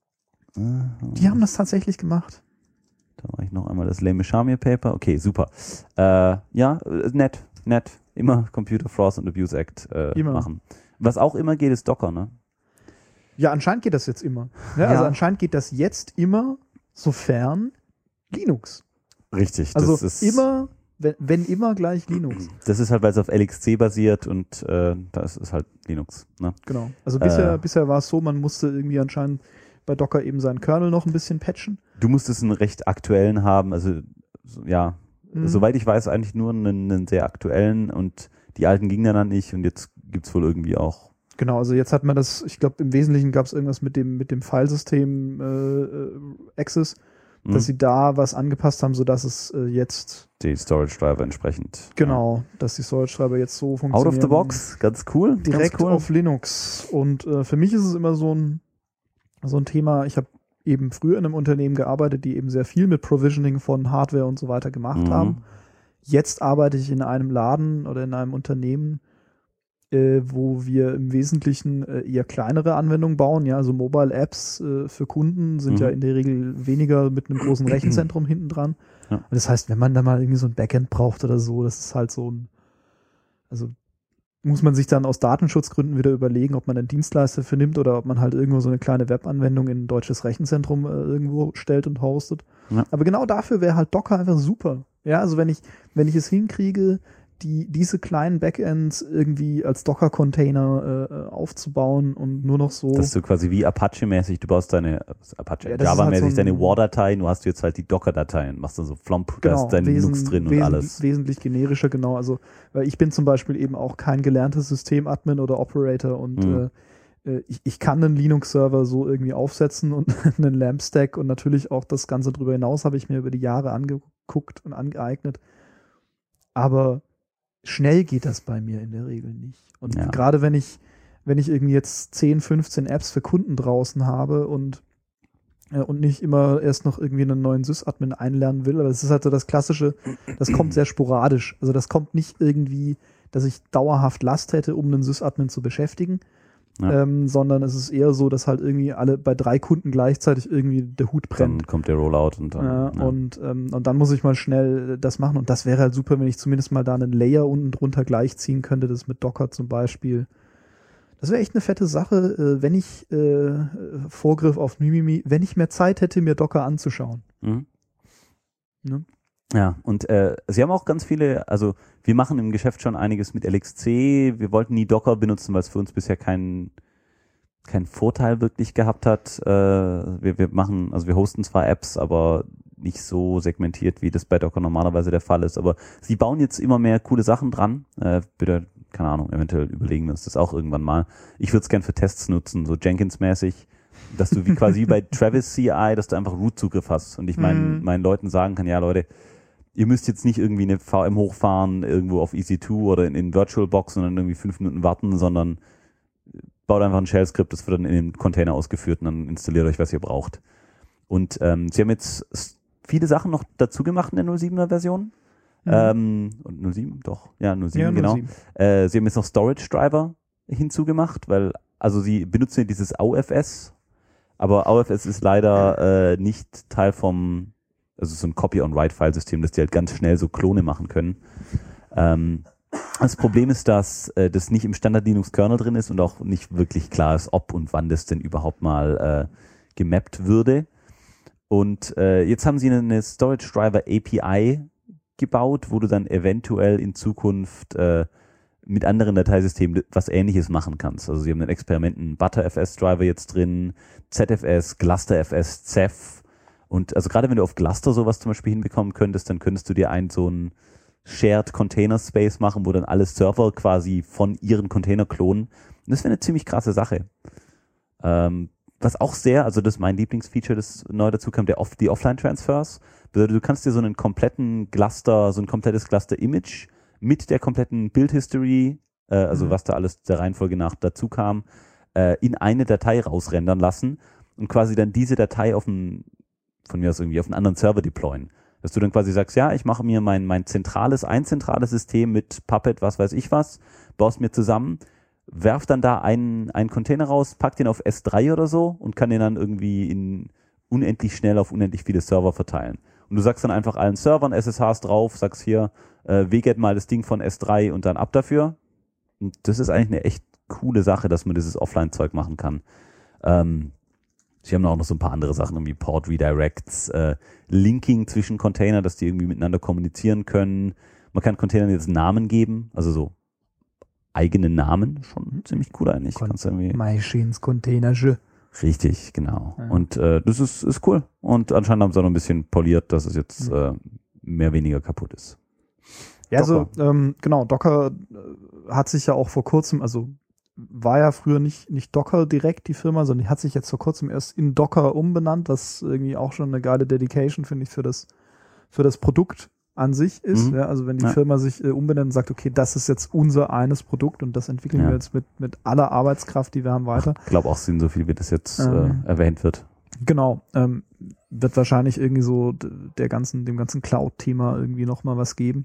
die haben das tatsächlich gemacht. Da mache ich noch einmal das Lame Shamir Paper. Okay, super. Äh, ja, nett, nett. Immer Computer Fraud and Abuse Act äh, immer. machen. Was auch immer geht, ist Docker, ne? Ja, anscheinend geht das jetzt immer. Ja, also ja. anscheinend geht das jetzt immer, sofern Linux. Richtig. Also das ist immer, wenn, wenn immer gleich Linux. Das ist halt, weil es auf L X C basiert und äh, das ist halt Linux. Ne? Genau. Also bisher, äh, bisher war es so, man musste irgendwie anscheinend bei Docker eben seinen Kernel noch ein bisschen patchen. Du musstest einen recht aktuellen haben, also ja, mhm. soweit ich weiß, eigentlich nur einen, einen sehr aktuellen und die alten gingen dann nicht und jetzt gibt es wohl irgendwie auch. Genau, also jetzt hat man das, ich glaube im Wesentlichen gab es irgendwas mit dem, mit dem Filesystem äh, Access, dass mhm. sie da was angepasst haben, sodass es äh, jetzt die Storage Driver entsprechend. Genau, ja. dass die Storage Driver jetzt so funktionieren. Out of the box, ganz cool. Direkt ganz cool. auf Linux. Und äh, für mich ist es immer so ein, so ein Thema, ich habe eben früher in einem Unternehmen gearbeitet, die eben sehr viel mit Provisioning von Hardware und so weiter gemacht mhm. haben. Jetzt arbeite ich in einem Laden oder in einem Unternehmen, Äh, wo wir im Wesentlichen äh, eher kleinere Anwendungen bauen, ja, also Mobile Apps äh, für Kunden sind mhm. ja in der Regel weniger mit einem großen Rechenzentrum hinten dran. Ja. Und das heißt, wenn man da mal irgendwie so ein Backend braucht oder so, das ist halt so ein, also muss man sich dann aus Datenschutzgründen wieder überlegen, ob man einen Dienstleister für nimmt oder ob man halt irgendwo so eine kleine Webanwendung in ein deutsches Rechenzentrum äh, irgendwo stellt und hostet. Ja. Aber genau dafür wäre halt Docker einfach super. Ja, also wenn ich, wenn ich es hinkriege, die, diese kleinen Backends irgendwie als Docker-Container äh, aufzubauen und nur noch so. Dass du quasi wie Apache-mäßig, du baust deine Apache, ja, Java-mäßig halt so deine War-Datei, nur hast du jetzt halt die Docker-Datei und machst dann so Flomp, da genau, ist dein wesen, Linux drin und wesen, alles. Wesentlich generischer, genau. Also, weil ich bin zum Beispiel eben auch kein gelerntes Systemadmin oder Operator und mhm. äh, ich, ich kann einen Linux-Server so irgendwie aufsetzen und einen LAMP-Stack und natürlich auch das Ganze drüber hinaus habe ich mir über die Jahre angeguckt und angeeignet. Aber schnell geht das bei mir in der Regel nicht. Und ja. gerade wenn ich, wenn ich irgendwie jetzt zehn, fünfzehn Apps für Kunden draußen habe und, äh, und nicht immer erst noch irgendwie einen neuen Sysadmin einlernen will, aber das ist halt so das Klassische, das kommt sehr sporadisch. Also das kommt nicht irgendwie, dass ich dauerhaft Last hätte, um einen Sysadmin zu beschäftigen, ja. ähm, sondern es ist eher so, dass halt irgendwie alle bei drei Kunden gleichzeitig irgendwie der Hut brennt. Dann kommt der Rollout und dann. Ja, ja. Und, ähm, und dann muss ich mal schnell das machen und das wäre halt super, wenn ich zumindest mal da einen Layer unten drunter gleichziehen könnte, das mit Docker zum Beispiel. Das wäre echt eine fette Sache, äh, wenn ich äh, Vorgriff auf Mimimi, wenn ich mehr Zeit hätte, mir Docker anzuschauen. Mhm. Ne? Ja, und äh, sie haben auch ganz viele, also wir machen im Geschäft schon einiges mit L X C, wir wollten nie Docker benutzen, weil es für uns bisher keinen keinen Vorteil wirklich gehabt hat. Äh, wir, wir machen, also wir hosten zwar Apps, aber nicht so segmentiert, wie das bei Docker normalerweise der Fall ist, aber sie bauen jetzt immer mehr coole Sachen dran, äh, bitte, keine Ahnung, eventuell überlegen wir uns das auch irgendwann mal. Ich würde es gern für Tests nutzen, so Jenkins-mäßig, dass du wie quasi bei Travis C I, dass du einfach Root-Zugriff hast und ich meinen Mhm. meinen Leuten sagen kann, ja Leute, ihr müsst jetzt nicht irgendwie eine V M hochfahren, irgendwo auf E C zwei oder in, in VirtualBox und dann irgendwie fünf Minuten warten, sondern baut einfach ein Shell-Skript, das wird dann in den Container ausgeführt und dann installiert euch, was ihr braucht. Und ähm, sie haben jetzt viele Sachen noch dazu gemacht in der null Punkt siebener Version. Mhm. Ähm, und null Punkt sieben, doch. Ja, null Punkt sieben, Ja, genau. null Punkt sieben. Äh, sie haben jetzt noch Storage Driver hinzugemacht, weil, also sie benutzen ja dieses A U F S, aber A U F S ist leider äh, nicht Teil vom, also so ein Copy-on-Write-File-System, dass die halt ganz schnell so Klone machen können. Ähm, das Problem ist, dass äh, das nicht im Standard-Linux-Kernel drin ist und auch nicht wirklich klar ist, ob und wann das denn überhaupt mal äh, gemappt würde. Und äh, jetzt haben sie eine Storage Driver A P I gebaut, wo du dann eventuell in Zukunft äh, mit anderen Dateisystemen was Ähnliches machen kannst. Also sie haben ein Experiment, einen ButterFS-Driver jetzt drin, Z F S, GlusterFS, Ceph. Und also gerade wenn du auf Gluster sowas zum Beispiel hinbekommen könntest, dann könntest du dir ein so ein Shared Container Space machen, wo dann alle Server quasi von ihren Container klonen. Und das wäre eine ziemlich krasse Sache. Ähm, was auch sehr, also das ist mein Lieblingsfeature, das neu dazu kam, der Off, die Offline-Transfers. Du kannst dir so einen kompletten Cluster, so ein komplettes Cluster-Image mit der kompletten Build-History, äh, also mhm. was da alles der Reihenfolge nach dazu kam, äh, in eine Datei rausrendern lassen und quasi dann diese Datei auf einen, von mir aus irgendwie auf einen anderen Server deployen. Dass du dann quasi sagst, ja, ich mache mir mein, mein zentrales, ein zentrales System mit Puppet, was weiß ich was, baust mir zusammen, werf dann da einen, einen Container raus, pack den auf S drei oder so und kann den dann irgendwie in unendlich schnell auf unendlich viele Server verteilen. Und du sagst dann einfach allen Servern S S Hs drauf, sagst hier, äh, wget mal das Ding von S drei und dann ab dafür. Und das ist eigentlich eine echt coole Sache, dass man dieses Offline-Zeug machen kann. Ähm, Sie haben auch noch so ein paar andere Sachen, irgendwie Port Redirects, äh, Linking zwischen Container, dass die irgendwie miteinander kommunizieren können. Man kann Containern jetzt Namen geben, also so eigene Namen, schon ziemlich cool eigentlich. Kon- Kannst du irgendwie Machines Container. Richtig, genau. Ja. Und äh, das ist, ist cool. Und anscheinend haben sie auch noch ein bisschen poliert, dass es jetzt Mhm. äh, mehr weniger kaputt ist. Ja, also Docker. ähm, genau, Docker äh, hat sich ja auch vor kurzem, also war ja früher nicht, nicht Docker direkt die Firma, sondern die hat sich jetzt vor kurzem erst in Docker umbenannt, was irgendwie auch schon eine geile Dedication, finde ich, für das, für das Produkt an sich ist. Mhm. Ja, also wenn die Ja. Firma sich äh, umbenennt und sagt, okay, das ist jetzt unser eines Produkt und das entwickeln Ja. wir jetzt mit, mit aller Arbeitskraft, die wir haben, weiter. Ich glaube auch Sinn, so viel wie das jetzt Ähm. äh, erwähnt wird. Genau, ähm, wird wahrscheinlich irgendwie so d- der ganzen, dem ganzen Cloud-Thema irgendwie nochmal was geben.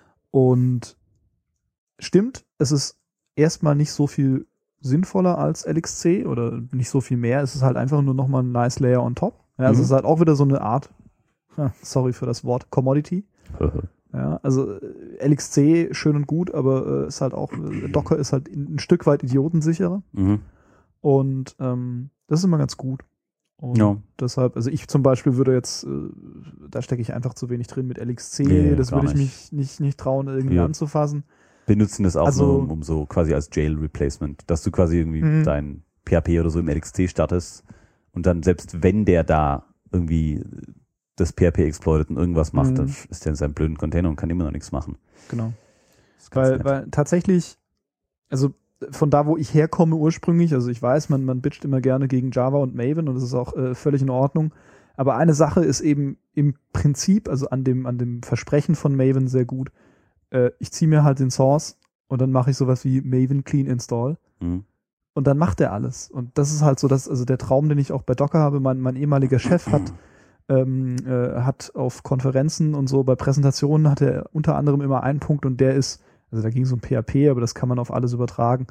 Und stimmt, es ist erstmal nicht so viel sinnvoller als L X C oder nicht so viel mehr. Es ist halt einfach nur nochmal ein nice Layer on top. Ja, also Mhm. es ist halt auch wieder so eine Art, ha, sorry für das Wort, Commodity. Ja, also äh, L X C schön und gut, aber äh, ist halt auch, äh, Docker ist halt ein Stück weit idiotensicherer. Mhm. Und ähm, das ist immer ganz gut. Und Ja. deshalb, also ich zum Beispiel würde jetzt, äh, da stecke ich einfach zu wenig drin mit L X C, Nee, das gar würde ich nicht. mich nicht, nicht trauen, irgendwie Ja. anzufassen. Wir nutzen das auch Also- nur, um, um so quasi als Jail-Replacement, dass du quasi irgendwie Mhm. dein P H P oder so im L X C startest und dann selbst wenn der da irgendwie das P H P exploitet und irgendwas macht, Mhm. dann ist der in seinem blöden Container und kann immer noch nichts machen. Genau. Das ist ganz Weil, nett. weil tatsächlich, also von da, wo ich herkomme ursprünglich, also ich weiß, man, man bitcht immer gerne gegen Java und Maven und das ist auch äh, völlig in Ordnung. Aber eine Sache ist eben im Prinzip, also an dem, an dem Versprechen von Maven sehr gut. Äh, ich ziehe mir halt den Source und dann mache ich sowas wie Maven Clean Install Mhm. und dann macht er alles. Und das ist halt so, dass, also der Traum, den ich auch bei Docker habe, mein, mein ehemaliger Chef hat, ähm, äh, hat auf Konferenzen und so, bei Präsentationen hat er unter anderem immer einen Punkt und der ist, also da ging es um P H P, aber das kann man auf alles übertragen.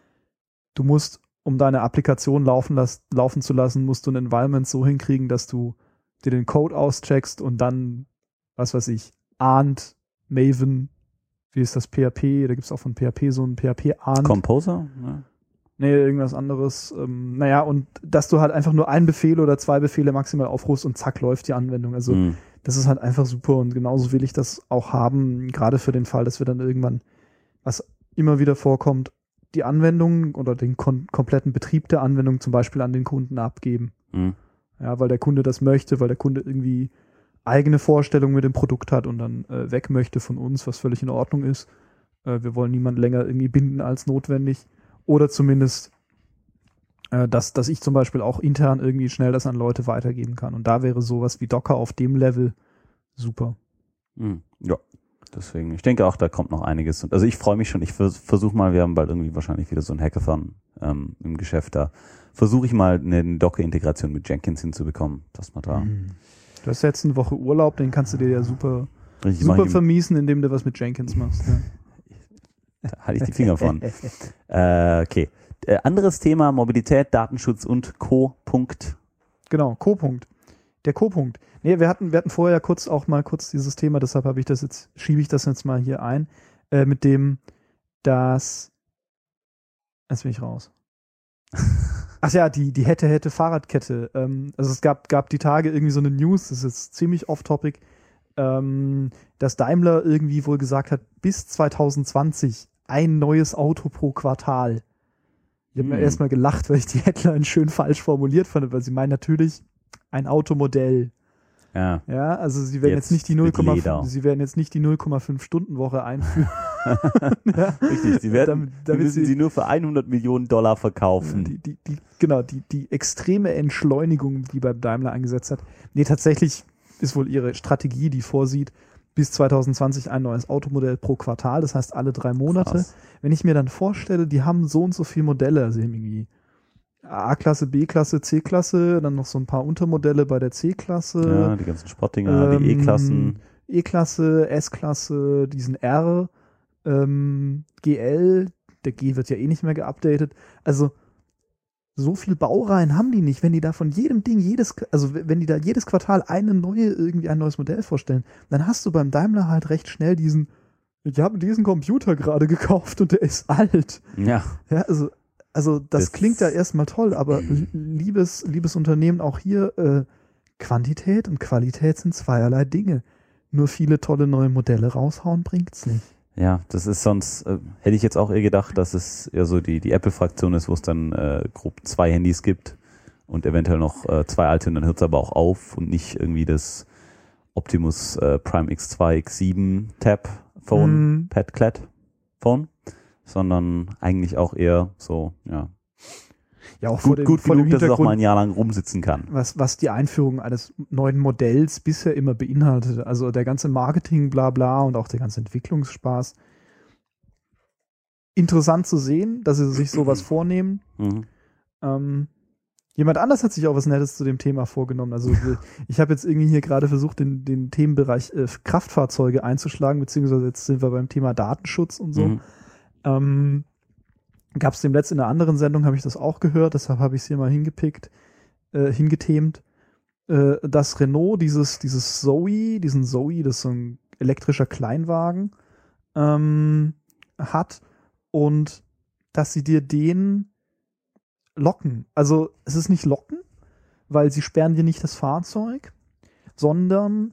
Du musst, um deine Applikation laufen, las- laufen zu lassen, musst du ein Environment so hinkriegen, dass du dir den Code auscheckst und dann, was weiß ich, ahnt, Maven, wie ist das P H P, da gibt es auch von P H P so ein P H P ahnt. Composer? Ja. Nee, irgendwas anderes. Ähm, naja, und dass du halt einfach nur einen Befehl oder zwei Befehle maximal aufrufst und zack, läuft die Anwendung. Also Mhm. das ist halt einfach super und genauso will ich das auch haben, gerade für den Fall, dass wir dann irgendwann, was immer wieder vorkommt, die Anwendung oder den kon- kompletten Betrieb der Anwendung zum Beispiel an den Kunden abgeben. Mhm. Ja, weil der Kunde das möchte, weil der Kunde irgendwie eigene Vorstellungen mit dem Produkt hat und dann äh, weg möchte von uns, was völlig in Ordnung ist. Äh, wir wollen niemanden länger irgendwie binden als notwendig. Oder zumindest, äh, dass, dass ich zum Beispiel auch intern irgendwie schnell das an Leute weitergeben kann. Und da wäre sowas wie Docker auf dem Level super. Mhm. Ja, deswegen, ich denke auch, da kommt noch einiges. Und- Also ich freue mich schon, ich vers versuche mal, wir haben bald irgendwie wahrscheinlich wieder so ein Hackathon ähm, im Geschäft da. Versuche ich mal eine Docker-Integration mit Jenkins hinzubekommen, dass man da Du hast jetzt eine Woche Urlaub, den kannst du dir ja super, Ich super mach- vermiesen, indem du was mit Jenkins machst. Ja. Da halte ich die Finger von. äh, okay. Äh, anderes Thema, Mobilität, Datenschutz und Co. Punkt. Genau, Co-Punkt. Der Co-Punkt. Nee, wir hatten, wir hatten vorher kurz auch mal kurz dieses Thema, deshalb habe ich das jetzt, schiebe ich das jetzt mal hier ein, äh, mit dem, dass, jetzt bin ich raus. Ach ja, die, die hätte, hätte Fahrradkette. Ähm, also es gab, gab die Tage irgendwie so eine News, das ist jetzt ziemlich off-topic, ähm, dass Daimler irgendwie wohl gesagt hat, bis zwanzig zwanzig ein neues Auto pro Quartal. Ich habe mir Hm. erstmal gelacht, weil ich die Headline schön falsch formuliert fand, weil sie meinen natürlich ein Automodell. Ja. Ja, also sie werden Jetzt jetzt, nicht die mit 0,5 Leder. sie werden jetzt nicht die null Komma fünf Stunden Woche einführen. ja. Richtig, sie werden, Damit- damit wir müssen sie- sie nur für hundert Millionen Dollar verkaufen. Die, die, die, genau, die, die extreme Entschleunigung, die beim Daimler eingesetzt hat. Nee, tatsächlich ist wohl ihre Strategie, die vorsieht, bis zwanzig zwanzig ein neues Automodell pro Quartal, das heißt alle drei Monate. Krass. Wenn ich mir dann vorstelle, die haben so und so viele Modelle, also sie haben irgendwie A-Klasse, B-Klasse, C-Klasse, dann noch so ein paar Untermodelle bei der C-Klasse. Ja, die ganzen Sportdinger, die Ähm, E-Klassen. E-Klasse, S-Klasse, diesen R, ähm, G L, der G wird ja eh nicht mehr geupdatet. Also so viel Baureihen haben die nicht, wenn die da von jedem Ding jedes, also wenn die da jedes Quartal eine neue, irgendwie ein neues Modell vorstellen, dann hast du beim Daimler halt recht schnell diesen, ich habe diesen Computer gerade gekauft und der ist alt. Ja, Ja, also, also das, Das- klingt ja erstmal toll, aber li- liebes, liebes Unternehmen, auch hier, äh, Quantität und Qualität sind zweierlei Dinge. Nur viele tolle neue Modelle raushauen bringt's nicht. ja, das ist sonst, äh, hätte ich jetzt auch eher gedacht, dass es eher so die, die Apple-Fraktion ist, wo es dann äh, grob zwei Handys gibt und eventuell noch äh, zwei alte und dann hört es aber auch auf und nicht irgendwie das Optimus äh, Prime X zwei, X sieben Tab Phone, Mhm. Pad Clad Phone, sondern eigentlich auch eher so, ja, Ja, auch vor gut, dem, gut vor dem genug, dass es auch Hintergrund, mal ein Jahr lang rumsitzen kann. was, was die Einführung eines neuen Modells bisher immer beinhaltete. Also der ganze Marketing, bla bla und auch der ganze Entwicklungsspaß. Interessant zu sehen, dass sie sich sowas vornehmen. Mhm. Ähm, jemand anders hat sich auch was Nettes zu dem Thema vorgenommen. Also äh, ich habe jetzt irgendwie hier gerade versucht, den, den Themenbereich äh, Kraftfahrzeuge einzuschlagen, beziehungsweise jetzt sind wir beim Thema Datenschutz und so. Mhm. Ähm, Gab es dem letzten in einer anderen Sendung, habe ich das auch gehört, deshalb habe ich es hier mal hingepickt, äh, hingethemt, äh, dass Renault dieses, dieses Zoe, diesen Zoe, das ist so ein elektrischer Kleinwagen, ähm, hat und dass sie dir den locken. Also es ist nicht locken, weil sie sperren dir nicht das Fahrzeug, sondern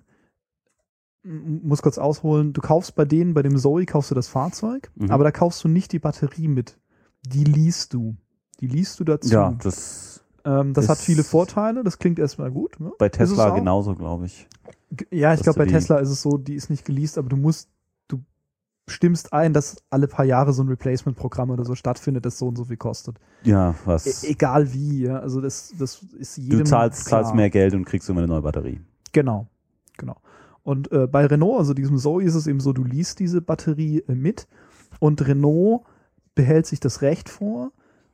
m- muss kurz ausholen, du kaufst bei denen, bei dem Zoe kaufst du das Fahrzeug, Mhm. aber da kaufst du nicht die Batterie mit. Die liest du. Die liest du dazu. Ja, das ähm, das ist- hat viele Vorteile, das klingt erstmal gut. Ne? bei Ist es Tesla auch? genauso, glaube ich. G- Ja, ich dass glaube, du bei die- Tesla ist es so, die ist nicht geleast, aber du musst, du stimmst ein, dass alle paar Jahre so ein Replacement-Programm oder so stattfindet, das so und so viel kostet. Ja, was? E egal wie, ja. Also das, das ist jedem Du zahlst, klar. zahlst mehr Geld und kriegst immer eine neue Batterie. Genau, genau. Und äh, bei Renault, also diesem Zoe, ist es eben so, du liest diese Batterie äh, mit und Renault behält sich das Recht vor,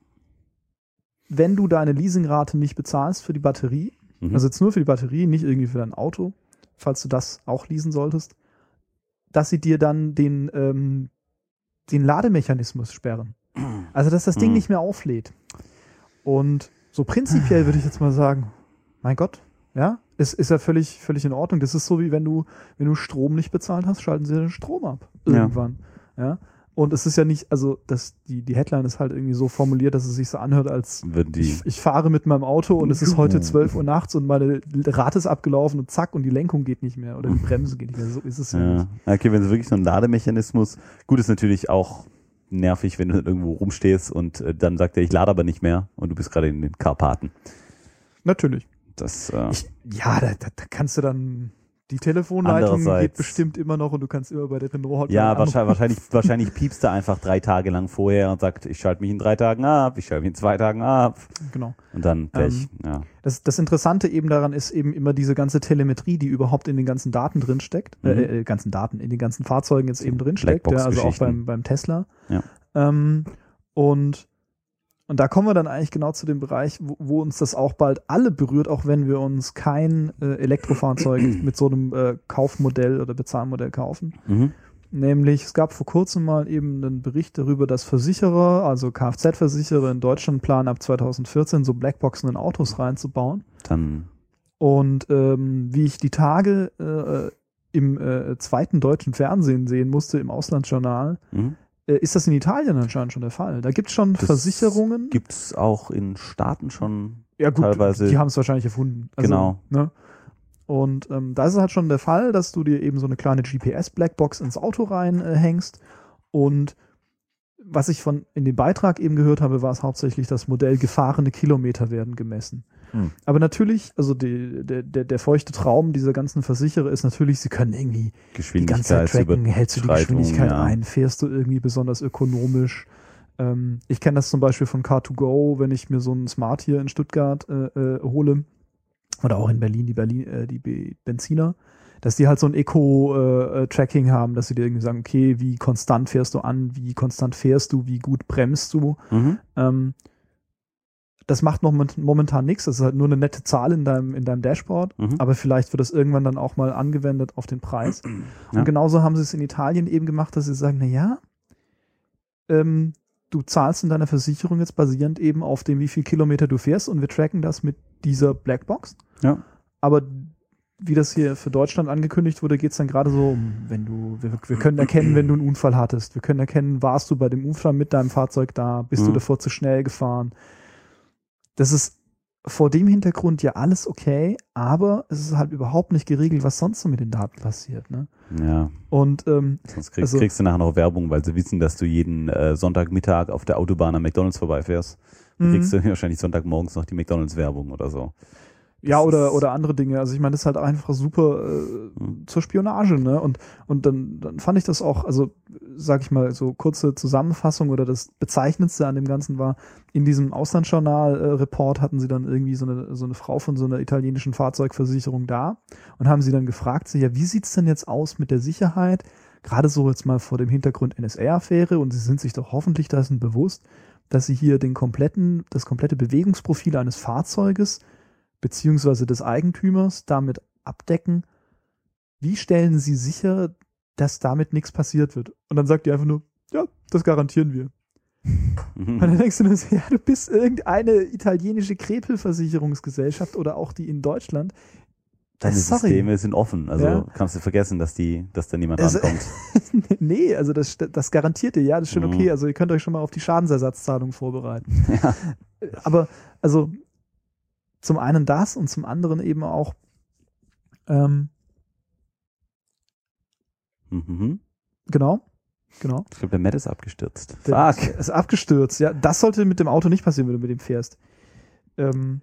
wenn du deine Leasingrate nicht bezahlst für die Batterie, Mhm. also jetzt nur für die Batterie, nicht irgendwie für dein Auto, falls du das auch leasen solltest, dass sie dir dann den, ähm, den Lademechanismus sperren. Also, dass das Ding Mhm. nicht mehr auflädt. Und so prinzipiell würde ich jetzt mal sagen, mein Gott, ja, es ist ja völlig, völlig in Ordnung. Das ist so, wie wenn du, wenn du Strom nicht bezahlt hast, schalten sie den Strom ab. Irgendwann. Ja. Und es ist ja nicht, also das, die, die Headline ist halt irgendwie so formuliert, dass es sich so anhört, als Würden die, ich, ich fahre mit meinem Auto und es ist heute zwölf Uhr nachts und meine Rate ist abgelaufen und zack und die Lenkung geht nicht mehr oder die Bremse geht nicht mehr. So ist es ja, ja. nicht. Okay, wenn es wirklich so ein Lademechanismus, gut, ist natürlich auch nervig, wenn du dann irgendwo rumstehst und äh, dann sagt er, ich lade aber nicht mehr und du bist gerade in den Karpaten. Natürlich. Das, äh, Ich, ja, da, da, da kannst du dann, die Telefonleitung geht Andererseits- bestimmt immer noch und du kannst immer bei der Renault Hotline ja, anrufen. wahrscheinlich, wahrscheinlich, wahrscheinlich piepst er einfach drei Tage lang vorher und sagt, ich schalte mich in drei Tagen ab, ich schalte mich in zwei Tagen ab Genau. und dann Pech. Ähm, ja. Das, das Interessante eben daran ist eben immer diese ganze Telemetrie, die überhaupt in den ganzen Daten drin steckt, Mhm. äh, äh, ganzen Daten, in den ganzen Fahrzeugen jetzt eben drin steckt, ja, also auch Blackbox-Geschichten. beim, beim Tesla. Ja. Ähm, und Und da kommen wir dann eigentlich genau zu dem Bereich, wo, wo uns das auch bald alle berührt, auch wenn wir uns kein äh, Elektrofahrzeug mit so einem äh, Kaufmodell oder Bezahlmodell kaufen. Mhm. Nämlich, es gab vor kurzem mal eben einen Bericht darüber, dass Versicherer, also Kfz-Versicherer in Deutschland planen, ab zwanzig vierzehn so Blackboxen in Autos reinzubauen. Dann. Und ähm, wie ich die Tage äh, im äh, zweiten deutschen Fernsehen sehen musste, im Auslandsjournal, Mhm. ist das in Italien anscheinend schon der Fall. Da gibt es schon Das Versicherungen. Gibt es auch in Staaten schon Ja gut, teilweise. die haben es wahrscheinlich erfunden. Also, Genau. Ne? Und ähm, da ist es halt schon der Fall, dass du dir eben so eine kleine G P S-Blackbox ins Auto reinhängst. Äh, und was ich von in dem Beitrag eben gehört habe, war es hauptsächlich das Modell gefahrene Kilometer werden gemessen. Hm. Aber natürlich, also die, der, der, der feuchte Traum dieser ganzen Versicherer ist natürlich, sie können irgendwie die ganze Zeit tracken, hältst du die Geschwindigkeit ja. ein, fährst du irgendwie besonders ökonomisch. Ähm, ich kenne das zum Beispiel von Car to Go, wenn ich mir so einen Smart hier in Stuttgart äh, äh, hole oder auch in Berlin die Berlin äh, die Be- Benziner, dass die halt so ein Eco-Tracking äh, haben, dass sie dir irgendwie sagen, okay, wie konstant fährst du an, wie konstant fährst du, wie gut bremst du. Mhm. Ähm, das macht noch momentan nichts, das ist halt nur eine nette Zahl in deinem, in deinem Dashboard, Mhm. aber vielleicht wird das irgendwann dann auch mal angewendet auf den Preis. Ja. Und genauso haben sie es in Italien eben gemacht, dass sie sagen, na ja, ähm, du zahlst in deiner Versicherung jetzt basierend eben auf dem, wie viel Kilometer du fährst und wir tracken das mit dieser Blackbox. Ja. Aber wie das hier für Deutschland angekündigt wurde, geht es dann gerade so um, wenn du, wir, wir können erkennen, wenn du einen Unfall hattest. Wir können erkennen, warst du bei dem Unfall mit deinem Fahrzeug da, bist Mhm. du davor zu schnell gefahren. Das ist vor dem Hintergrund ja alles okay, aber es ist halt überhaupt nicht geregelt, was sonst so mit den Daten passiert. Ne? Ja. Und ähm, Sonst kriegst, Also- kriegst du nachher noch Werbung, weil sie wissen, dass du jeden äh, Sonntagmittag auf der Autobahn am McDonalds vorbeifährst. Dann Mhm. kriegst du wahrscheinlich Sonntagmorgens noch die McDonalds-Werbung oder so. ja, Das oder, ist- oder andere Dinge. Also ich meine, das ist halt einfach super äh, Mhm. zur Spionage, ne? Und, und dann, dann fand ich das auch, also sag ich mal, so kurze Zusammenfassung oder das Bezeichnendste an dem Ganzen war, in diesem Auslandsjournal-Report hatten sie dann irgendwie so eine, so eine Frau von so einer italienischen Fahrzeugversicherung da und haben sie dann gefragt, so, ja, wie sieht's denn jetzt aus mit der Sicherheit? Gerade so jetzt mal vor dem Hintergrund N S A-Affäre und sie sind sich doch hoffentlich dessen bewusst, dass sie hier den kompletten, das komplette Bewegungsprofil eines Fahrzeuges beziehungsweise des Eigentümers damit abdecken. Wie stellen sie sicher, dass damit nichts passiert wird? Und dann sagt die einfach nur, ja, das garantieren wir. Und dann denkst du nur so, ja, du bist irgendeine italienische Krepel-Versicherungsgesellschaft oder auch die in Deutschland. Deine Sorry. Systeme sind offen, also Ja. kannst du vergessen, dass die, dass da niemand Also- rankommt. Nee, also das, das garantiert ihr, ja, das ist schon Mhm. okay. Also ihr könnt euch schon mal auf die Schadensersatzzahlung vorbereiten. Ja. Aber also zum einen das und zum anderen eben auch ähm, Mhm. genau, genau. Ich glaube, der Matt ist abgestürzt. Der Fuck. ist abgestürzt. Ja, das sollte mit dem Auto nicht passieren, wenn du mit dem fährst. Ähm,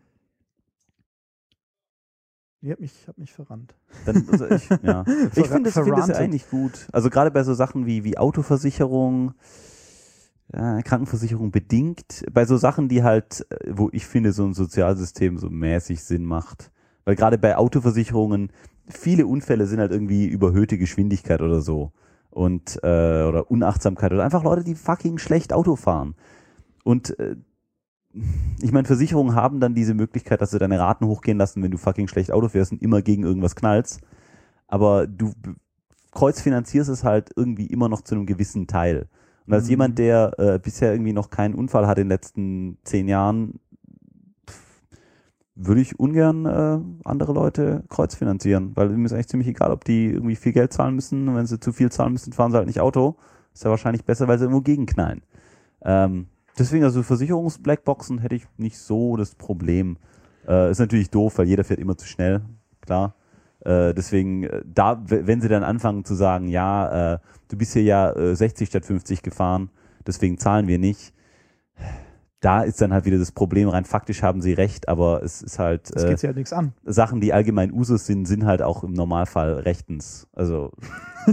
ich hab mich, hab mich verrannt. Dann, also ich ja. ich finde das, find das ja verrantet. eigentlich gut. Also gerade bei so Sachen wie, wie Autoversicherung, ja, Krankenversicherung bedingt, bei so Sachen, die halt, äh, wo ich finde, so ein Sozialsystem so mäßig Sinn macht. Weil gerade bei Autoversicherungen, viele Unfälle sind halt irgendwie überhöhte Geschwindigkeit oder so. Und, äh, oder Unachtsamkeit oder einfach Leute, die fucking schlecht Auto fahren. Und äh, ich meine, Versicherungen haben dann diese Möglichkeit, dass sie deine Raten hochgehen lassen, wenn du fucking schlecht Auto fährst und immer gegen irgendwas knallst. Aber du b- kreuzfinanzierst es halt irgendwie immer noch zu einem gewissen Teil. Und als Mhm. jemand, der äh, bisher irgendwie noch keinen Unfall hat in den letzten zehn Jahren, pff, würde ich ungern äh, andere Leute kreuzfinanzieren, weil mir ist eigentlich ziemlich egal, ob die irgendwie viel Geld zahlen müssen. Und wenn sie zu viel zahlen müssen, fahren sie halt nicht Auto. Ist ja wahrscheinlich besser, weil sie irgendwo gegenknallen. Ähm, deswegen, also Versicherungs-Blackboxen hätte ich nicht so das Problem. Äh, ist natürlich doof, weil jeder fährt immer zu schnell, klar. Äh, deswegen, äh, da, w- wenn sie dann anfangen zu sagen, ja, äh, du bist hier ja äh, sechzig statt fünfzig gefahren, deswegen zahlen wir nicht. Da ist dann halt wieder das Problem, rein faktisch haben sie recht, aber es ist halt Das äh, geht sich halt nichts an. Sachen, die allgemein Usus sind, sind halt auch im Normalfall rechtens. Also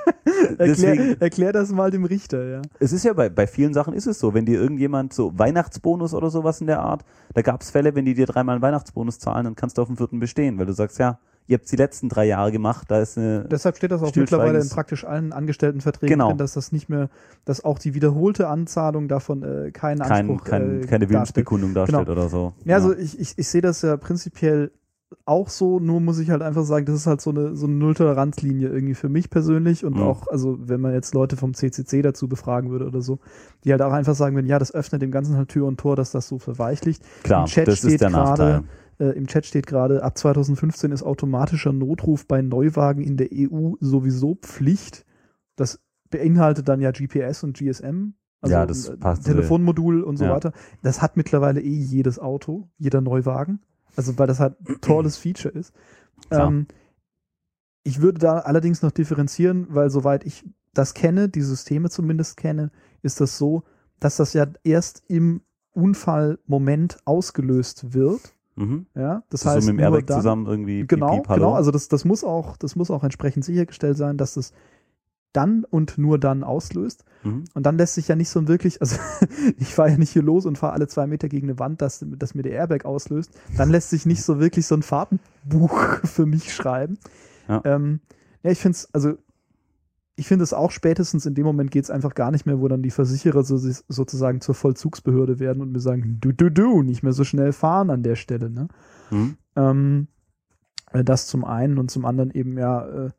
erklär, erklär das mal dem Richter, ja. Es ist ja bei, bei vielen Sachen ist es so, wenn dir irgendjemand so Weihnachtsbonus oder sowas in der Art, da gab es Fälle, wenn die dir dreimal einen Weihnachtsbonus zahlen, dann kannst du auf dem vierten bestehen, weil du sagst, ja, ihr habt es die letzten drei Jahre gemacht, da ist eine... Deshalb steht das auch mittlerweile in praktisch allen Angestelltenverträgen genau. drin, dass das nicht mehr, dass auch die wiederholte Anzahlung davon äh, keinen kein, Anspruch kein, äh, keine Willensbekundung darstellt, genau. oder so. Ja, also ich, ich, ich sehe das ja prinzipiell auch so, nur muss ich halt einfach sagen, das ist halt so eine, so eine Null-Toleranz-Linie irgendwie für mich persönlich und mhm. auch, also wenn man jetzt Leute vom C C C dazu befragen würde oder so, die halt auch einfach sagen würden, ja, das öffnet dem Ganzen halt Tür und Tor, dass das so verweichlicht. Klar, Im Chat das steht ist der grade, Nachteil. Äh, Im Chat steht gerade, ab zwanzig fünfzehn ist automatischer Notruf bei Neuwagen in der E U sowieso Pflicht. Das beinhaltet dann ja G P S und G S M. Also ja, das passt. Telefonmodul und so ja. weiter. Das hat mittlerweile eh jedes Auto, jeder Neuwagen. Also weil das halt ein tolles Feature ist. Ähm, ich würde da allerdings noch differenzieren, weil soweit ich das kenne, die Systeme zumindest kenne, ist das so, dass das ja erst im Unfallmoment ausgelöst wird. Mhm. Ja, das, das heißt so mit dem Airbag dann, zusammen irgendwie. Genau, piep, piep, genau. Also das, das muss auch, das muss auch entsprechend sichergestellt sein, dass das dann und nur dann auslöst. Mhm. Und dann lässt sich ja nicht so wirklich, also ich fahre ja nicht hier los und fahre alle zwei Meter gegen eine Wand, dass, dass mir der Airbag auslöst. Dann lässt sich nicht so wirklich so ein Fahrtenbuch für mich schreiben. Ja, ähm, ja ich finde es, also ich finde es auch spätestens in dem Moment geht es einfach gar nicht mehr, wo dann die Versicherer so, sozusagen zur Vollzugsbehörde werden und mir sagen, du, du, du, nicht mehr so schnell fahren an der Stelle. Ne? Mhm. Ähm, das zum einen und zum anderen eben ja, äh,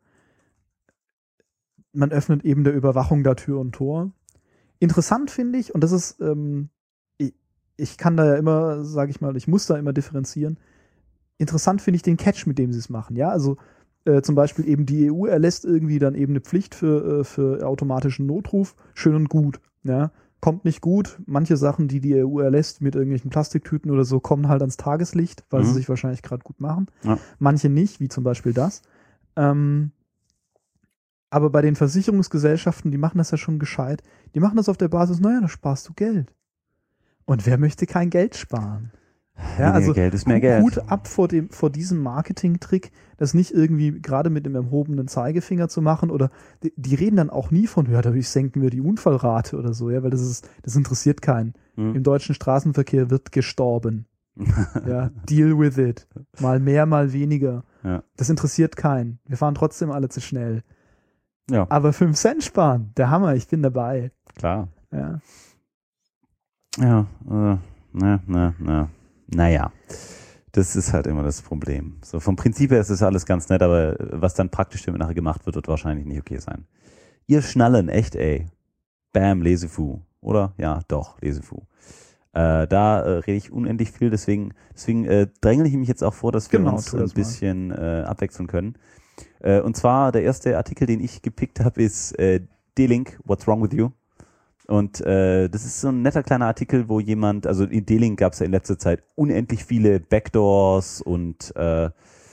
man öffnet eben der Überwachung da Tür und Tor. Interessant finde ich, und das ist, ähm, ich, ich kann da ja immer, sage ich mal, ich muss da immer differenzieren. Interessant finde ich den Catch, mit dem sie es machen. Ja, also äh, zum Beispiel eben die E U erlässt irgendwie dann eben eine Pflicht für, äh, für automatischen Notruf. Schön und gut. Ja, kommt nicht gut. Manche Sachen, die die E U erlässt mit irgendwelchen Plastiktüten oder so, kommen halt ans Tageslicht, weil mhm. sie sich wahrscheinlich gerade gut machen. Ja. Manche nicht, wie zum Beispiel das. Ähm, Aber bei den Versicherungsgesellschaften, die machen das ja schon gescheit. Die machen das auf der Basis, naja, da sparst du Geld. Und wer möchte kein Geld sparen? Ja, also Geld ist mehr Geld. Hut ab vor dem, vor diesem Marketing-Trick, das nicht irgendwie gerade mit dem erhobenen Zeigefinger zu machen oder die, die reden dann auch nie von, ja, dadurch senken wir die Unfallrate oder so, ja, weil das ist, das interessiert keinen. Hm. Im deutschen Straßenverkehr wird gestorben. Ja, deal with it. Mal mehr, mal weniger. Ja. Das interessiert keinen. Wir fahren trotzdem alle zu schnell. Ja. Aber fünf Cent sparen, der Hammer, ich bin dabei. Klar. Ja. Ja, äh, na, na, na. Naja, das ist halt immer das Problem. So vom Prinzip her ist das alles ganz nett, aber was dann praktisch damit nachher gemacht wird, wird wahrscheinlich nicht okay sein. Ihr Schnallen, echt ey. Bam, Lesefu. Oder? Ja, doch, Lesefu. Äh, da äh, rede ich unendlich viel, deswegen, deswegen äh, dränge ich mich jetzt auch vor, dass wir genau, uns ein bisschen äh, abwechseln können. Äh, und zwar der erste Artikel, den ich gepickt habe, ist äh, D-Link, What's Wrong With You? Und äh, das ist so ein netter kleiner Artikel, wo jemand, also in D-Link gab es ja in letzter Zeit unendlich viele Backdoors und äh,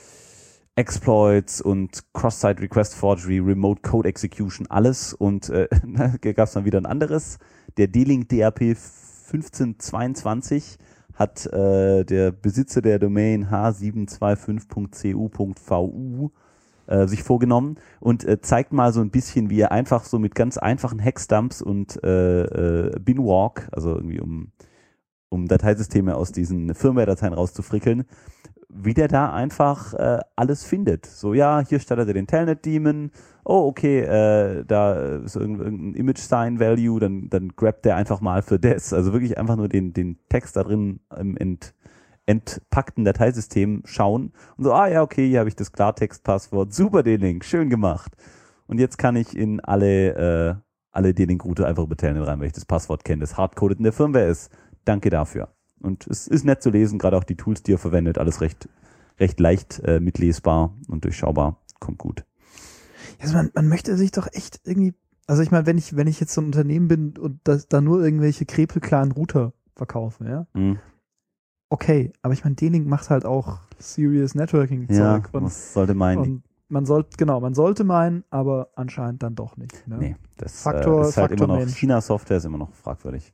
Exploits und Cross-Site Request Forgery, Remote Code Execution, alles. Und äh, da gab es dann wieder ein anderes. Der D-Link D R P fünfzehn zweiundzwanzig hat äh, der Besitzer der Domain h sieben zwei fünf punkt c u punkt v u äh, sich vorgenommen und äh, zeigt mal so ein bisschen, wie er einfach so mit ganz einfachen Hexdumps und äh, äh, Binwalk, also irgendwie um, um Dateisysteme aus diesen Firmware-Dateien rauszufrickeln, wie der da einfach äh, alles findet. So, ja, hier startet er den Telnet-Daemon, oh, okay, äh, da ist irgendein Image-Sign-Value, dann, dann grabt der einfach mal für das. Also wirklich einfach nur den, den Text da drin im ent, entpackten Dateisystem schauen und so, ah ja, okay, hier habe ich das Klartext-Passwort, super D-Link, schön gemacht. Und jetzt kann ich in alle, äh, alle D-Link-Route einfach über Telnet rein, weil ich das Passwort kenne, das hardcoded in der Firmware ist. Danke dafür. Und es ist nett zu lesen, gerade auch die Tools, die er verwendet, alles recht, recht leicht äh, mitlesbar und durchschaubar. Kommt gut. Also man, man möchte sich doch echt irgendwie, also ich meine, wenn ich, wenn ich jetzt so ein Unternehmen bin und das, da nur irgendwelche krepelklaren Router verkaufe, ja, mhm. okay, aber ich meine, D-Link macht halt auch Serious Networking-Zeug. Ja, und, das sollte meinen. Und man sollte, genau, man sollte meinen, aber anscheinend dann doch nicht. Ne? Nee, das Faktor, äh, ist halt Faktor immer noch, Mensch. China-Software ist immer noch fragwürdig.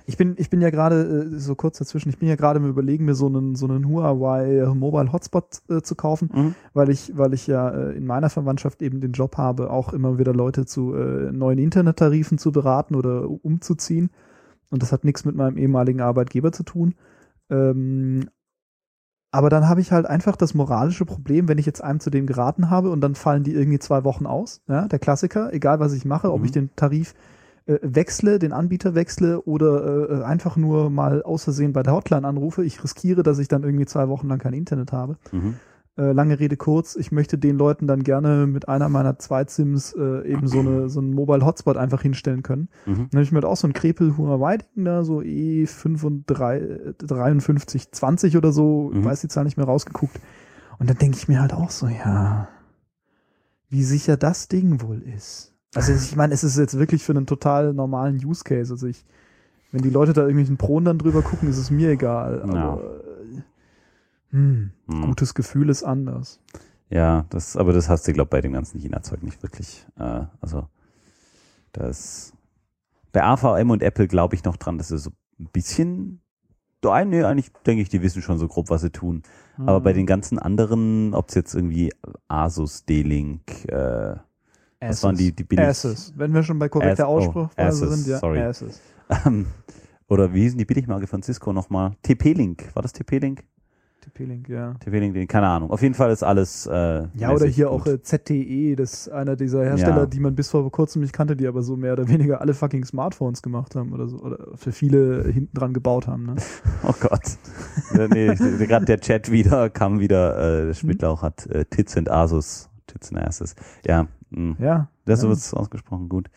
Ich bin, ich bin ja gerade, äh, so kurz dazwischen, ich bin ja gerade im Überlegen, mir so einen, so einen Huawei Mobile Hotspot äh, zu kaufen, Mhm. weil ich, weil ich ja äh, in meiner Verwandtschaft eben den Job habe, auch immer wieder Leute zu äh, neuen Internettarifen zu beraten oder umzuziehen. Und das hat nichts mit meinem ehemaligen Arbeitgeber zu tun. Ähm, aber dann habe ich halt einfach das moralische Problem, wenn ich jetzt einem zu dem geraten habe und dann fallen die irgendwie zwei Wochen aus. Ja, der Klassiker, egal was ich mache, ob Mhm. ich den Tarif äh, wechsle, den Anbieter wechsle oder äh, einfach nur mal aus Versehen bei der Hotline anrufe. Ich riskiere, dass ich dann irgendwie zwei Wochen lang kein Internet habe. Mhm. Äh, lange Rede kurz, ich möchte den Leuten dann gerne mit einer meiner Zweit-Sims äh, eben so, eine, so einen Mobile Hotspot einfach hinstellen können. Mhm. Dann habe ich mir halt auch so ein Krepel Huawei-Ding da, so E fünfunddreißig zwanzig oder so, Mhm. weiß die Zahl nicht mehr rausgeguckt. Und dann denke ich mir halt auch so, ja, wie sicher das Ding wohl ist. Also ich meine, es ist jetzt wirklich für einen total normalen Use Case. Also ich, wenn die Leute da irgendwelchen Proen dann drüber gucken, ist es mir egal. Aber Ja. äh, hm, Mhm. gutes Gefühl ist anders. Ja, das, aber das hast du, glaube ich, bei dem ganzen China-Zeug nicht wirklich. Äh, also, das, bei A V M und Apple glaube ich noch dran, dass sie so ein bisschen, da, nee, eigentlich denke ich, die wissen schon so grob, was sie tun. Aber bei den ganzen anderen, ob es jetzt irgendwie Asus, D-Link, äh, was waren die, die billig, Asus. Wenn wir schon bei korrekter As- oh, Aussprache Asus, sind, ja, sorry. Asus. ähm, oder wie hießen die Billigmarke von Cisco nochmal? T P-Link, war das T P-Link? T P-Link, ja. T P-Link, keine Ahnung. Auf jeden Fall ist alles äh, Ja, oder mäßig hier gut. auch äh, Z T E, das ist einer dieser Hersteller, Ja. die man bis vor kurzem nicht kannte, die aber so mehr oder weniger alle fucking Smartphones gemacht haben oder so, oder für viele hinten dran gebaut haben, ne? Oh Gott. Ja, nee, gerade der Chat wieder, kam wieder, äh, der Schmidtlauch hat äh, Tits and Asus. Tits and Asus. Ja, mh. Ja. das ja. wird ausgesprochen gut.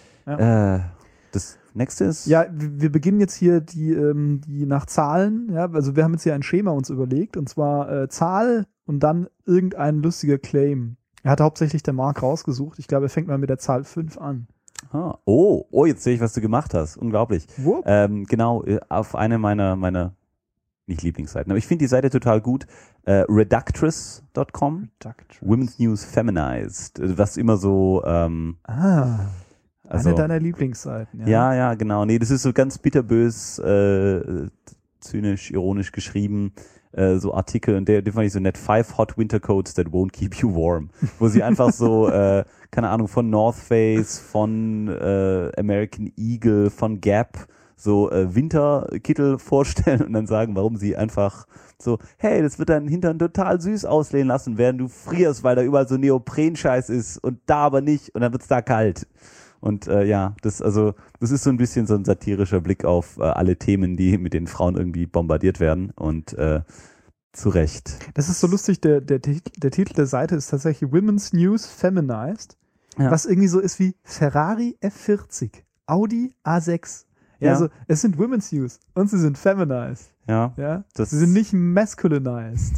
Ja. Äh, das nächste ist. Ja, wir wir beginnen jetzt hier die, ähm, die nach Zahlen, ja, also wir haben jetzt hier ein Schema uns überlegt, und zwar äh, Zahl und dann irgendein lustiger Claim. Er hat hauptsächlich der Mark rausgesucht. Ich glaube, er fängt mal mit der Zahl fünf an. Ah, oh, oh, jetzt sehe ich, was du gemacht hast. Unglaublich. Wupp. Ähm, genau, äh, auf eine meiner, meiner, nicht Lieblingsseiten, aber ich finde die Seite total gut. Äh, reductress Punkt com. Women's News Feminized. äh, Was immer so, ähm, Ah, also, eine deiner Lieblingsseiten. Ja, ja, ja, genau. Nee, das ist so ganz bitterbös, äh, zynisch, ironisch geschrieben, äh, so Artikel, und der, den fand ich so nett. Five hot winter coats that won't keep you warm. Wo sie einfach so, äh, keine Ahnung, von North Face, von äh, American Eagle, von Gap, so äh, Winterkittel vorstellen und dann sagen, warum sie einfach so, hey, das wird deinen Hintern total süß aussehen lassen, während du frierst, weil da überall so Neopren-Scheiß ist und da aber nicht, und dann wird's da kalt. Und äh, ja, das also das ist so ein bisschen so ein satirischer Blick auf äh, alle Themen, die mit den Frauen irgendwie bombardiert werden, und äh, zu Recht. Das ist so lustig, der, der, Tit- der Titel der Seite ist tatsächlich Women's News Feminized, Ja. was irgendwie so ist wie Ferrari F vierzig, Audi A sechs. Ja, Ja. also es sind Women's News und sie sind feminized. Ja, Ja, das sie sind nicht masculinized.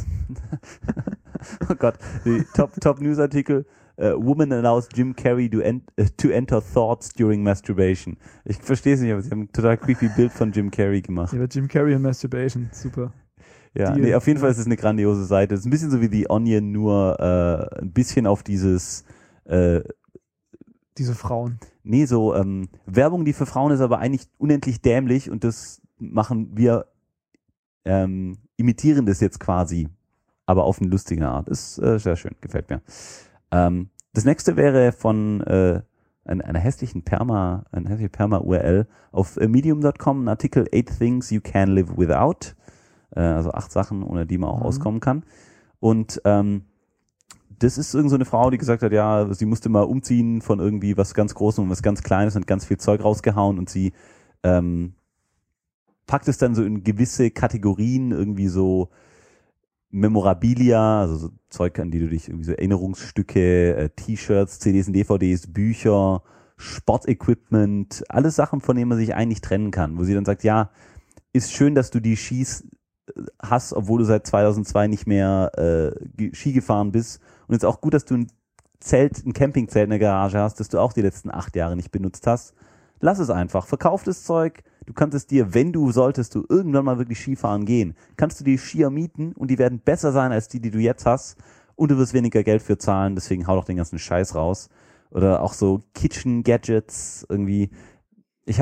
oh Gott, die Top Top News Artikel. Uh, woman allows Jim Carrey to, en uh, to enter thoughts during masturbation. Ich verstehe es nicht, aber sie haben ein total creepy Bild von Jim Carrey gemacht. Ja, Jim Carrey und Masturbation, super. Ja, Die- nee, auf jeden ja. Fall ist es eine grandiose Seite. Es ist ein bisschen so wie The Onion, nur äh, ein bisschen auf dieses äh, Diese Frauen. nee, so ähm, Werbung, die für Frauen ist, aber eigentlich unendlich dämlich, und das machen wir, ähm, imitieren das jetzt quasi, aber auf eine lustige Art. Ist äh, sehr schön, gefällt mir. Ähm, das nächste wäre von äh, ein, einer hässlichen Perma, eine hässliche Perma-U R L auf äh, medium Punkt com, ein Artikel Eight Things You Can Live Without, äh, also acht Sachen, ohne die man auch Mhm. auskommen kann. Und ähm, das ist irgend so eine Frau, die gesagt hat, ja, sie musste mal umziehen von irgendwie was ganz Großem und was ganz Kleines und ganz viel Zeug rausgehauen, und sie ähm, packt es dann so in gewisse Kategorien, irgendwie so Memorabilia, also so Zeug, an die du dich irgendwie so Erinnerungsstücke, äh, T-Shirts, C Ds und D V Ds, Bücher, Sportequipment, alles Sachen, von denen man sich eigentlich trennen kann, wo sie dann sagt, ja, ist schön, dass du die Skis äh, hast, obwohl du seit zweitausendzwei nicht mehr äh, ge- Ski gefahren bist, und jetzt auch gut, dass du ein Zelt, ein Campingzelt in der Garage hast, das du auch die letzten acht Jahre nicht benutzt hast. Lass es einfach, verkauf das Zeug. Du kannst es dir, wenn du solltest du irgendwann mal wirklich Skifahren gehen, kannst du die Skier mieten, und die werden besser sein als die, die du jetzt hast, und du wirst weniger Geld für zahlen, deswegen hau doch den ganzen Scheiß raus. Oder auch so Kitchen Gadgets irgendwie. Ich habe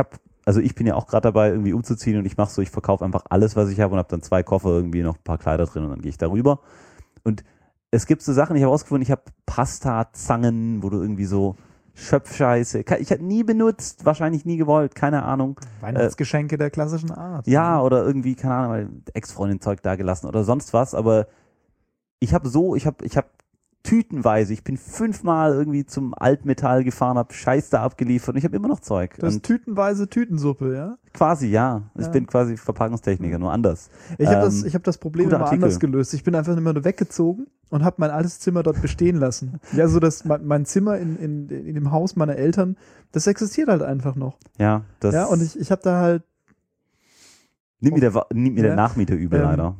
also ich bin ja auch gerade dabei, irgendwie umzuziehen und ich mache so, ich verkaufe einfach alles, was ich habe und habe dann zwei Koffer, irgendwie noch ein paar Kleider drin und dann gehe ich darüber. Und es gibt so Sachen, ich habe rausgefunden, ich habe Pasta-Zangen, wo du irgendwie so Schöpfscheiße, ich habe nie benutzt, wahrscheinlich nie gewollt, keine Ahnung. Weihnachtsgeschenke äh, der klassischen Art. Ja, oder irgendwie, keine Ahnung, weil Ex-Freundin Zeug da gelassen oder sonst was, aber ich habe so, ich habe ich habe tütenweise, ich bin fünfmal irgendwie zum Altmetall gefahren, habe Scheiß da abgeliefert und ich habe immer noch Zeug. Das ist tütenweise Tütensuppe, ja? Quasi, ja. Ich ja. bin quasi Verpackungstechniker, nur anders. Ich habe ähm, das, ich hab das Problem immer Artikel. anders gelöst. Ich bin einfach immer nur weggezogen und habe mein altes Zimmer dort bestehen lassen. Ja, so dass mein, mein Zimmer in, in, in dem Haus meiner Eltern, das existiert halt einfach noch. Ja, das. Ja, und ich, ich habe da halt. Nimmt mir der, nimmt mir ja, der Nachmieter übel, ähm, leider.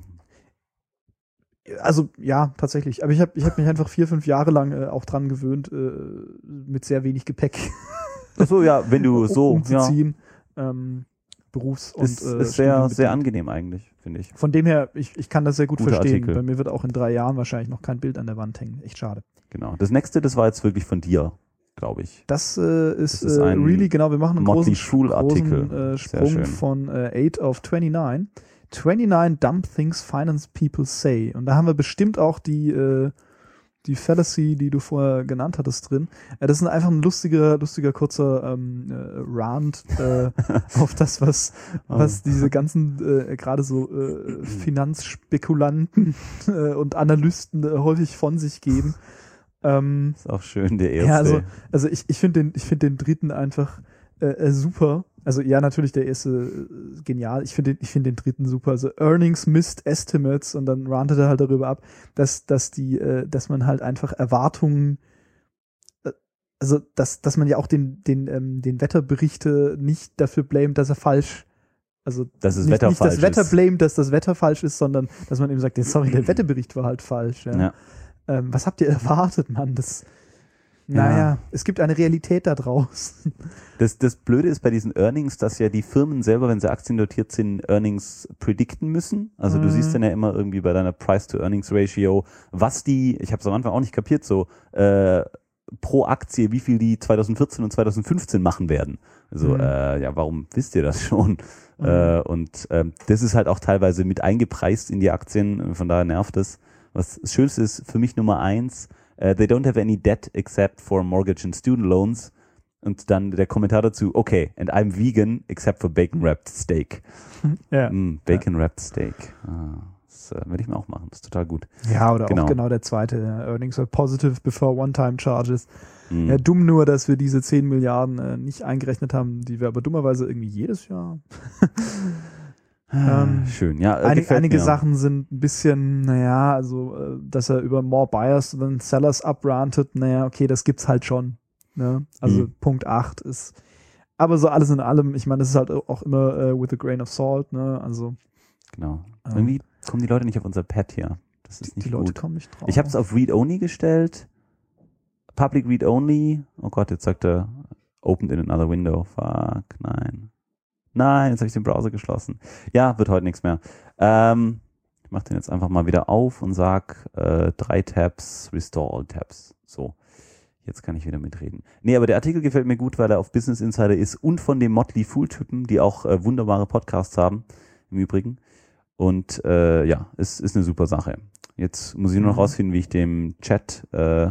Also ja, tatsächlich. Aber ich habe ich hab mich einfach vier, fünf Jahre lang äh, auch dran gewöhnt, äh, mit sehr wenig Gepäck. Ach so, ja, wenn du so umzuziehen. Ja. Ähm, Berufs- und ist, äh, ist sehr, sehr angenehm eigentlich, finde ich. Von dem her, ich, ich kann das sehr gut Guter verstehen. Artikel. Bei mir wird auch in drei Jahren wahrscheinlich noch kein Bild an der Wand hängen. Echt schade. Genau. Das nächste, das war jetzt wirklich von dir, glaube ich. Das äh, ist, das ist äh, ein really, genau, wir machen einen großen, Motley-Fool-Artikel. großen äh, Sprung von äh, eight auf twenty-nine. twenty-nine Dumb Things Finance People Say. Und da haben wir bestimmt auch die, äh, die Fallacy, die du vorher genannt hattest, drin. Äh, das ist einfach ein lustiger, lustiger kurzer ähm, äh, Rant äh, auf das, was, was oh. diese ganzen äh, gerade so äh, Finanzspekulanten äh, und Analysten äh, häufig von sich geben. Ähm, ist auch schön, der erste. Ja, also, also ich, ich finde den, ich finde den dritten einfach äh, äh, super. Also ja, natürlich der erste äh, genial. Ich finde den, ich finde den dritten super. Also Earnings Missed Estimates und dann rantet er halt darüber ab, dass, dass die, äh, dass man halt einfach Erwartungen, äh, also dass, dass man ja auch den, den, ähm, den Wetterberichte nicht dafür blamet, dass er falsch, also dass es nicht, Wetter nicht falsch das Wetter ist. blamet, dass das Wetter falsch ist, sondern dass man eben sagt, sorry, der Wetterbericht war halt falsch. Ja. Ja. Ähm, was habt ihr erwartet, Mann? Das Naja, ja. Es gibt eine Realität da draußen. Das, das Blöde ist bei diesen Earnings, dass ja die Firmen selber, wenn sie aktiendotiert sind, Earnings predikten müssen. Also mhm. du siehst dann ja immer irgendwie bei deiner Price-to-Earnings-Ratio, was die, ich habe es am Anfang auch nicht kapiert, so äh, pro Aktie, wie viel die zwanzig vierzehn und zwanzig fünfzehn machen werden. Also mhm. äh, ja, warum wisst ihr das schon? Mhm. Äh, und äh, das ist halt auch teilweise mit eingepreist in die Aktien, von daher nervt es. Was das Schönste ist für mich Nummer eins, Uh, they don't have any debt except for mortgage and student loans. Und dann der Kommentar dazu, okay, and I'm vegan except for bacon-wrapped steak. Ja. Mm, bacon-wrapped steak. Ah, das uh, werde ich mir auch machen, das ist total gut. Ja, oder genau. auch genau der zweite, uh, Earnings are positive before one-time charges. Mm. Ja, dumm nur, dass wir diese zehn Milliarden äh, nicht eingerechnet haben, die wir aber dummerweise irgendwie jedes Jahr... Ähm, Schön, ja. Äh, Einig, einige mir. Sachen sind ein bisschen, naja, also, äh, dass er über more buyers than sellers uprantet, naja, okay, das gibt's halt schon. Ne? Also mhm. Punkt acht ist, aber so alles in allem, ich meine, das ist halt auch immer äh, with a grain of salt, ne, also. Genau. Ähm, Irgendwie kommen die Leute nicht auf unser Pad hier. Das ist die, nicht die Leute gut. kommen nicht drauf. Ich habe es auf Read-Only gestellt. Public Read-Only. Oh Gott, jetzt sagt er, opened in another window. Fuck, nein. Nein, jetzt habe ich den Browser geschlossen. Ja, wird heute nichts mehr. Ähm, ich mache den jetzt einfach mal wieder auf und sag äh, drei Tabs, restore all Tabs. So, jetzt kann ich wieder mitreden. Nee, aber der Artikel gefällt mir gut, weil er auf Business Insider ist und von dem Motley Fool-Typen, die auch äh, wunderbare Podcasts haben, im Übrigen. Und äh, ja, es ist eine super Sache. Jetzt muss ich nur noch Mhm. rausfinden, wie ich dem Chat äh,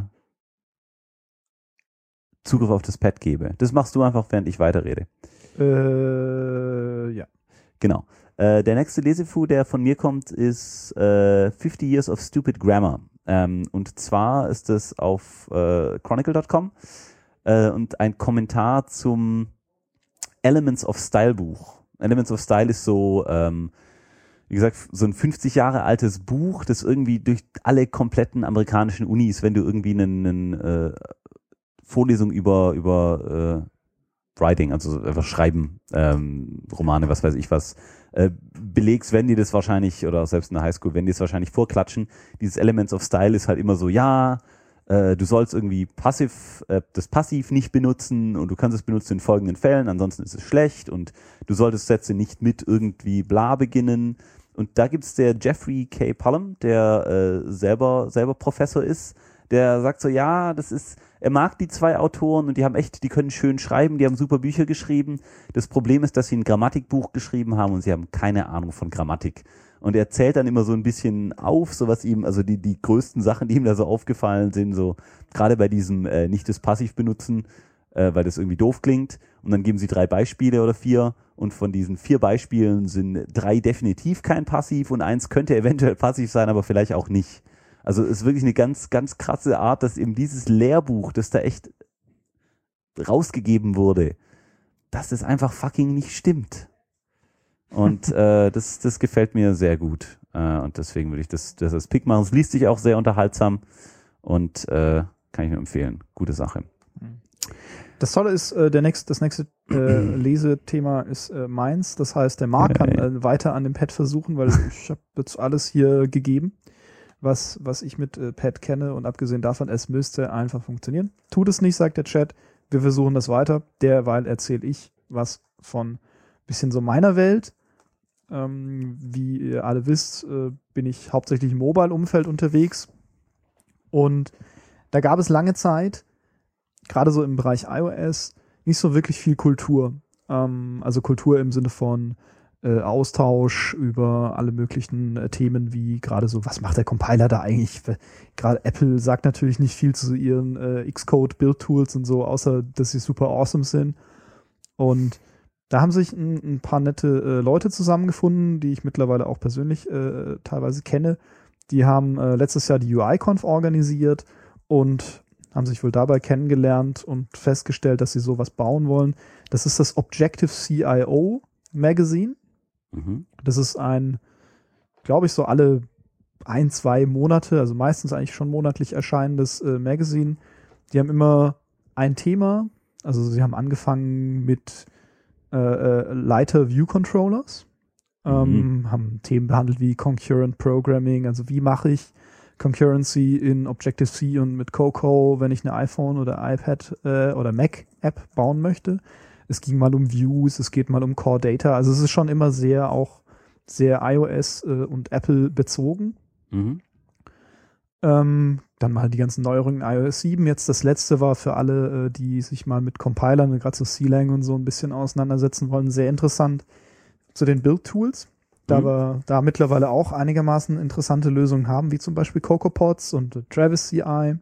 Zugriff auf das Pad gebe. Das machst du einfach, während ich weiterrede. Äh, ja. Genau. Äh, der nächste Lesefu, der von mir kommt, ist äh, fifty Years of Stupid Grammar. Ähm, und zwar ist es auf äh, chronicle Punkt com äh, und ein Kommentar zum Elements of Style Buch. Elements of Style ist so, ähm, wie gesagt, so ein fünfzig Jahre altes Buch, das irgendwie durch alle kompletten amerikanischen Unis, wenn du irgendwie eine, eine äh, Vorlesung über, über äh, Writing, also einfach Schreiben, ähm, Romane, was weiß ich was, äh, belegst, wenn die das wahrscheinlich, oder selbst in der Highschool, wenn die es wahrscheinlich vorklatschen, dieses Elements of Style ist halt immer so, ja, äh, du sollst irgendwie passiv, äh, das Passiv nicht benutzen und du kannst es benutzen in folgenden Fällen, ansonsten ist es schlecht und du solltest Sätze nicht mit irgendwie bla beginnen. Und da gibt's der Jeffrey K. Pullum, der äh, selber, selber Professor ist, der sagt so, ja, das ist, er mag die zwei Autoren und die haben echt, die können schön schreiben, die haben super Bücher geschrieben. Das Problem ist, dass sie ein Grammatikbuch geschrieben haben und sie haben keine Ahnung von Grammatik. Und er zählt dann immer so ein bisschen auf, so was ihm, also die, die größten Sachen, die ihm da so aufgefallen sind, so gerade bei diesem äh, nicht das Passiv benutzen, äh, weil das irgendwie doof klingt. Und dann geben sie drei Beispiele oder vier. Und von diesen vier Beispielen sind drei definitiv kein Passiv und eins könnte eventuell passiv sein, aber vielleicht auch nicht. Also es ist wirklich eine ganz, ganz krasse Art, dass eben dieses Lehrbuch, das da echt rausgegeben wurde, dass das einfach fucking nicht stimmt. Und äh, das, das gefällt mir sehr gut. Äh, und deswegen würde ich das, das als Pick machen. Es liest sich auch sehr unterhaltsam und äh, kann ich nur empfehlen. Gute Sache. Das Tolle ist, äh, der nächste, das nächste äh, Lesethema ist äh, meins. Das heißt, der Marc kann äh, weiter an dem Pad versuchen, weil ich habe jetzt alles hier gegeben, was, was ich mit äh, Pad kenne. Und abgesehen davon, es müsste einfach funktionieren. Tut es nicht, sagt der Chat. Wir versuchen das weiter. Derweil erzähle ich was von bisschen so meiner Welt. Ähm, wie ihr alle wisst, äh, bin ich hauptsächlich im Mobile-Umfeld unterwegs. Und da gab es lange Zeit, gerade so im Bereich iOS, nicht so wirklich viel Kultur. Ähm, also Kultur im Sinne von äh, Austausch über alle möglichen äh, Themen, wie gerade so, was macht der Compiler da eigentlich? Gerade Apple sagt natürlich nicht viel zu ihren äh, Xcode-Build-Tools und so, außer dass sie super awesome sind. Und da haben sich ein, ein paar nette äh, Leute zusammengefunden, die ich mittlerweile auch persönlich äh, teilweise kenne. Die haben äh, letztes Jahr die U I-Conf organisiert und haben sich wohl dabei kennengelernt und festgestellt, dass sie sowas bauen wollen. Das ist das Objective-C I O Magazine. Mhm. Das ist ein, glaube ich, so alle ein, zwei Monate, also meistens eigentlich schon monatlich erscheinendes äh, Magazine. Die haben immer ein Thema. Also sie haben angefangen mit äh, äh, Lighter View Controllers. Ähm, Mhm. haben Themen behandelt wie Concurrent Programming, also wie mache ich Concurrency in Objective-C und mit Cocoa, wenn ich eine iPhone oder iPad äh, oder Mac-App bauen möchte. Es ging mal um Views, es geht mal um Core Data. Also es ist schon immer sehr auch sehr iOS äh, und Apple bezogen. Mhm. Ähm, dann mal die ganzen Neuerungen in iOS sieben. Jetzt das letzte war für alle, äh, die sich mal mit Compilern, gerade so C-Lang und so ein bisschen auseinandersetzen wollen, sehr interessant zu den Build-Tools. Da Mhm. wir da mittlerweile auch einigermaßen interessante Lösungen haben, wie zum Beispiel CocoaPods und äh, Travis C I.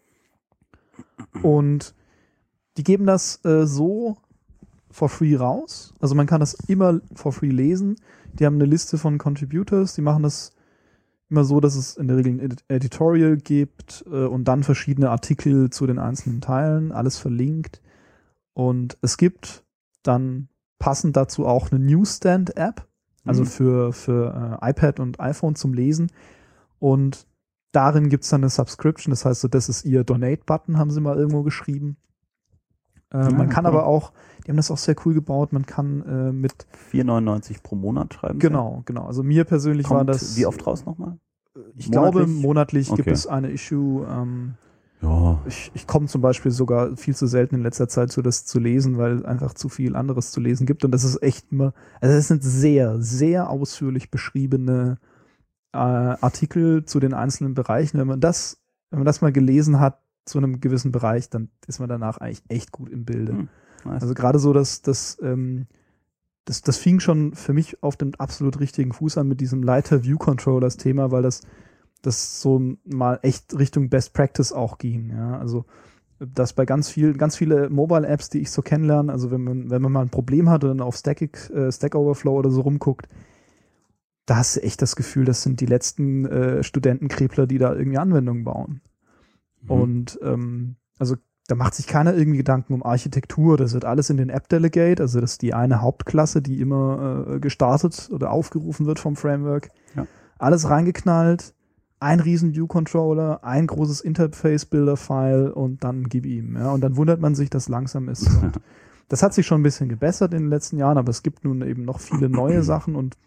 Und die geben das äh, so for free raus. Also man kann das immer for free lesen. Die haben eine Liste von Contributors, die machen das immer so, dass es in der Regel ein Ed- Editorial gibt äh, und dann verschiedene Artikel zu den einzelnen Teilen, alles verlinkt. Und es gibt dann passend dazu auch eine Newsstand-App, also Mhm. für, für äh, iPad und iPhone zum Lesen. Und darin gibt es dann eine Subscription, das heißt so, das ist ihr Donate-Button, haben sie mal irgendwo geschrieben. Äh, Ah, man kann cool. aber auch, die haben das auch sehr cool gebaut, man kann äh, mit, vier neunundneunzig pro Monat schreiben sie. genau, genau, also mir persönlich war Kommt das, wie oft raus nochmal? ich glaube monatlich? monatlich gibt Okay. es eine Issue, ähm, Ja. ich, ich komme zum Beispiel sogar viel zu selten in letzter Zeit zu, das zu lesen, weil es einfach zu viel anderes zu lesen gibt. Und das ist echt immer, also das sind sehr, sehr ausführlich beschriebene äh, Artikel zu den einzelnen Bereichen. Wenn man das, wenn man das mal gelesen hat zu einem gewissen Bereich, dann ist man danach eigentlich echt gut im Bilde. Hm, nice. Also gerade so, dass das, ähm, das, das fing schon für mich auf dem absolut richtigen Fuß an mit diesem Lighter View Controllers Thema, weil das das so mal echt Richtung Best Practice auch ging. Ja, also dass bei ganz viel, ganz viele Mobile Apps, die ich so kennenlerne, also wenn man, wenn man mal ein Problem hat und dann auf Stack, äh, Stack Overflow oder so rumguckt, da hast du echt das Gefühl, das sind die letzten äh, Studentenkrebler, die da irgendwie Anwendungen bauen. Mhm. Und ähm, also da macht sich keiner irgendwie Gedanken um Architektur. Das wird alles in den App Delegate, also das ist die eine Hauptklasse, die immer äh, gestartet oder aufgerufen wird vom Framework. Ja. Alles reingeknallt, ein riesen View-Controller, ein großes Interface-Builder-File und dann gib ihm. Ja? Und dann wundert man sich, dass langsam ist. Und das hat sich schon ein bisschen gebessert in den letzten Jahren, aber es gibt nun eben noch viele neue Sachen und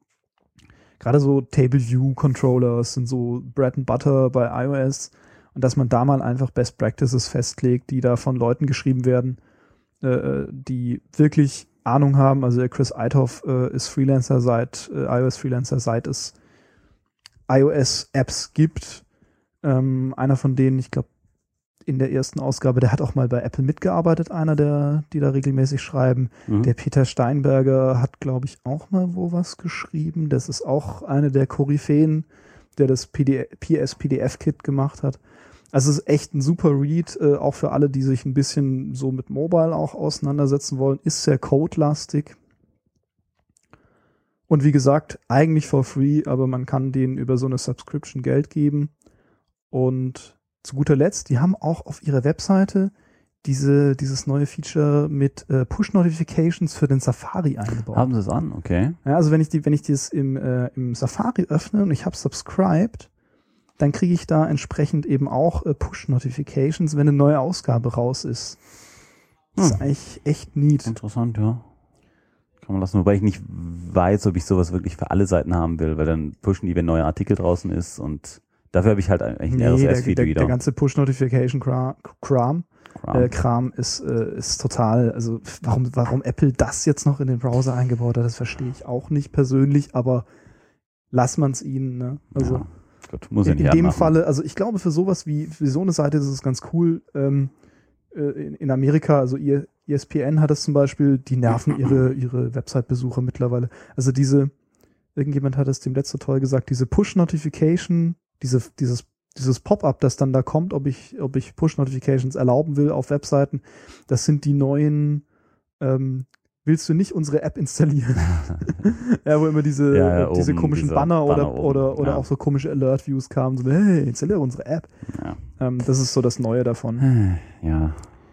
gerade so Table View Controllers sind so Bread and Butter bei iOS und dass man da mal einfach Best Practices festlegt, die da von Leuten geschrieben werden, äh, die wirklich Ahnung haben. Also der Chris Eidhoff äh, ist Freelancer seit äh, iOS Freelancer seit es iOS Apps gibt. Ähm, einer von denen, ich glaube in der ersten Ausgabe, der hat auch mal bei Apple mitgearbeitet, einer, der, die da regelmäßig schreiben. Mhm. Der Peter Steinberger hat, glaube ich, auch mal wo was geschrieben. Das ist auch eine der Koryphäen, der das P S P D F-Kit gemacht hat. Also es ist echt ein super Read, äh, auch für alle, die sich ein bisschen so mit Mobile auch auseinandersetzen wollen. Ist sehr codelastig. Und wie gesagt, eigentlich for free, aber man kann denen über so eine Subscription Geld geben. Und zu guter Letzt, die haben auch auf ihrer Webseite diese, dieses neue Feature mit äh, Push-Notifications für den Safari eingebaut. Haben sie es an, okay. Ja, also wenn ich die, wenn ich das im, äh, im Safari öffne und ich habe subscribed, dann kriege ich da entsprechend eben auch äh, Push-Notifications, wenn eine neue Ausgabe raus ist. Das Hm. ist eigentlich echt neat. Interessant, ja. Kann man lassen, wobei ich nicht weiß, ob ich sowas wirklich für alle Seiten haben will, weil dann pushen die, wenn ein neuer Artikel draußen ist und dafür habe ich halt eigentlich ein Nee, R S der, S-Feed der, wieder. der ganze Push-Notification-Kram Kram, Kram. äh, Kram ist, äh, ist total, also warum, warum Apple das jetzt noch in den Browser eingebaut hat, das verstehe ich auch nicht persönlich, aber lass man es ihnen, ne? Also Ja, gut, muss ich in, nicht in dem anmachen. Falle, also ich glaube für sowas wie, für so eine Seite ist es ganz cool, ähm, äh, in, in Amerika, also ihr E S P N hat es zum Beispiel, die nerven ihre, ihre Website-Besucher mittlerweile. Also diese, irgendjemand hat es dem letzte toll gesagt, diese Push-Notification, diese, dieses, dieses Pop-up, das dann da kommt, ob ich, ob ich Push-Notifications erlauben will auf Webseiten, das sind die neuen, ähm, willst du nicht unsere App installieren? Ja, wo immer diese, Ja, ja, diese oben, komischen dieser Banner, Banner oder, oben, oder, oder ja. auch so komische Alert-Views kamen, so, hey, installiere unsere App. Ja. Ähm, das ist so das Neue davon. ja.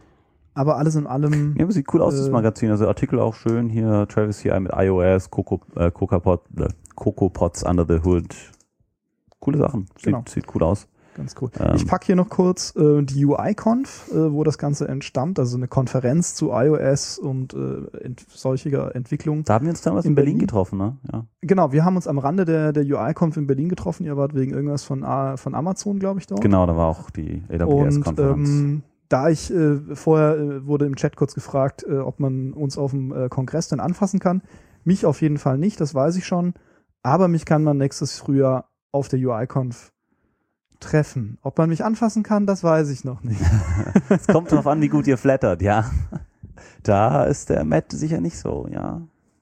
Aber alles in allem, Ja, aber sieht cool aus, das Äh, Magazin. Also Artikel auch schön hier, Travis C I mit iOS, Coco, äh, CocoaPod, äh, CocoaPods under the hood. Coole Sachen. Sieht, Genau. sieht cool aus. ganz cool. Ähm. Ich packe hier noch kurz äh, die U I-Conf, äh, wo das Ganze entstammt, also eine Konferenz zu iOS und äh, ent solcher Entwicklung. Da haben wir uns damals in, In Berlin, Berlin? getroffen, ne? Ja. Genau, wir haben uns am Rande der, der U I-Conf in Berlin getroffen. Ihr wart wegen irgendwas von, A- von Amazon, glaube ich, dort. Genau, da war auch die A W Und S-Konferenz. ähm, da ich äh, vorher äh, wurde im Chat kurz gefragt, äh, ob man uns auf dem äh, Kongress denn anfassen kann. Mich auf jeden Fall nicht, das weiß ich schon. Aber mich kann man nächstes Frühjahr auf der U I-Conf treffen. Ob man mich anfassen kann, das weiß ich noch nicht. Es kommt drauf an, wie gut ihr flattert, ja. Da ist der Matt sicher nicht so, ja.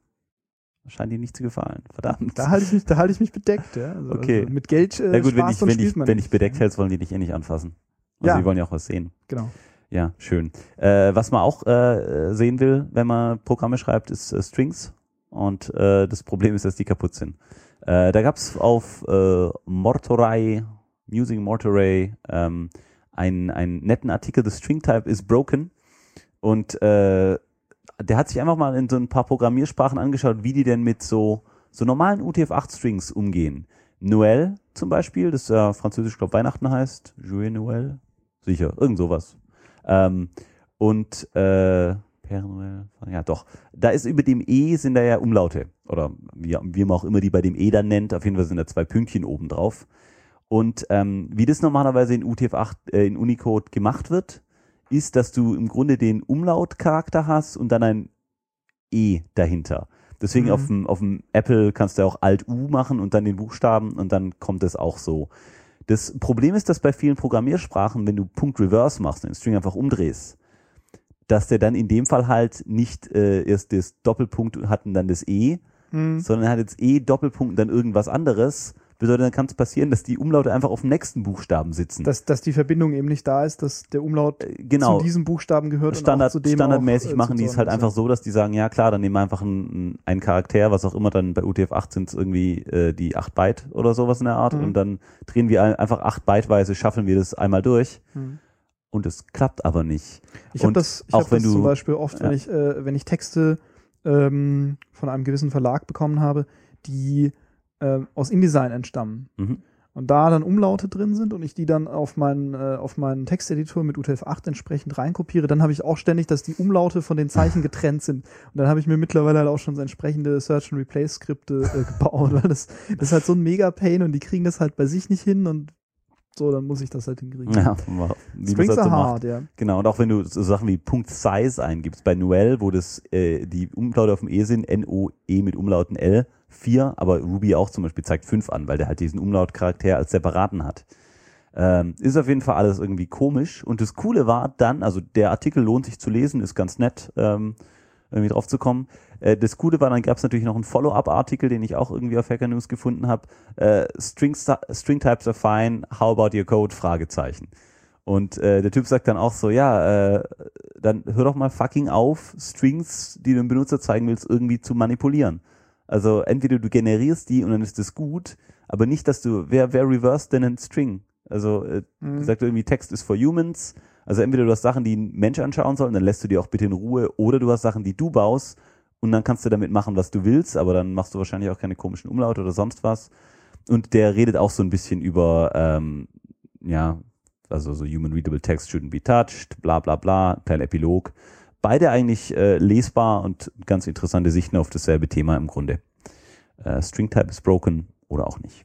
Scheint ihm nicht zu gefallen, verdammt. Da halte ich mich, da halte ich mich bedeckt. Ja? Also, Okay. also mit Geld äh, Na gut, wenn Spaß ich, und wenn spielt ich, man wenn nicht. ich bedeckt hältst, wollen die dich eh nicht anfassen. Also Ja. die wollen ja auch was sehen. Genau. Ja, schön. Äh, was man auch äh, sehen will, wenn man Programme schreibt, ist äh, Strings. Und äh, das Problem ist, dass die kaputt sind. Äh, da gab es auf äh, Mortoray, Music Mortoray, ähm, einen, einen netten Artikel, The String Type is Broken. Und äh, der hat sich einfach mal in so ein paar Programmiersprachen angeschaut, wie die denn mit so, so normalen U T F acht Strings umgehen. Noël zum Beispiel, das ja französisch, glaube Weihnachten heißt. Joyeux Noël. Sicher, irgend sowas. Ähm, und äh, Père Noël, ja doch. Da ist über dem E sind da ja Umlaute. Oder wie, wie man auch immer die bei dem E dann nennt. Auf jeden Fall sind da zwei Pünktchen oben drauf. Und ähm, wie das normalerweise in U T F acht, äh, in Unicode gemacht wird, ist, dass du im Grunde den Umlautcharakter hast und dann ein E dahinter. Deswegen Mhm. auf dem auf dem Apple kannst du auch Alt-U machen und dann den Buchstaben und dann kommt es auch so. Das Problem ist, dass bei vielen Programmiersprachen, wenn du Punkt Reverse machst, den String einfach umdrehst, dass der dann in dem Fall halt nicht äh, erst das Doppelpunkt hat und dann das E, Hm. sondern er hat jetzt E, Doppelpunkt und dann irgendwas anderes. Bedeutet, dann kann es passieren, dass die Umlaute einfach auf dem nächsten Buchstaben sitzen. Dass, dass die Verbindung eben nicht da ist, dass der Umlaut Äh, genau. zu diesem Buchstaben gehört Standard, und auch zu dem standardmäßig auch, äh, machen die es halt zuzuordnen einfach so, dass die sagen, ja klar, dann nehmen wir einfach einen, einen Charakter, was auch immer, dann bei U T F acht sind es irgendwie äh, die acht Byte oder sowas in der Art Mhm. und dann drehen wir ein- einfach acht Byteweise, schaffeln wir das einmal durch Hm. und es klappt aber nicht. Ich habe Und das, ich auch hab wenn das zum du- Beispiel oft, ja. wenn ich, äh, wenn ich Texte ähm, von einem gewissen Verlag bekommen habe, die äh, aus InDesign entstammen. Mhm. Und da dann Umlaute drin sind und ich die dann auf meinen, äh, auf meinen Texteditor mit U T F acht entsprechend reinkopiere, dann habe ich auch ständig, dass die Umlaute von den Zeichen getrennt sind. Und dann habe ich mir mittlerweile halt auch schon so entsprechende Search and Replace Skripte äh, gebaut, weil das, das ist halt so ein Mega-Pain und die kriegen das halt bei sich nicht hin und so, dann muss ich das halt hinkriegen. Ja, wie man Strings das are so macht. hard, ja. Genau, und auch wenn du so Sachen wie Punkt Size eingibst, bei Noel, wo das äh, die Umlaute auf dem E sind, N O E mit Umlauten L, vier, aber Ruby auch zum Beispiel zeigt fünf an, weil der halt diesen Umlautcharakter als separaten hat. Ähm, ist auf jeden Fall alles irgendwie komisch. Und das Coole war dann, also der Artikel lohnt sich zu lesen, ist ganz nett, ähm, irgendwie drauf zu kommen. Äh, das Coole war, dann gab es natürlich noch einen Follow-up-Artikel, den ich auch irgendwie auf Hacker News gefunden habe. Äh, String, String Types are fine, how about your code? Fragezeichen. Und äh, der Typ sagt dann auch so, ja, äh, dann hör doch mal fucking auf, Strings, die du dem Benutzer zeigen willst, irgendwie zu manipulieren. Also entweder du generierst die und dann ist das gut, aber nicht, dass du, wer, wer reverse denn einen String? Also äh, mhm. sagt irgendwie, Text ist for humans. Also entweder du hast Sachen, die ein Mensch anschauen soll, dann lässt du die auch bitte in Ruhe, oder du hast Sachen, die du baust und dann kannst du damit machen, was du willst, aber dann machst du wahrscheinlich auch keine komischen Umlaute oder sonst was. Und der redet auch so ein bisschen über, ähm, ja, also so Human Readable Text shouldn't be touched, bla bla bla, kleiner Epilog. Beide eigentlich äh, lesbar und ganz interessante Sichten auf dasselbe Thema im Grunde. Äh, String Type is broken oder auch nicht.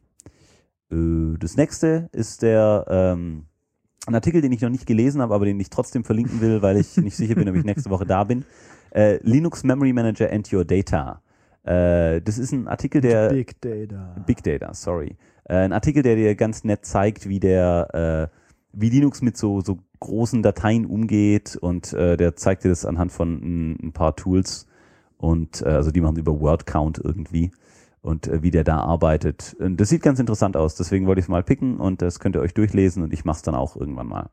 Äh, das nächste ist der ähm, ein Artikel, den ich noch nicht gelesen habe, aber den ich trotzdem verlinken will, weil ich nicht sicher bin, ob ich nächste Woche da bin. Äh, Linux Memory Manager and Your Data. Äh, das ist ein Artikel, der... Big Data. Big Data, sorry. Äh, ein Artikel, der dir ganz nett zeigt, wie der... Äh, wie Linux mit so, so großen Dateien umgeht, und äh, der zeigt dir das anhand von ein, ein paar Tools, und äh, also die machen über Word Count irgendwie, und äh, wie der da arbeitet. Und das sieht ganz interessant aus, deswegen wollte ich es mal picken, und das könnt ihr euch durchlesen, und ich mache es dann auch irgendwann mal.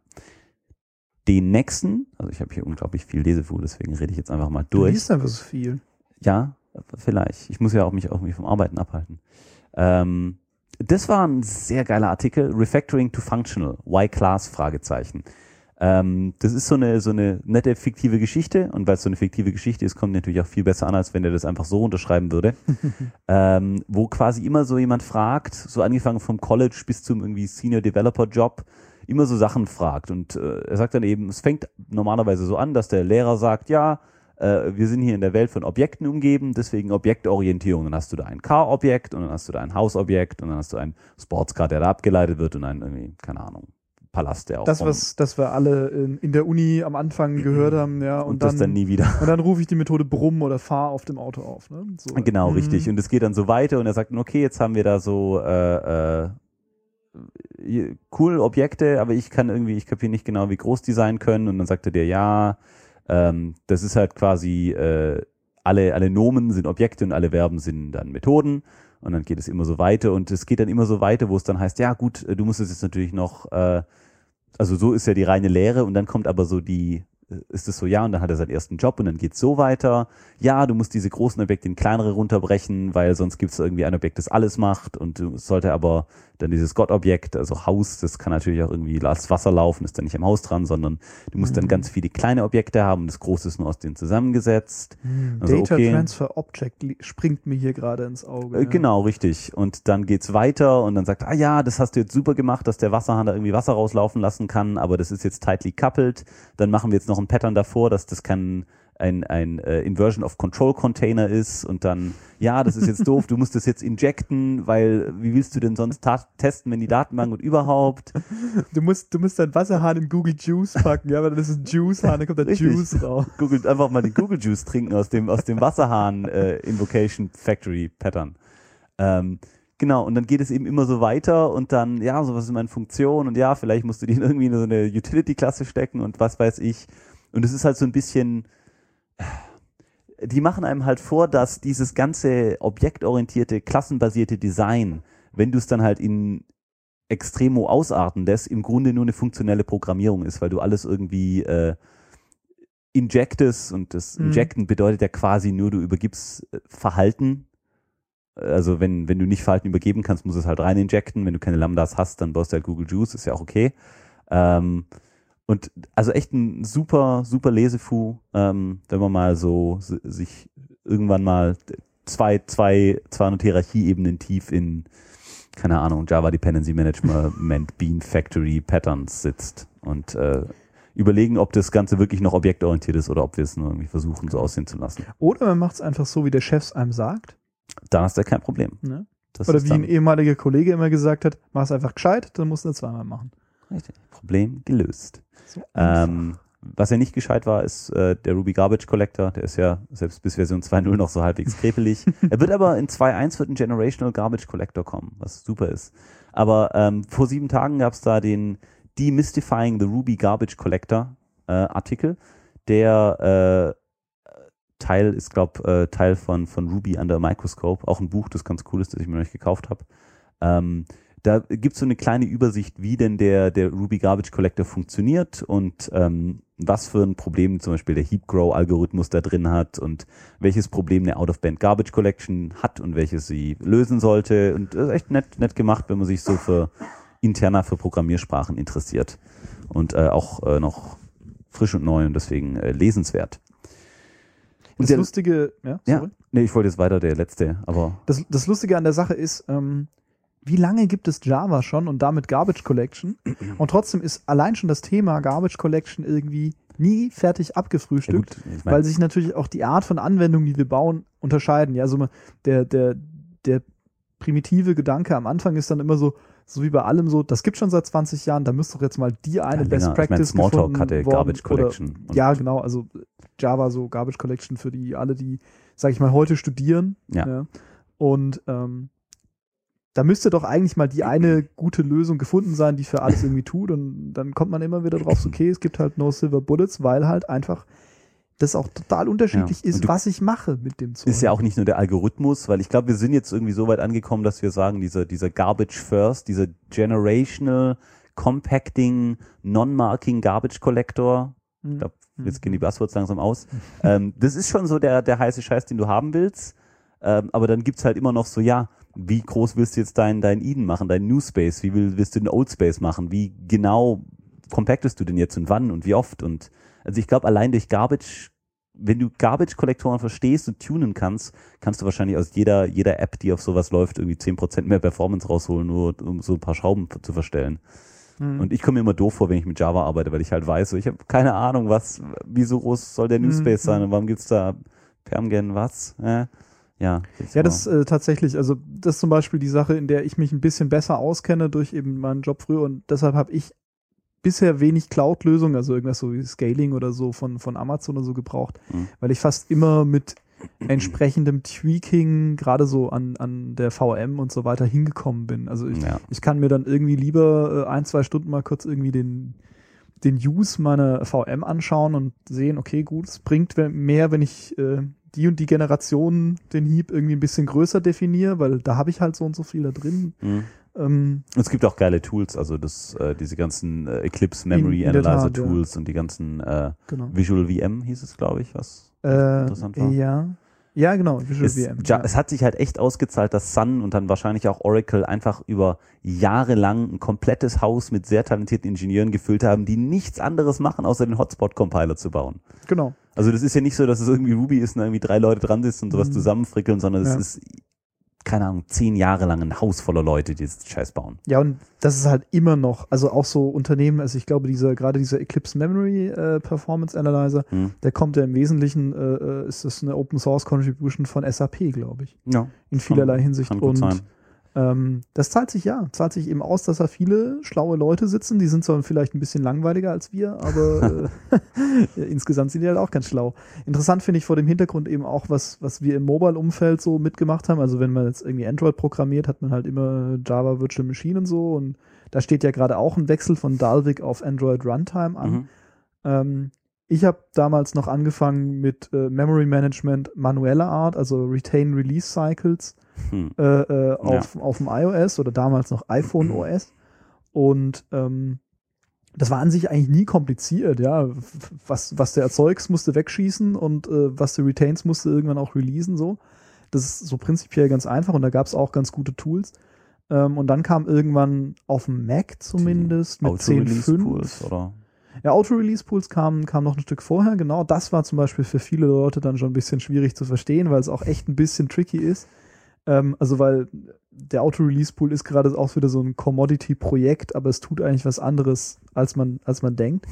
Den nächsten, also ich habe hier unglaublich viel Lesefuhl, deswegen rede ich jetzt einfach mal durch. Du liest einfach so viel. Ja, vielleicht. Ich muss ja auch mich auch irgendwie vom Arbeiten abhalten. Ähm, Das war ein sehr geiler Artikel, Refactoring to Functional, Why Class? Fragezeichen. Ähm, das ist so eine, so eine nette fiktive Geschichte, und weil es so eine fiktive Geschichte ist, kommt natürlich auch viel besser an, als wenn er das einfach so unterschreiben würde. ähm, wo quasi immer so jemand fragt, so angefangen vom College bis zum irgendwie Senior Developer Job, immer so Sachen fragt. Und äh, er sagt dann eben, es fängt normalerweise so an, dass der Lehrer sagt, ja, wir sind hier in der Welt von Objekten umgeben, deswegen Objektorientierung. Dann hast du da ein Car-Objekt, und dann hast du da ein Hausobjekt, und dann hast du ein Sportscar, der da abgeleitet wird, und ein, irgendwie, keine Ahnung, Palast, der auch... Das, was das wir alle in, in der Uni am Anfang gehört haben, ja. Und, und das dann, dann nie wieder. Und dann rufe ich die Methode Brumm oder Fahr auf dem Auto auf. Ne? So. Genau, mhm. richtig. Und es geht dann so weiter, und er sagt, okay, jetzt haben wir da so äh, äh, cool Objekte, aber ich kann irgendwie, ich kapiere nicht genau, wie groß die sein können. Und dann sagt er dir, ja... Ähm, das ist halt quasi, äh, alle, alle Nomen sind Objekte und alle Verben sind dann Methoden, und dann geht es immer so weiter, und es geht dann immer so weiter, wo es dann heißt, ja gut, du musst es jetzt natürlich noch, äh, also so ist ja die reine Lehre, und dann kommt aber so die, ist es so, ja, und dann hat er seinen ersten Job, und dann geht's so weiter, ja, du musst diese großen Objekte in kleinere runterbrechen, weil sonst gibt's irgendwie ein Objekt, das alles macht, und du sollte aber dann dieses Gott-Objekt, also Haus, das kann natürlich auch irgendwie als Wasser laufen, ist dann nicht am Haus dran, sondern du musst mhm. dann ganz viele kleine Objekte haben, und das Große ist nur aus denen zusammengesetzt. Mhm. Also, Data okay. Transfer Object springt mir hier gerade ins Auge. Äh, ja. Genau, richtig. Und dann geht's weiter, und dann sagt, ah ja, das hast du jetzt super gemacht, dass der Wasserhahn da irgendwie Wasser rauslaufen lassen kann, aber das ist jetzt tightly coupled. Dann machen wir jetzt noch ein Pattern davor, dass das kann ein, ein äh, Inversion of Control Container ist, und dann, ja, das ist jetzt doof, du musst das jetzt injecten, weil wie willst du denn sonst testen, wenn die Datenbank und überhaupt? Du musst, du musst deinen Wasserhahn in Google Juice packen, ja, weil das ist ein Juice-Hahn, dann kommt der Richtig. Juice raus. Googelt einfach mal den Google Juice trinken aus dem, aus dem Wasserhahn äh, Invocation Factory Pattern. Ähm, Genau, und dann geht es eben immer so weiter, und dann, ja, so was ist meine Funktion, und ja, vielleicht musst du die in irgendwie in so eine Utility-Klasse stecken und was weiß ich. Und es ist halt so ein bisschen, die machen einem halt vor, dass dieses ganze objektorientierte, klassenbasierte Design, wenn du es dann halt in Extremo ausarten lässt, im Grunde nur eine funktionelle Programmierung ist, weil du alles irgendwie äh, injectest, und das Mhm. Injecten bedeutet ja quasi nur, du übergibst äh, Verhalten. Also wenn, wenn du nicht Verhalten übergeben kannst, musst du es halt rein injecten. Wenn du keine Lambdas hast, dann baust du halt Google Juice, ist ja auch okay. Ähm, und also echt ein super, super Lesefu, ähm, wenn man mal so s- sich irgendwann mal zwei, zwei, zweihundert Hierarchieebenen tief in, keine Ahnung, Java Dependency Management, Bean Factory Patterns sitzt und äh, überlegen, ob das Ganze wirklich noch objektorientiert ist oder ob wir es nur irgendwie versuchen, so aussehen zu lassen. Oder man macht es einfach so, wie der Chef es einem sagt. Dann hast du ja kein Problem. Ne? Das Oder ist wie dann ein ehemaliger Kollege immer gesagt hat, mach es einfach gescheit, dann musst du es zweimal machen. richtig. Problem gelöst. So einfach. Ähm, was ja nicht gescheit war, ist äh, der Ruby Garbage Collector. Der ist ja selbst bis Version zwei Punkt null noch so halbwegs krepelig. Er wird aber in zwei Punkt eins wird ein Generational Garbage Collector kommen, was super ist. Aber ähm, vor sieben Tagen gab es da den Demystifying the Ruby Garbage Collector äh, Artikel, der äh, Teil ist, glaube äh, Teil von, von Ruby Under a Microscope. Auch ein Buch, das ganz cool ist, das ich mir noch nicht gekauft habe. Ähm, Da gibt es so eine kleine Übersicht, wie denn der, der Ruby Garbage Collector funktioniert und ähm, was für ein Problem zum Beispiel der Heap-Grow-Algorithmus da drin hat und welches Problem eine Out-of-Band Garbage Collection hat und welches sie lösen sollte. Und das ist echt nett, nett gemacht, wenn man sich so für interner für Programmiersprachen interessiert. Und äh, auch äh, noch frisch und neu und deswegen äh, lesenswert. Und das der, Lustige, ja, sorry. Ja, nee, ich wollte jetzt weiter der letzte, aber. Das, das Lustige an der Sache ist, ähm, wie lange gibt es Java schon und damit Garbage Collection? Und trotzdem ist allein schon das Thema Garbage Collection irgendwie nie fertig abgefrühstückt, ja gut, ich mein, weil sich natürlich auch die Art von Anwendungen, die wir bauen, unterscheiden. Ja, also der, der, der primitive Gedanke am Anfang ist dann immer so, so wie bei allem so, das gibt schon seit zwanzig Jahren, da müsste doch jetzt mal die eine ja, Best länger. Practice ich mein, Smalltalk gefunden hatte worden, Garbage Collection. Oder, ja, genau, also Java so Garbage Collection für die alle, die, sag ich mal, heute studieren. Ja. ja. Und ähm, da müsste doch eigentlich mal die eine gute Lösung gefunden sein, die für alles irgendwie tut. Und dann kommt man immer wieder drauf, so, okay, es gibt halt no silver bullets, weil halt einfach das auch total unterschiedlich ja. ist, was ich mache mit dem Zeug. Ist ja auch nicht nur der Algorithmus, weil ich glaube, wir sind jetzt irgendwie so weit angekommen, dass wir sagen, dieser, dieser Garbage First, dieser Generational Compacting Non-Marking Garbage Collector, ich glaube, jetzt gehen die Buzzwords langsam aus, ähm, das ist schon so der, der heiße Scheiß, den du haben willst. Ähm, aber dann gibt's halt immer noch so, ja, wie groß willst du jetzt dein, dein Eden machen, dein New Space? Wie will, willst du den Old Space machen? Wie genau compactest du denn jetzt und wann und wie oft? Und also ich glaube, allein durch Garbage, wenn du Garbage-Kollektoren verstehst und tunen kannst, kannst du wahrscheinlich aus jeder, jeder App, die auf sowas läuft, irgendwie zehn Prozent mehr Performance rausholen, nur um so ein paar Schrauben zu verstellen. Mhm. Und ich komme mir immer doof vor, wenn ich mit Java arbeite, weil ich halt weiß, so, ich habe keine Ahnung, was, wie so groß soll der New Space mhm. sein und warum gibt's da Permgen was? Äh? Ja, ja, das äh, tatsächlich, also das ist zum Beispiel die Sache, in der ich mich ein bisschen besser auskenne durch eben meinen Job früher und deshalb habe ich bisher wenig Cloud-Lösungen, also irgendwas so wie Scaling oder so von, von Amazon oder so gebraucht, mhm. weil ich fast immer mit entsprechendem Tweaking gerade so an, an der V M und so weiter hingekommen bin. Also ich, ja. ich kann mir dann irgendwie lieber äh, ein, zwei Stunden mal kurz irgendwie den den Use meiner V M anschauen und sehen, okay, gut, es bringt mehr, wenn ich äh, die und die Generation den Heap irgendwie ein bisschen größer definiere, weil da habe ich halt so und so viel da drin. Mhm. Ähm, es gibt auch geile Tools, also das, äh, diese ganzen äh, Eclipse Memory Analyzer Tat, Tools ja. und die ganzen äh, genau. Visual V M hieß es, glaube ich, was äh, interessant war. Ja. Ja, genau, Visual es, V M. Ja, ja. Es hat sich halt echt ausgezahlt, dass Sun und dann wahrscheinlich auch Oracle einfach über Jahre lang ein komplettes Haus mit sehr talentierten Ingenieuren gefüllt haben, die nichts anderes machen, außer den Hotspot-Compiler zu bauen. Genau. Also das ist ja nicht so, dass es irgendwie Ruby ist und irgendwie drei Leute dran sitzen und sowas mhm. zusammenfrickeln, sondern ja. es ist, keine Ahnung, zehn Jahre lang ein Haus voller Leute, die jetzt Scheiß bauen. Ja, und das ist halt immer noch, also auch so Unternehmen, also ich glaube, dieser, gerade dieser Eclipse Memory äh, Performance Analyzer, hm. der kommt ja im Wesentlichen, äh, ist das eine Open Source Contribution von S A P, glaube ich. Ja. In vielerlei kann, Hinsicht. Kann gut und sein. Ähm, das zahlt sich ja, zahlt sich eben aus, dass da viele schlaue Leute sitzen, die sind zwar vielleicht ein bisschen langweiliger als wir, aber äh, ja, insgesamt sind die halt auch ganz schlau. Interessant finde ich vor dem Hintergrund eben auch, was, was wir im Mobile-Umfeld so mitgemacht haben, also wenn man jetzt irgendwie Android programmiert, hat man halt immer Java Virtual Machine und so und da steht ja gerade auch ein Wechsel von Dalvik auf Android Runtime an. Mhm. Ähm, ich habe damals noch angefangen mit äh, Memory Management manueller Art, also Retain Release Cycles, Hm. Äh, äh, auf, ja. auf dem iOS oder damals noch iPhone O S und ähm, das war an sich eigentlich nie kompliziert, ja, was, was du erzeugst, musste wegschießen und äh, was du retains, musste irgendwann auch releasen, so. Das ist so prinzipiell ganz einfach und da gab es auch ganz gute Tools ähm, und dann kam irgendwann auf dem Mac zumindest Die mit zehn Punkt fünf oder? Ja, Auto-Release-Pools kamen kam noch ein Stück vorher, genau, das war zum Beispiel für viele Leute dann schon ein bisschen schwierig zu verstehen, weil es auch echt ein bisschen tricky ist. Ähm, also weil der Auto-Release-Pool ist gerade auch wieder so ein Commodity-Projekt, aber es tut eigentlich was anderes, als man, als man denkt.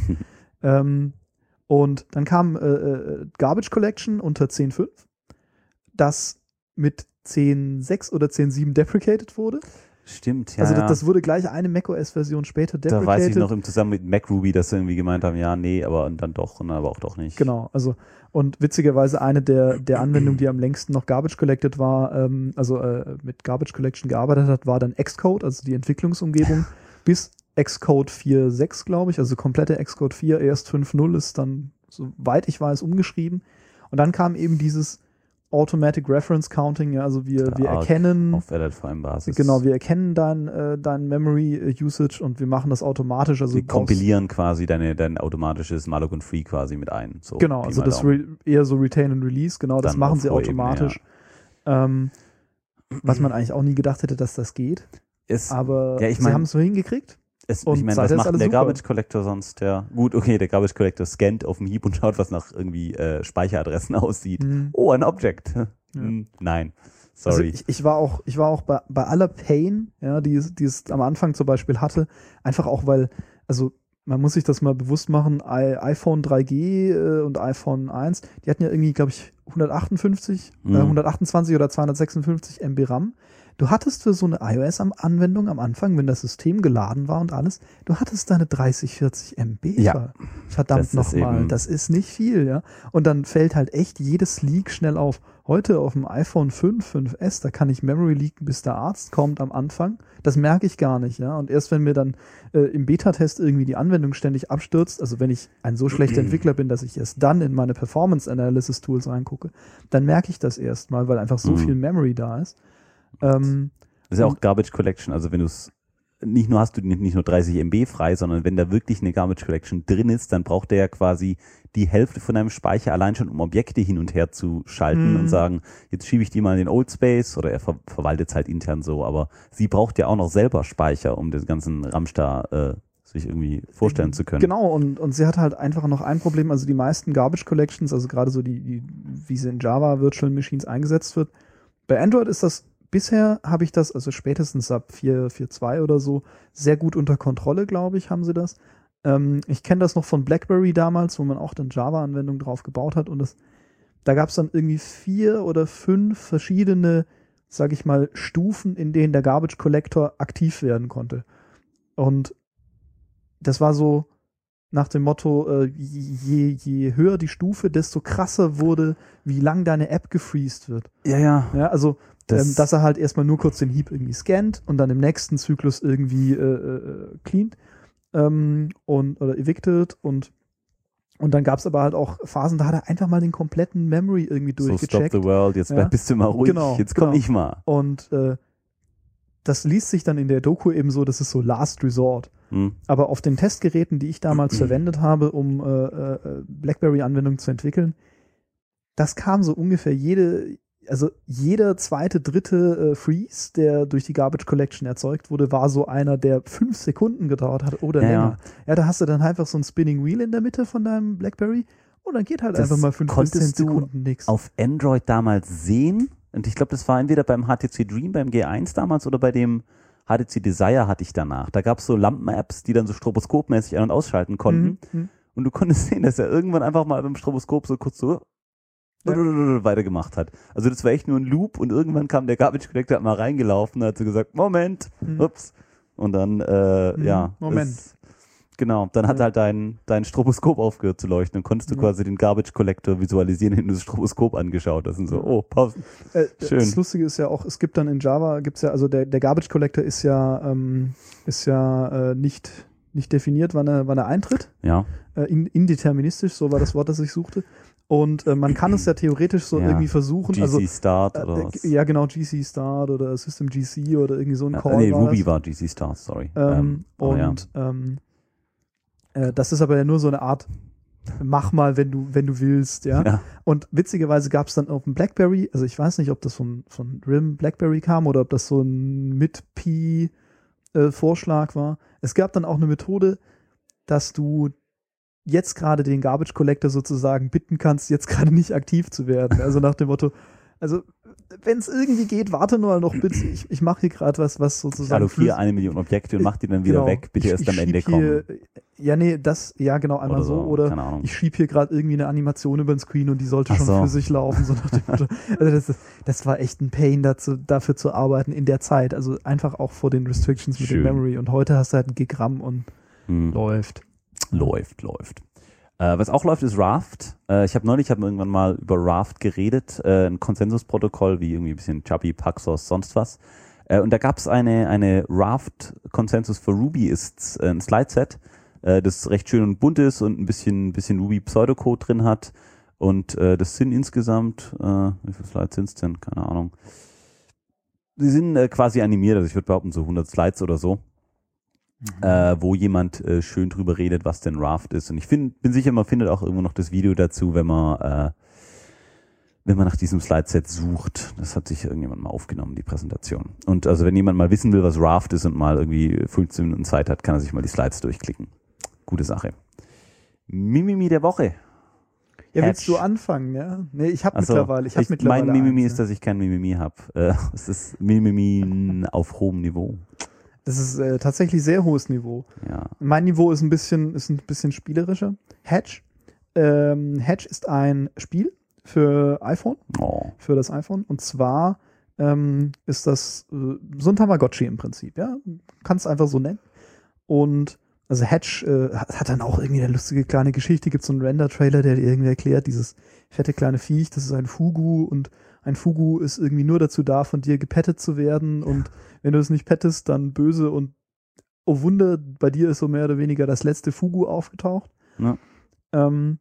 ähm, und dann kam äh, äh, Garbage Collection unter zehn Punkt fünf, das mit zehn Punkt sechs oder zehn Punkt sieben deprecated wurde. Stimmt, ja. Also das, ja. das wurde gleich eine macOS-Version später deprecated. Da weiß ich noch im Zusammen mit MacRuby, dass sie irgendwie gemeint haben, ja, nee, aber und dann doch und dann aber auch doch nicht. Genau, also und witzigerweise eine der, der Anwendungen, die am längsten noch Garbage Collected war, ähm, also äh, mit Garbage Collection gearbeitet hat, war dann Xcode, also die Entwicklungsumgebung, bis Xcode vier Punkt sechs, glaube ich, also komplette Xcode vier, erst fünf Punkt null ist dann, soweit ich weiß, umgeschrieben. Und dann kam eben dieses Automatic Reference Counting, ja, also wir, wir erkennen auf L L V M-Basis. Genau, wir erkennen dein, äh, dein Memory Usage und wir machen das automatisch. Also wir kompilieren quasi deine, dein automatisches Malloc und Free quasi mit ein. So, genau, also das re- eher so Retain and Release, genau, das machen sie automatisch. Ebene, ja. ähm, was man eigentlich auch nie gedacht hätte, dass das geht. Es, Aber ja, ich sie mein, haben es so hingekriegt. Es, ich meine, was macht denn der super. Garbage Collector sonst? Der, gut, okay, der Garbage Collector scannt auf dem Heap und schaut, was nach irgendwie äh, Speicheradressen aussieht. Mhm. Oh, ein Object. Ja. Nein, sorry. Also ich, ich war auch, ich war auch bei, bei aller Pain, ja, die, die es am Anfang zum Beispiel hatte, einfach auch, weil, also man muss sich das mal bewusst machen, I, iPhone drei G äh, und iPhone eins, die hatten ja irgendwie, glaube ich, hundertachtundfünfzig, mhm. äh, hundertachtundzwanzig oder zweihundertsechsundfünfzig Megabyte RAM. Du hattest für so eine iOS-Anwendung am Anfang, wenn das System geladen war und alles, du hattest deine dreißig, vierzig Megabyte. Ja, verdammt nochmal, das ist nicht viel, ja. Und dann fällt halt echt jedes Leak schnell auf. Heute auf dem iPhone fünf, fünf S, da kann ich Memory leaken, bis der Arzt kommt am Anfang. Das merke ich gar nicht, ja. Und erst wenn mir dann äh, im Beta-Test irgendwie die Anwendung ständig abstürzt, also wenn ich ein so schlechter Entwickler bin, dass ich erst dann in meine Performance-Analysis-Tools reingucke, dann merke ich das erst mal, weil einfach so mhm. viel Memory da ist. Ähm, das ist ja auch Garbage Collection, also wenn du es nicht nur hast du nicht nur dreißig Megabyte frei, sondern wenn da wirklich eine Garbage Collection drin ist, dann braucht der ja quasi die Hälfte von deinem Speicher allein schon, um Objekte hin und her zu schalten mhm. und sagen, jetzt schiebe ich die mal in den Old Space oder er ver- verwaltet es halt intern so, aber sie braucht ja auch noch selber Speicher, um den ganzen Ramstar äh, sich irgendwie vorstellen zu können. Genau, und, und sie hat halt einfach noch ein Problem, also die meisten Garbage Collections, also gerade so die, die wie sie in Java Virtual Machines eingesetzt wird, bei Android ist das bisher habe ich das, also spätestens ab vier Punkt vier Punkt zwei oder so, sehr gut unter Kontrolle, glaube ich, haben sie das. Ähm, ich kenne das noch von BlackBerry damals, wo man auch dann Java-Anwendungen drauf gebaut hat und das, da gab es dann irgendwie vier oder fünf verschiedene, sage ich mal, Stufen, in denen der Garbage Collector aktiv werden konnte. Und das war so nach dem Motto, äh, je, je höher die Stufe, desto krasser wurde, wie lang deine App gefreezed wird. Ja, ja. Ja, also Das ähm, dass er halt erstmal nur kurz den Heap irgendwie scannt und dann im nächsten Zyklus irgendwie äh, äh, cleant ähm, und oder evicted und und dann gab es aber halt auch Phasen, da hat er einfach mal den kompletten Memory irgendwie durchgecheckt. So stop the world, jetzt ja. bist du mal ruhig, genau, jetzt komm genau. ich mal. Und äh, das liest sich dann in der Doku eben so, das ist so Last Resort. Hm. Aber auf den Testgeräten, die ich damals verwendet habe, um äh, äh, BlackBerry-Anwendungen zu entwickeln, das kam so ungefähr jede Also jeder zweite, dritte äh, Freeze, der durch die Garbage Collection erzeugt wurde, war so einer, der fünf Sekunden gedauert hat oder ja, länger. Ja. ja, da hast du dann einfach so ein Spinning Wheel in der Mitte von deinem BlackBerry und dann geht halt das einfach mal fünf bis zehn Sekunden nichts. Auf Android damals sehen, und ich glaube, das war entweder beim H T C Dream, beim G eins damals oder bei dem H T C Desire hatte ich danach. Da gab es so Lampen-Apps, die dann so stroboskopmäßig ein- und ausschalten konnten. Mhm. Und du konntest sehen, dass er irgendwann einfach mal beim Stroboskop so kurz so ja. weitergemacht hat. Also das war echt nur ein Loop und irgendwann kam der Garbage Collector mal reingelaufen und hat so gesagt, Moment, mhm. ups. Und dann, äh, mhm. ja. Moment. Ist, genau, dann hat ja. halt dein, dein Stroboskop aufgehört zu leuchten und konntest du ja. quasi den Garbage Collector visualisieren, indem du das Stroboskop angeschaut hast und so, oh, Pausen. Äh, Schön. Das Lustige ist ja auch, es gibt dann in Java, gibt's ja, also der, der Garbage Collector ist ja, ähm, ist ja äh, nicht, nicht definiert, wann er, wann er eintritt. Ja. Äh, in, indeterministisch, so war das Wort, das ich suchte. Und äh, man kann es ja theoretisch so ja. irgendwie versuchen. G C also, Start oder äh, was? Ja, genau, G C Start oder System G C oder irgendwie so ein ja, Call. Nee, war Ruby das. war G C Start, sorry. Ähm, ähm, und ja. ähm, äh, das ist aber ja nur so eine Art, mach mal, wenn du, wenn du willst, ja. ja. Und witzigerweise gab es dann auf dem BlackBerry, also ich weiß nicht, ob das von, von R I M BlackBerry kam oder ob das so ein Mid-P-Vorschlag war. Es gab dann auch eine Methode, dass du jetzt gerade den Garbage Collector sozusagen bitten kannst, jetzt gerade nicht aktiv zu werden. Also nach dem Motto, also wenn es irgendwie geht, warte nur noch bitte. Ich, ich mache hier gerade was, was sozusagen. Allokiere eine Million Objekte und mach die dann wieder genau. weg. Bitte ich, erst ich am Ende hier, kommen. Ja, nee, das, ja genau, einmal Oder so. so, Oder keine Ahnung. ich schieb hier gerade irgendwie eine Animation über den Screen und die sollte Ach schon so. für sich laufen. So nach dem Motto. Also das, ist, das war echt ein Pain, dazu, dafür zu arbeiten in der Zeit. Also einfach auch vor den Restrictions mit Schön. dem Memory. Und heute hast du halt ein Gigramm und Hm. läuft. Läuft, läuft. Äh, was auch läuft, ist Raft. Äh, ich habe neulich, ich habe irgendwann mal über Raft geredet, äh, ein Konsensusprotokoll, wie irgendwie ein bisschen Chubby, Paxos, sonst was. Äh, und da gab es eine, eine Raft-Konsensus für Ruby, ist äh, ein Slide-Set, äh, das recht schön und bunt ist und ein bisschen, bisschen Ruby-Pseudocode drin hat. Und äh, das sind insgesamt, äh, wie viele Slides sind es denn? Keine Ahnung. Sie sind äh, quasi animiert, also ich würde behaupten so hundert Slides oder so. Mhm. Äh, wo jemand äh, schön drüber redet, was denn Raft ist. Und ich find, bin sicher, man findet auch irgendwo noch das Video dazu, wenn man äh, wenn man nach diesem Slide-Set sucht. Das hat sich irgendjemand mal aufgenommen, die Präsentation. Und also wenn jemand mal wissen will, was Raft ist und mal irgendwie fünfzehn Minuten Zeit hat, kann er sich mal die Slides durchklicken. Gute Sache. Mimimi der Woche. Ja, Hatch. willst du anfangen, ja? Nee, ich habe Also, mittlerweile, ich habe ich, mittlerweile mein Mimimi eins, ist, dass ich kein Mimimi habe. Äh, es ist Mimimi auf hohem Niveau. Das ist äh, tatsächlich sehr hohes Niveau. Ja. Mein Niveau ist ein bisschen, ist ein bisschen spielerischer. Hatch. Ähm, Hatch ist ein Spiel für iPhone, Oh. für das iPhone. Und zwar ähm, ist das äh, so ein Tamagotchi im Prinzip, ja. Kannst einfach so nennen. Und also Hatch äh, hat dann auch irgendwie eine lustige kleine Geschichte. Gibt so einen Render-Trailer, der dir irgendwie erklärt, dieses fette kleine Viech, das ist ein Fugu und ein Fugu ist irgendwie nur dazu da, von dir gepettet zu werden und wenn du es nicht pettest, dann böse und oh Wunder, bei dir ist so mehr oder weniger das letzte Fugu aufgetaucht. Ja. Ähm,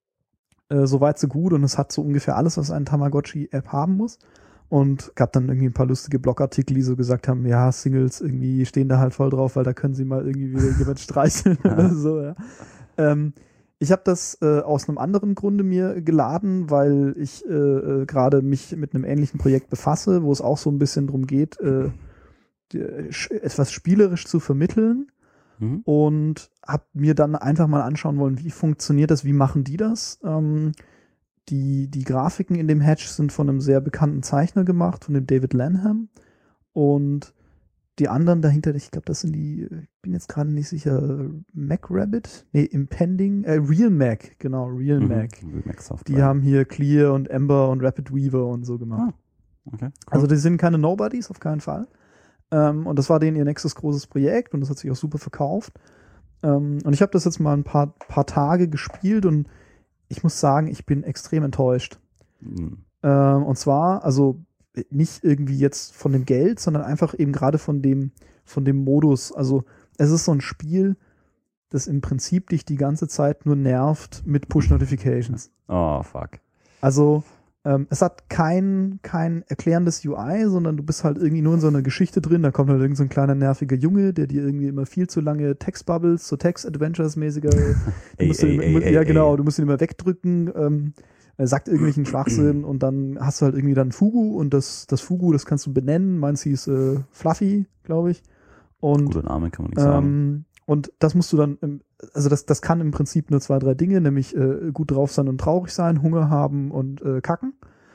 äh, so weit, so gut und es hat so ungefähr alles, was eine Tamagotchi-App haben muss. Und gab dann irgendwie ein paar lustige Blogartikel, die so gesagt haben, ja, Singles irgendwie stehen da halt voll drauf, weil da können sie mal irgendwie wieder jemand streicheln Ja. oder so, ja. Ähm, ich habe das äh, aus einem anderen Grunde mir geladen, weil ich äh, äh, gerade mich mit einem ähnlichen Projekt befasse, wo es auch so ein bisschen drum geht, äh, die, sch- etwas spielerisch zu vermitteln Mhm. und habe mir dann einfach mal anschauen wollen, wie funktioniert das, wie machen die das? Ähm, die, die Grafiken in dem Hatch sind von einem sehr bekannten Zeichner gemacht, von dem David Lanham und die anderen dahinter, ich glaube, das sind die, ich bin jetzt gerade nicht sicher, MacRabbit? Nee, Impending, äh, Real Mac, genau, Real Mhm. Mac. Mac Software. Die haben hier Clear und Ember und Rapid Weaver und so gemacht. Ah, okay. Cool. Also die sind keine Nobodies, auf keinen Fall. Ähm, und das war denen ihr nächstes großes Projekt und das hat sich auch super verkauft. Ähm, und ich habe das jetzt mal ein paar, paar Tage gespielt und ich muss sagen, ich bin extrem enttäuscht. Mhm. Ähm, und zwar, also nicht irgendwie jetzt von dem Geld, sondern einfach eben gerade von dem, von dem Modus. Also es ist so ein Spiel, das im Prinzip dich die ganze Zeit nur nervt mit Push-Notifications. Oh, fuck. Also ähm, es hat kein, kein erklärendes U I, sondern du bist halt irgendwie nur in so einer Geschichte drin. Da kommt halt irgend so ein kleiner nerviger Junge, der dir irgendwie immer viel zu lange Textbubbles, so Text-Adventures-mäßiger, du Ey, musst ihn ey, immer, ey, ja ey, genau, ey. du musst ihn immer wegdrücken, ähm, er sagt irgendwelchen Schwachsinn und dann hast du halt irgendwie dann Fugu und das, das Fugu, das kannst du benennen. Meins hieß äh, Fluffy, glaube ich. Und Guter Name, kann man nicht sagen. ähm, und das musst du dann, im, also das, das kann im Prinzip nur zwei, drei Dinge, nämlich äh, gut drauf sein und traurig sein, Hunger haben und äh, kacken.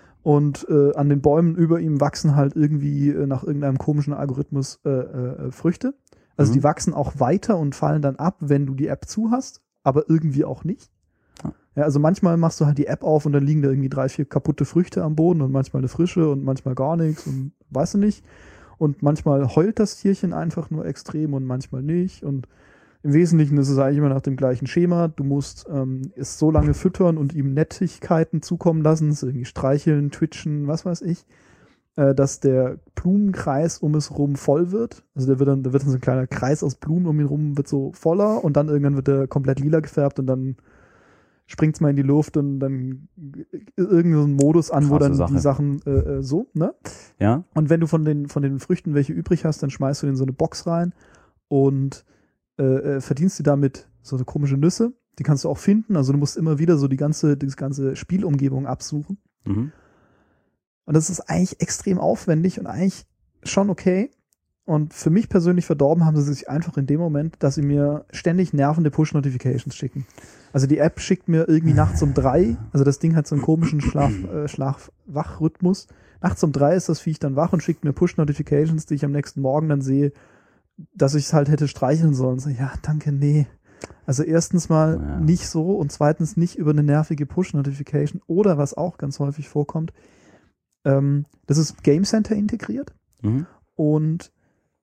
Und äh, an den Bäumen über ihm wachsen halt irgendwie äh, nach irgendeinem komischen Algorithmus äh, äh, Früchte. Also Mhm. die wachsen auch weiter und fallen dann ab, wenn du die App zu hast, aber irgendwie auch nicht. Ah. Ja, also manchmal machst du halt die App auf und dann liegen da irgendwie drei, vier kaputte Früchte am Boden und manchmal eine frische und manchmal gar nichts und weißt du nicht. Und manchmal heult das Tierchen einfach nur extrem und manchmal nicht. Und im Wesentlichen ist es eigentlich immer nach dem gleichen Schema. Du musst ähm, es so lange füttern und ihm Nettigkeiten zukommen lassen, so irgendwie streicheln, twitchen, was weiß ich, äh, dass der Blumenkreis um es rum voll wird. Also der wird dann, da wird dann so ein kleiner Kreis aus Blumen um ihn rum, wird so voller und dann irgendwann wird er komplett lila gefärbt und dann springt es mal in die Luft und dann irgendein so ein Modus an, wo Krasse dann Sache. die Sachen äh, äh, so, ne? Ja? Und wenn du von den, von den Früchten welche übrig hast, dann schmeißt du in so eine Box rein und äh, äh, verdienst dir damit so eine komische Nüsse. Die kannst du auch finden. Also du musst immer wieder so die ganze, die ganze Spielumgebung absuchen. Mhm. Und das ist eigentlich extrem aufwendig und eigentlich schon okay. Und für mich persönlich verdorben haben sie sich einfach in dem Moment, dass sie mir ständig nervende Push-Notifications schicken. Also die App schickt mir irgendwie nachts um drei, also das Ding hat so einen komischen Schlaf, äh, Schlaf-Wach-Rhythmus. Nachts um drei ist das Viech dann wach und schickt mir Push-Notifications, die ich am nächsten Morgen dann sehe, dass ich es halt hätte streicheln sollen. So, ja, danke, nee. Also erstens mal ja. nicht so und zweitens nicht über eine nervige Push-Notification oder was auch ganz häufig vorkommt, ähm, das ist Game Center integriert Mhm. und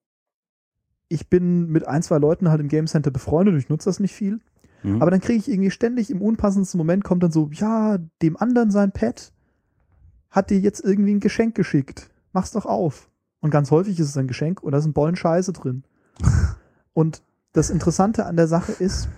ich bin mit ein, zwei Leuten halt im Game Center befreundet, ich nutze das nicht viel, Mhm. aber dann kriege ich irgendwie ständig im unpassendsten Moment kommt dann so, ja, dem anderen sein Pet hat dir jetzt irgendwie ein Geschenk geschickt. Mach's doch auf. Und ganz häufig ist es ein Geschenk und da sind Bollen Scheiße drin. Und das Interessante an der Sache ist,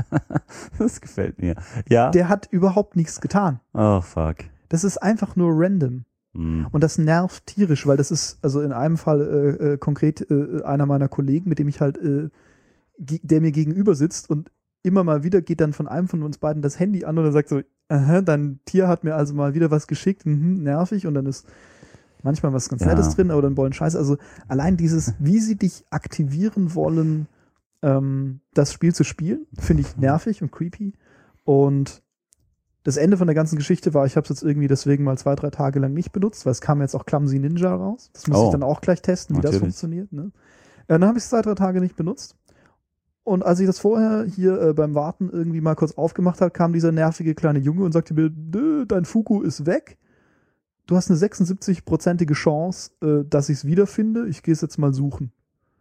Das gefällt mir. Ja. der hat überhaupt nichts getan. Oh, fuck. Das ist einfach nur random. Mhm. Und das nervt tierisch, weil das ist, also in einem Fall äh, äh, konkret äh, einer meiner Kollegen, mit dem ich halt, äh, ge- der mir gegenüber sitzt und immer mal wieder geht dann von einem von uns beiden das Handy an und er sagt so, aha, dein Tier hat mir also mal wieder was geschickt, mhm, nervig und dann ist manchmal was ganz Ja. Nettes drin, aber dann wollen Scheiße. Also allein dieses, wie sie dich aktivieren wollen, ähm, das Spiel zu spielen, finde ich nervig und creepy. Und das Ende von der ganzen Geschichte war, ich habe es jetzt irgendwie deswegen mal zwei, drei Tage lang nicht benutzt, weil es kam jetzt auch Clumsy Ninja raus. Das muss Oh. ich dann auch gleich testen, wie das Natürlich. funktioniert. Ne? Äh, dann habe ich es zwei, drei Tage nicht benutzt. Und als ich das vorher hier äh, beim Warten irgendwie mal kurz aufgemacht habe, kam dieser nervige kleine Junge und sagte mir, "Nö, dein Fuku ist weg. Du hast eine sechsundsiebzig-prozentige Chance, äh, dass ich es wiederfinde. Ich gehe es jetzt mal suchen."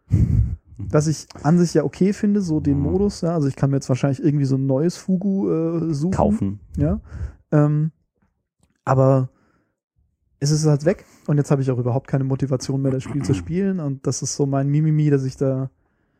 Was ich an sich ja okay finde, so den Mhm. Modus. Ja, also ich kann mir jetzt wahrscheinlich irgendwie so ein neues Fugu äh, suchen. Kaufen. Ja. Ähm, aber es ist halt weg und jetzt habe ich auch überhaupt keine Motivation mehr, das Spiel zu spielen und das ist so mein Mimimi, dass ich da,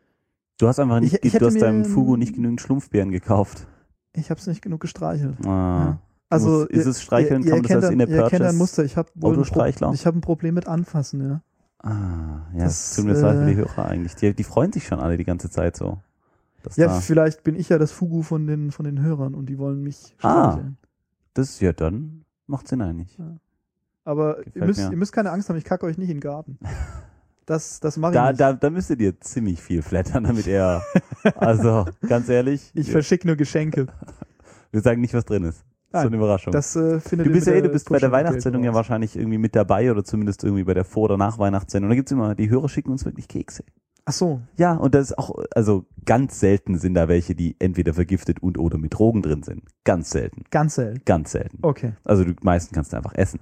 Du hast einfach nicht, Ich- ich du hätte hast mir- deinem Fugu nicht genügend Schlumpfbeeren gekauft. ich habe es nicht genug gestreichelt. Ah. Ja. Also Muss- ist es Streicheln, ihr, kann ihr man das kennt als ein, In-App ihr kennt ein Purchase? Muster, ich habe wohl ein, Pro Autostreichler? ich hab ein Problem mit Anfassen, ja. Ah, ja, Das, das tut mir leid für äh, die Hörer eigentlich. Die, die freuen sich schon alle die ganze Zeit so. dass Ja, da, vielleicht bin ich ja das Fugu von den, von den Hörern und die wollen mich Ah. streicheln. das ja dann macht Sinn eigentlich. Aber ihr Gefällt müsst, mir. ihr müsst keine Angst haben, ich kacke euch nicht in den Garten. Das, das mache ich Da, nicht. da, da müsstet ihr ziemlich viel flattern, damit er. Also, ganz ehrlich, ich wir, verschicke nur Geschenke. wir sagen nicht, was drin ist. Das ist so Nein, eine Überraschung. Das äh, findet Du ihr bist mit ja eh, du bist bei der Push-Notification Weihnachtssendung ja raus. wahrscheinlich irgendwie mit dabei oder zumindest irgendwie bei der Vor- oder Nach-Weihnachtssendung. Da gibt's immer, die Hörer schicken uns wirklich Kekse. Ach so, Ja, und das ist auch, also ganz selten sind da welche, die entweder vergiftet und oder mit Drogen drin sind. Ganz selten. ganz selten. Ganz selten. Okay. Also die meisten kannst du einfach essen.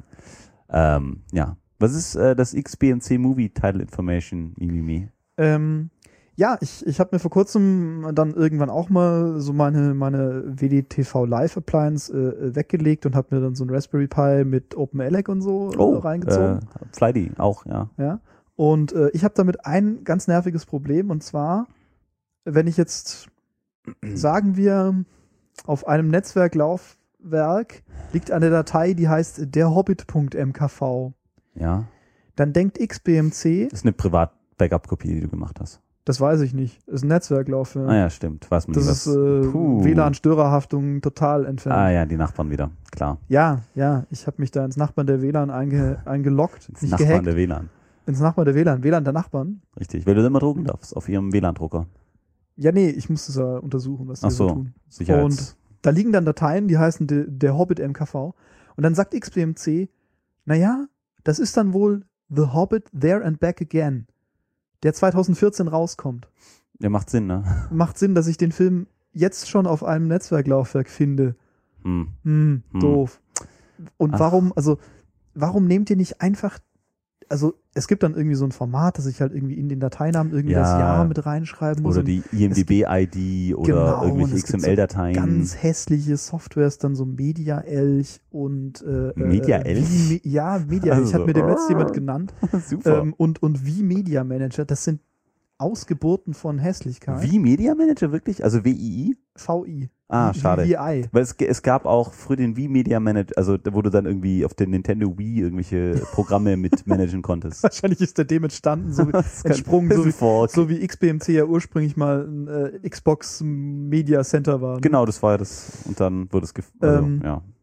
Ähm, ja. Was ist äh, das X B M C Movie Title Information? Mimimi. Ähm, ja, ich, ich habe mir vor kurzem dann irgendwann auch mal so meine, meine W D T V Live Appliance äh, weggelegt und habe mir dann so ein Raspberry Pi mit OpenELEC und so äh, reingezogen. Äh, Flighty auch, ja. Ja. Und äh, ich habe damit ein ganz nerviges Problem und zwar, wenn ich jetzt, sagen wir, auf einem Netzwerklaufwerk liegt eine Datei, die heißt derhobbit.mkv, Ja. dann denkt X B M C, Das ist eine Privat-Backup-Kopie, die du gemacht hast. das weiß ich nicht, ist ein Netzwerklaufwerk. Ah ja, stimmt. Weiß man Das nicht, ist was- äh, Puh. W L A N-Störerhaftung total entfernt. Ah ja, die Nachbarn wieder, klar. Ja, ja, ich habe mich da ins Nachbarn der W L A N einge eingeloggt, Ins nicht Nachbarn gehackt, der W L A N. ins Nachbarn der W L A N, W L A N der Nachbarn. Richtig, weil du das immer drucken darfst auf ihrem W L A N-Drucker. Ja, nee, ich musste es ja untersuchen, was die Ach so so, tun. Sicherheits. Da liegen dann Dateien, die heißen de, der Hobbit M K V. Und dann sagt X B M C, naja, das ist dann wohl The Hobbit There and Back Again, der zweitausendvierzehn rauskommt. Ja, macht Sinn, ne? Macht Sinn, dass ich den Film jetzt schon auf einem Netzwerklaufwerk finde. Hm. Hm, Hm. doof. Und Ach. warum, also, warum nehmt ihr nicht einfach, also, es gibt dann irgendwie so ein Format, dass ich halt irgendwie in den Dateinamen irgendwie Ja. das Jahr mit reinschreiben muss. Oder und die I M D B-I D oder Genau, und irgendwelche es gibt X M L-Dateien. ganz hässliche Softwares, dann so Media Elch und äh, Media äh, Elch? Wie, Me- ja, Media Elch Also, hat mir dem letzten jemand genannt. Super. Ähm, und, und wie Media Manager, das sind Ausgeburten von Hässlichkeit. Wie Media Manager wirklich? Also W I I? V I. Ah, Wie- schade. Wie I. Weil es, ge- es gab auch früher den Wii Media Manager, also da- wo du dann irgendwie auf den Nintendo Wii irgendwelche Programme mit managen konntest. Wahrscheinlich ist der dem entstanden, so wie, Das kann- entsprungen, das so ist ein wie, Fork. so wie X B M C ja ursprünglich mal ein äh, Xbox Media Center war. Ne? Genau, das war ja das. Und dann wurde es gef also, Ähm, ja.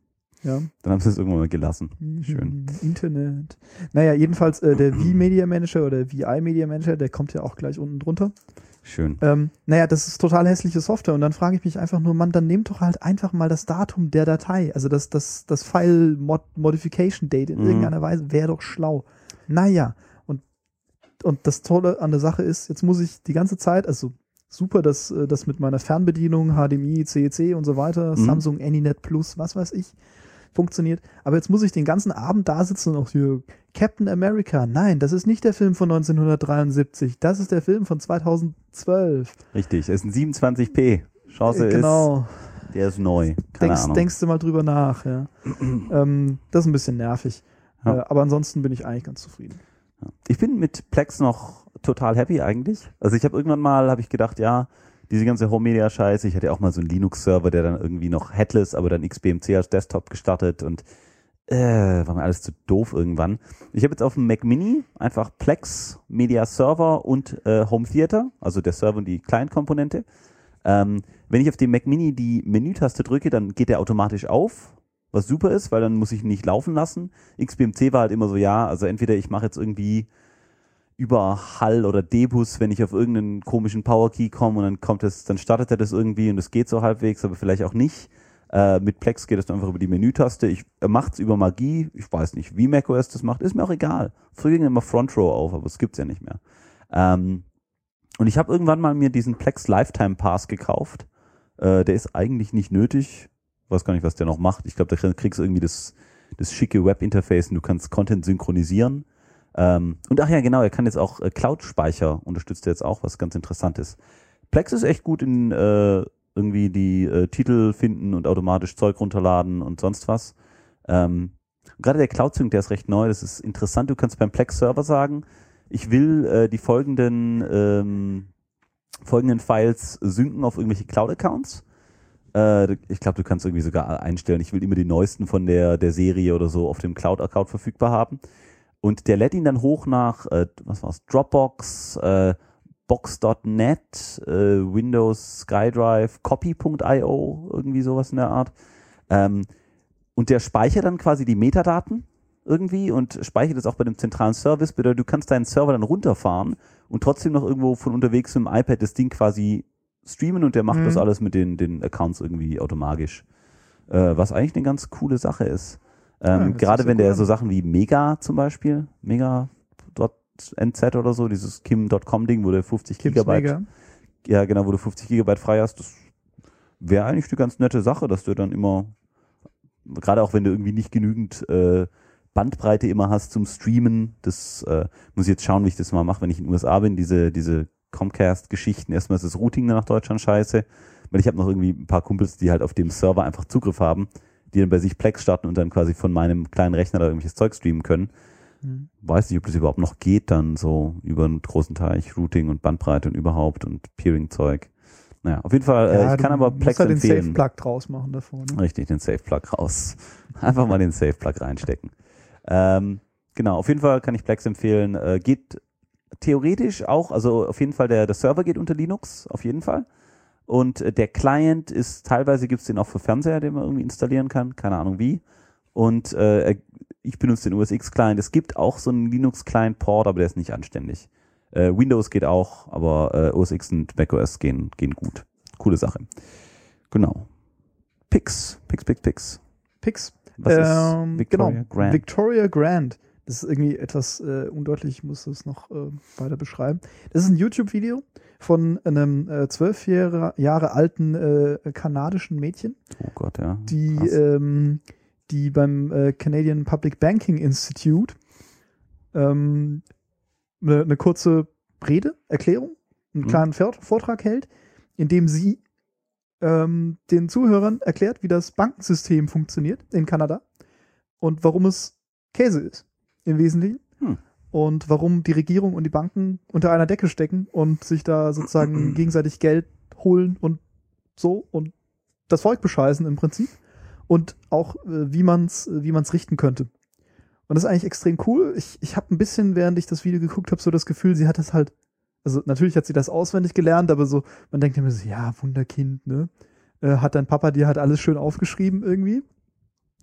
Ja. Dann haben sie es irgendwann mal gelassen. Schön. Internet. Naja, jedenfalls äh, der V-Media Manager oder V I Media Manager, der kommt ja auch gleich unten drunter. Schön. Ähm, naja, das ist total hässliche Software und dann frage ich mich einfach nur, Mann, dann nehmt doch halt einfach mal das Datum der Datei, also das, das, das File Mod Modification Date in Mhm. irgendeiner Weise, wäre doch schlau. Naja, und, und das Tolle an der Sache ist, jetzt muss ich die ganze Zeit, also super, dass äh, das mit meiner Fernbedienung, H D M I, C E C und so weiter, Mhm. Samsung AnyNet Plus, was weiß ich, funktioniert. Aber jetzt muss ich den ganzen Abend da sitzen und auch hier Captain America. Nein, das ist nicht der Film von neunzehnhundertdreiundsiebzig. Das ist der Film von zweitausendzwölf. Richtig, es ist ein siebenundzwanzig p. Chance Äh, genau. ist, der ist neu. Keine Denkst, Ahnung. denkst du mal drüber nach. Ja. ähm, das ist ein bisschen nervig. Ja. Äh, aber ansonsten bin ich eigentlich ganz zufrieden. Ich bin mit Plex noch total happy eigentlich. Also ich habe irgendwann mal, habe ich gedacht, ja, diese ganze Home-Media-Scheiße, ich hatte ja auch mal so einen Linux-Server, der dann irgendwie noch headless, aber dann X B M C als Desktop gestartet und äh, war mir alles zu doof irgendwann. Ich habe jetzt auf dem Mac Mini einfach Plex Media Server und äh, Home Theater, also der Server und die Client-Komponente. Ähm, wenn ich auf dem Mac Mini die Menütaste drücke, dann geht der automatisch auf, was super ist, weil dann muss ich ihn nicht laufen lassen. X B M C war halt immer so, ja, also entweder ich mache jetzt irgendwie über Hall oder D-Bus, wenn ich auf irgendeinen komischen Power-Key komme und dann kommt es, dann startet er das irgendwie und es geht so halbwegs, aber vielleicht auch nicht. Äh, mit Plex geht es einfach über die Menütaste. Ich, er macht es über Magie. Ich weiß nicht, wie macOS das macht. Ist mir auch egal. Früher ging immer Front Row auf, aber es gibt's ja nicht mehr. Ähm, und ich habe irgendwann mal mir diesen Plex Lifetime Pass gekauft. Äh, der ist eigentlich nicht nötig. Ich weiß gar nicht, was der noch macht. Ich glaube, da kriegst du irgendwie das, das schicke Webinterface und du kannst Content synchronisieren. Ähm, und ach ja, genau, er kann jetzt auch äh, Cloud-Speicher, unterstützt er jetzt auch, was ganz interessant ist. Plex ist echt gut in äh, irgendwie die äh, Titel finden und automatisch Zeug runterladen und sonst was. Ähm, gerade der Cloud-Sync, der ist recht neu, das ist interessant. Du kannst beim Plex-Server sagen, ich will äh, die folgenden, ähm, folgenden Files synken auf irgendwelche Cloud-Accounts. Äh, ich glaube, du kannst irgendwie sogar einstellen, ich will immer die neuesten von der, der Serie oder so auf dem Cloud-Account verfügbar haben. Und der lädt ihn dann hoch nach, äh, was war's, Dropbox, äh, Box Punkt net, äh, Windows, SkyDrive, Copy Punkt io, irgendwie sowas in der Art. Ähm, und der speichert dann quasi die Metadaten irgendwie und speichert es auch bei dem zentralen Service. Bedeutet, du kannst deinen Server dann runterfahren und trotzdem noch irgendwo von unterwegs mit dem iPad das Ding quasi streamen und der macht Mhm. das alles mit den, den Accounts irgendwie automatisch. Äh, was eigentlich eine ganz coole Sache ist. Ähm, Ja, das gerade ist wenn sehr der cool. so Sachen wie Mega zum Beispiel, Mega N Z oder so, dieses Kim Punkt com Ding, wo du fünfzig Kims Gigabyte, Mega. ja genau, wo du fünfzig Gigabyte frei hast, das wäre eigentlich eine ganz nette Sache, dass du dann immer, gerade auch wenn du irgendwie nicht genügend äh, Bandbreite immer hast zum Streamen, das äh, muss ich jetzt schauen, wie ich das mal mache, wenn ich in den U S A bin, diese, diese Comcast-Geschichten, erstmal ist das Routing nach Deutschland scheiße, weil ich habe noch irgendwie ein paar Kumpels, die halt auf dem Server einfach Zugriff haben, die dann bei sich Plex starten und dann quasi von meinem kleinen Rechner da irgendwelches Zeug streamen können. Mhm. Weiß nicht, ob das überhaupt noch geht, dann so über einen großen Teich, Routing und Bandbreite und überhaupt und Peering-Zeug. Naja, auf jeden Fall, äh, Ja, ich kann du aber musst Plex halt den empfehlen. Safe-Plug draus machen davor. Ne? Richtig, den Safe-Plug raus. Einfach mal den Safe-Plug reinstecken. Ähm, genau, auf jeden Fall kann ich Plex empfehlen. Äh, geht theoretisch auch, also auf jeden Fall, der, der Server geht unter Linux, auf jeden Fall. Und äh, der Client ist, teilweise gibt es den auch für Fernseher, den man irgendwie installieren kann, keine Ahnung wie. Und äh, er ich benutze den O S X-Client. Es gibt auch so einen Linux-Client-Port, aber der ist nicht anständig. Äh, Windows geht auch, aber äh, O S X und macOS gehen, gehen gut. Coole Sache. Genau. Pix, Pix, Pix, Pix. Pix. Was Ähm, ist Victoria genau. Grand? Victoria Grand. Das ist irgendwie etwas äh, undeutlich, ich muss das noch äh, weiter beschreiben. Das ist ein YouTube-Video von einem äh, zwölf Jahre, Jahre alten äh, kanadischen Mädchen, Oh Gott, ja. die Krass. ähm, die beim äh, Canadian Public Banking Institute ähm, eine, eine kurze Rede, Erklärung, einen Mhm. kleinen Vert- Vortrag hält, in dem sie ähm, den Zuhörern erklärt, wie das Bankensystem funktioniert in Kanada und warum es Käse ist im Wesentlichen Hm. und warum die Regierung und die Banken unter einer Decke stecken und sich da sozusagen gegenseitig Geld holen und so und das Volk bescheißen im Prinzip. Und auch, äh, wie man es wie man's richten könnte. Und das ist eigentlich extrem cool. Ich, ich habe ein bisschen, während ich das Video geguckt habe, so das Gefühl, sie hat das halt, also natürlich hat sie das auswendig gelernt, aber so, man denkt immer so, ja, Wunderkind, ne? Äh, hat dein Papa dir halt alles schön aufgeschrieben irgendwie?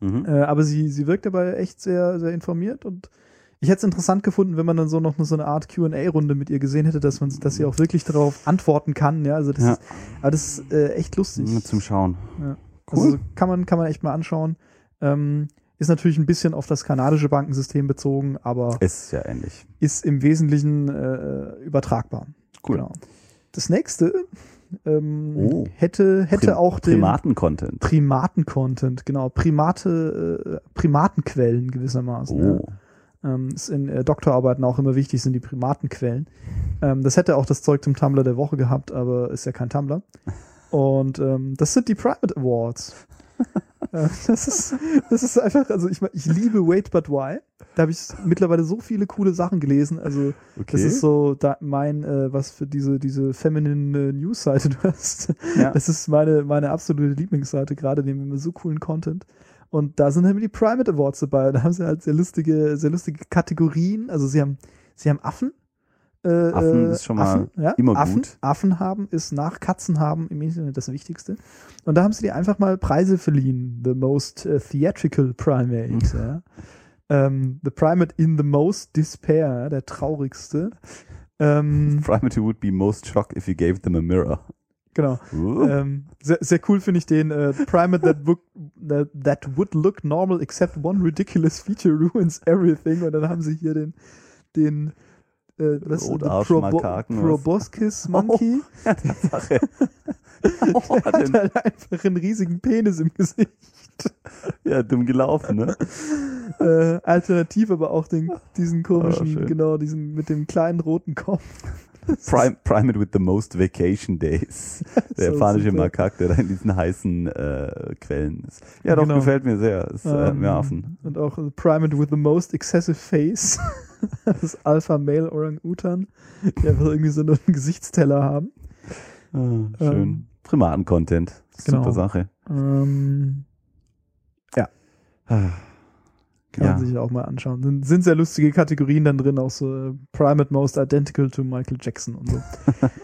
Mhm. Äh, aber sie, sie wirkt dabei echt sehr, sehr informiert und ich hätte es interessant gefunden, wenn man dann so noch so eine Art Q and A-Runde mit ihr gesehen hätte, dass man, dass sie auch wirklich darauf antworten kann. Ja, also das Ja. ist, aber das ist äh, echt lustig. Ja, zum Schauen. Ja. Cool. Also kann man, kann man echt mal anschauen. Ähm, ist natürlich ein bisschen auf das kanadische Bankensystem bezogen, aber Ist ja ähnlich. ist im Wesentlichen äh, übertragbar. Cool. Genau. Das nächste ähm, Oh. hätte, hätte Prim- auch den Primaten-Content. Primaten-Content, genau, Primate, äh, Primatenquellen gewissermaßen. Ja. Oh. Ähm, ist in äh, Doktorarbeiten auch immer wichtig, sind die Primatenquellen. Ähm, das hätte auch das Zeug zum Tumblr der Woche gehabt, aber ist ja kein Tumblr. Und ähm, das sind die Primate Awards. äh, das ist, das ist einfach, also ich, ich liebe Wait But Why. Da habe ich mittlerweile so viele coole Sachen gelesen. Also Okay. das ist so da mein, äh, was für diese, diese Feminine äh, News-Seite du hast. Ja. Das ist meine, meine absolute Lieblingsseite, gerade die haben immer so coolen Content. Und da sind halt die Primate Awards dabei. Da haben sie halt sehr lustige, sehr lustige Kategorien. Also sie haben, sie haben Affen. Äh, Affen ist schon mal Affen, ja? immer Affen, gut. Affen haben ist nach Katzen haben im Internet das Wichtigste. Und da haben sie dir einfach mal Preise verliehen. The most uh, theatrical primate. Ja. Ähm, the primate in the most despair, der traurigste. Ähm, Primate would be most shocked if you gave them a mirror. genau. Uh. Ähm, sehr, sehr cool finde ich den äh, Primate that, would, that, that would look normal except one ridiculous feature ruins everything. Und dann haben sie hier den, den äh, was ist das? Rotarsch-Makaken, was? Proboscis Monkey. Oh, ja, Tatsache. Oh, Der hat den, halt einfach einen riesigen Penis im Gesicht. ja, dumm gelaufen, ne? Äh, alternativ aber auch den, diesen komischen, Oh, schön. genau, diesen mit dem kleinen roten Kopf. Prime, Primate with the most vacation days. Der So japanische super. Makak, der da in diesen heißen äh, Quellen ist. Ja, doch, Genau. gefällt mir sehr. Ist, äh, Ähm, mehr Affen. Und auch The Primate with the most excessive face. Das Alpha Male Orang-Utan, die einfach irgendwie so nur einen Gesichtsteller haben. Ah, schön. ähm, Primaten-Content. Super genau. Sache. Ähm, Ah, kann ja. man sich auch mal anschauen. Sind, sind sehr lustige Kategorien dann drin, auch so äh, Primate most identical to Michael Jackson und so.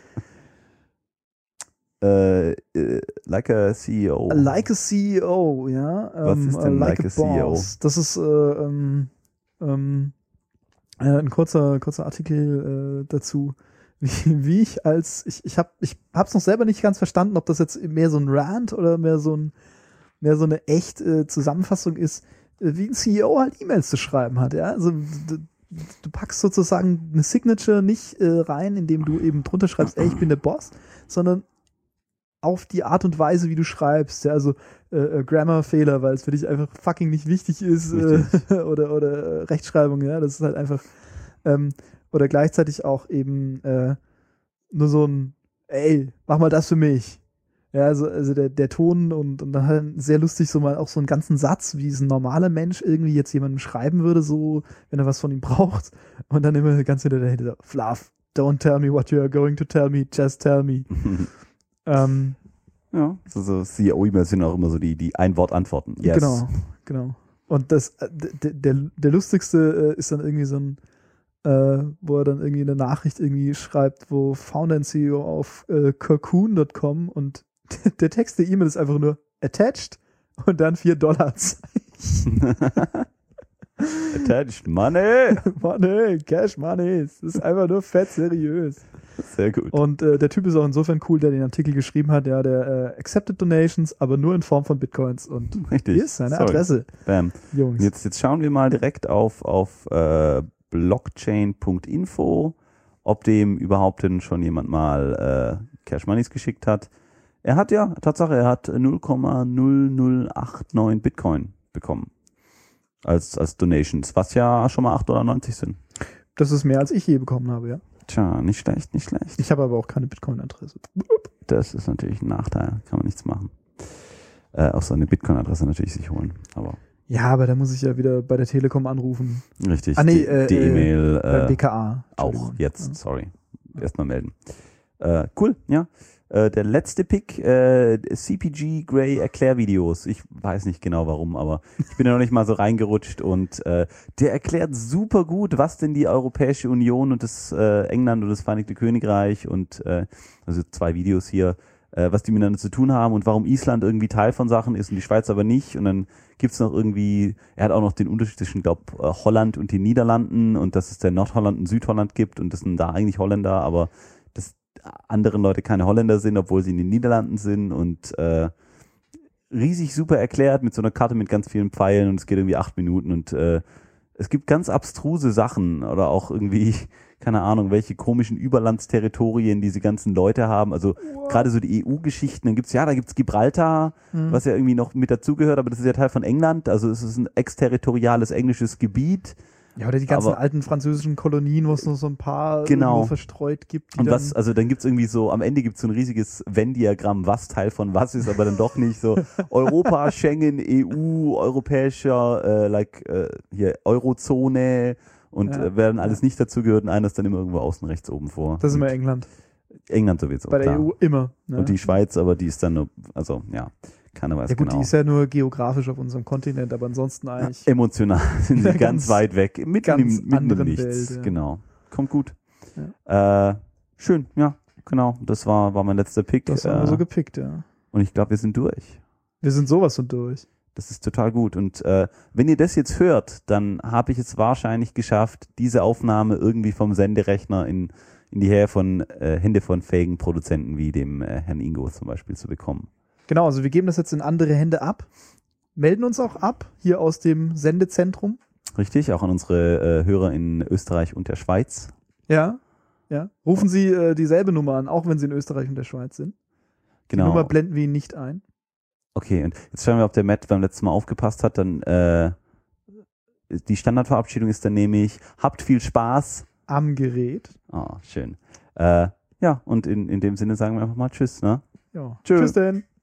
Äh, äh, like a C E O. Like a C E O, ja. Was Ähm, ist denn äh, like a C E O? Boss. Das ist äh, ähm, ähm, äh, ein kurzer, kurzer Artikel äh, dazu, wie, wie ich als, ich, ich habe ich hab's noch selber nicht ganz verstanden, ob das jetzt mehr so ein Rant oder mehr so ein mehr so eine echt äh, Zusammenfassung ist, äh, wie ein C E O halt E-Mails zu schreiben hat, ja. Also du, du packst sozusagen eine Signature nicht äh, rein, indem du eben drunter schreibst, ey, ich bin der Boss, sondern auf die Art und Weise, wie du schreibst, ja, also äh, äh, Grammar-Fehler, weil es für dich einfach fucking nicht wichtig ist, äh, oder oder äh, Rechtschreibung, ja, das ist halt einfach ähm, oder gleichzeitig auch eben äh, nur so ein, ey, mach mal das für mich. Ja, also, also der, der Ton und, und dann halt sehr lustig so mal auch so einen ganzen Satz, wie es ein normaler Mensch irgendwie jetzt jemandem schreiben würde, so, wenn er was von ihm braucht. Und dann immer ganz hinter dahinter so, Fluff, don't tell me what you are going to tell me, just tell me. ähm, Ja, so, so C E O-E-Mails sind auch immer so die, die Ein-Wort-Antworten. Yes. Genau, genau. Und das, äh, der, der, der lustigste äh, ist dann irgendwie so ein, äh, wo er dann irgendwie eine Nachricht irgendwie schreibt, wo Founder und C E O auf äh, Cocoon Punkt com und der Text der E-Mail ist einfach nur attached und dann vier Dollar. Attached Money. Money, Cash Money. Es ist einfach nur fett seriös. Sehr gut. Und äh, der Typ ist auch insofern cool, der den Artikel geschrieben hat, ja, der äh, accepted donations, aber nur in Form von Bitcoins. Und Richtig. hier ist seine Sorry. Adresse, Bam. Jungs. Jetzt, jetzt schauen wir mal direkt auf, auf äh, blockchain Punkt info, ob dem überhaupt denn schon jemand mal äh, Cash Moneys geschickt hat. Er hat ja, Tatsache, er hat null Komma null null acht neun Bitcoin bekommen. Als, als Donations, was ja schon mal acht Komma neunzig sind. Das ist mehr, als ich je bekommen habe, ja. Tja, nicht schlecht, nicht schlecht. Ich habe aber auch keine Bitcoin-Adresse. Das ist natürlich ein Nachteil, kann man nichts machen. Äh, auch so eine Bitcoin-Adresse natürlich sich holen, aber Ja, aber da muss ich ja wieder bei der Telekom anrufen. richtig, Ah, nee, die äh, die äh, E-Mail Beim äh, B K A. auch Entschuldigung. jetzt, Ja. sorry. Erstmal melden. Äh, cool, ja. Äh, der letzte Pick, äh, C P G Grey Erklärvideos. Ich weiß nicht genau warum, aber ich bin ja noch nicht mal so reingerutscht und äh, der erklärt super gut, was denn die Europäische Union und das äh, England und das Vereinigte Königreich und äh, also zwei Videos hier äh, was die miteinander zu tun haben und warum Island irgendwie Teil von Sachen ist und die Schweiz aber nicht. Und dann gibt's noch irgendwie, er hat auch noch den Unterschied zwischen, glaube äh, Holland und den Niederlanden und dass es der Nordholland und Südholland gibt und das sind da eigentlich Holländer, aber dass andere Leute keine Holländer sind, obwohl sie in den Niederlanden sind und äh, riesig super erklärt mit so einer Karte mit ganz vielen Pfeilen und es geht irgendwie acht Minuten und äh, es gibt ganz abstruse Sachen oder auch irgendwie, keine Ahnung, welche komischen Überlandsterritorien diese ganzen Leute haben. Also wow. Gerade so die E U-Geschichten, dann gibt's ja, da gibt's Gibraltar, mhm. was ja irgendwie noch mit dazugehört, aber das ist ja Teil von England, also es ist ein exterritoriales englisches Gebiet. Ja, oder die ganzen aber, alten französischen Kolonien, wo es noch so ein paar genau. verstreut gibt. Und was, also dann gibt's irgendwie so, am Ende gibt's so ein riesiges Venn-Diagramm, was Teil von was ist, aber dann doch nicht so Europa, Schengen, E U, europäischer, äh, like, äh, hier Eurozone und ja, äh, werden alles ja. nicht dazugehört und eines dann immer irgendwo außen rechts oben vor. Das ist immer England. England sowieso, Bei der klar. E U immer. Ne? Und die Schweiz, aber die ist dann nur, also ja, keiner weiß ja gut, genau. die ist ja nur geografisch auf unserem Kontinent, aber ansonsten eigentlich... Ja, emotional sind sie ganz, ganz weit weg, mitten ganz im, mitten im anderen Nichts. Welt, ja. Genau, kommt gut. Ja. Äh, schön, ja, genau, das war, war mein letzter Pick. Das haben äh, wir so gepickt, ja. Und ich glaube, wir sind durch. Wir sind sowas von durch. Das ist total gut. Und äh, wenn ihr das jetzt hört, dann habe ich es wahrscheinlich geschafft, diese Aufnahme irgendwie vom Senderechner in, in die Nähe von äh, Hände von fähigen Produzenten wie dem äh, Herrn Ingo zum Beispiel zu bekommen. Genau, also wir geben das jetzt in andere Hände ab, melden uns auch ab, hier aus dem Sendezentrum. Richtig, auch an unsere äh, Hörer in Österreich und der Schweiz. Ja, ja. Rufen Sie äh, dieselbe Nummer an, auch wenn Sie in Österreich und der Schweiz sind. Genau. Die Nummer blenden wir Ihnen nicht ein. Okay, und jetzt schauen wir, ob der Matt beim letzten Mal aufgepasst hat. Dann äh, die Standardverabschiedung ist dann nämlich, habt viel Spaß. Am Gerät. Ah, schön. Äh, ja, und in, in dem Sinne sagen wir einfach mal Tschüss, ne? Ja. Tschüss. Tschüss denn.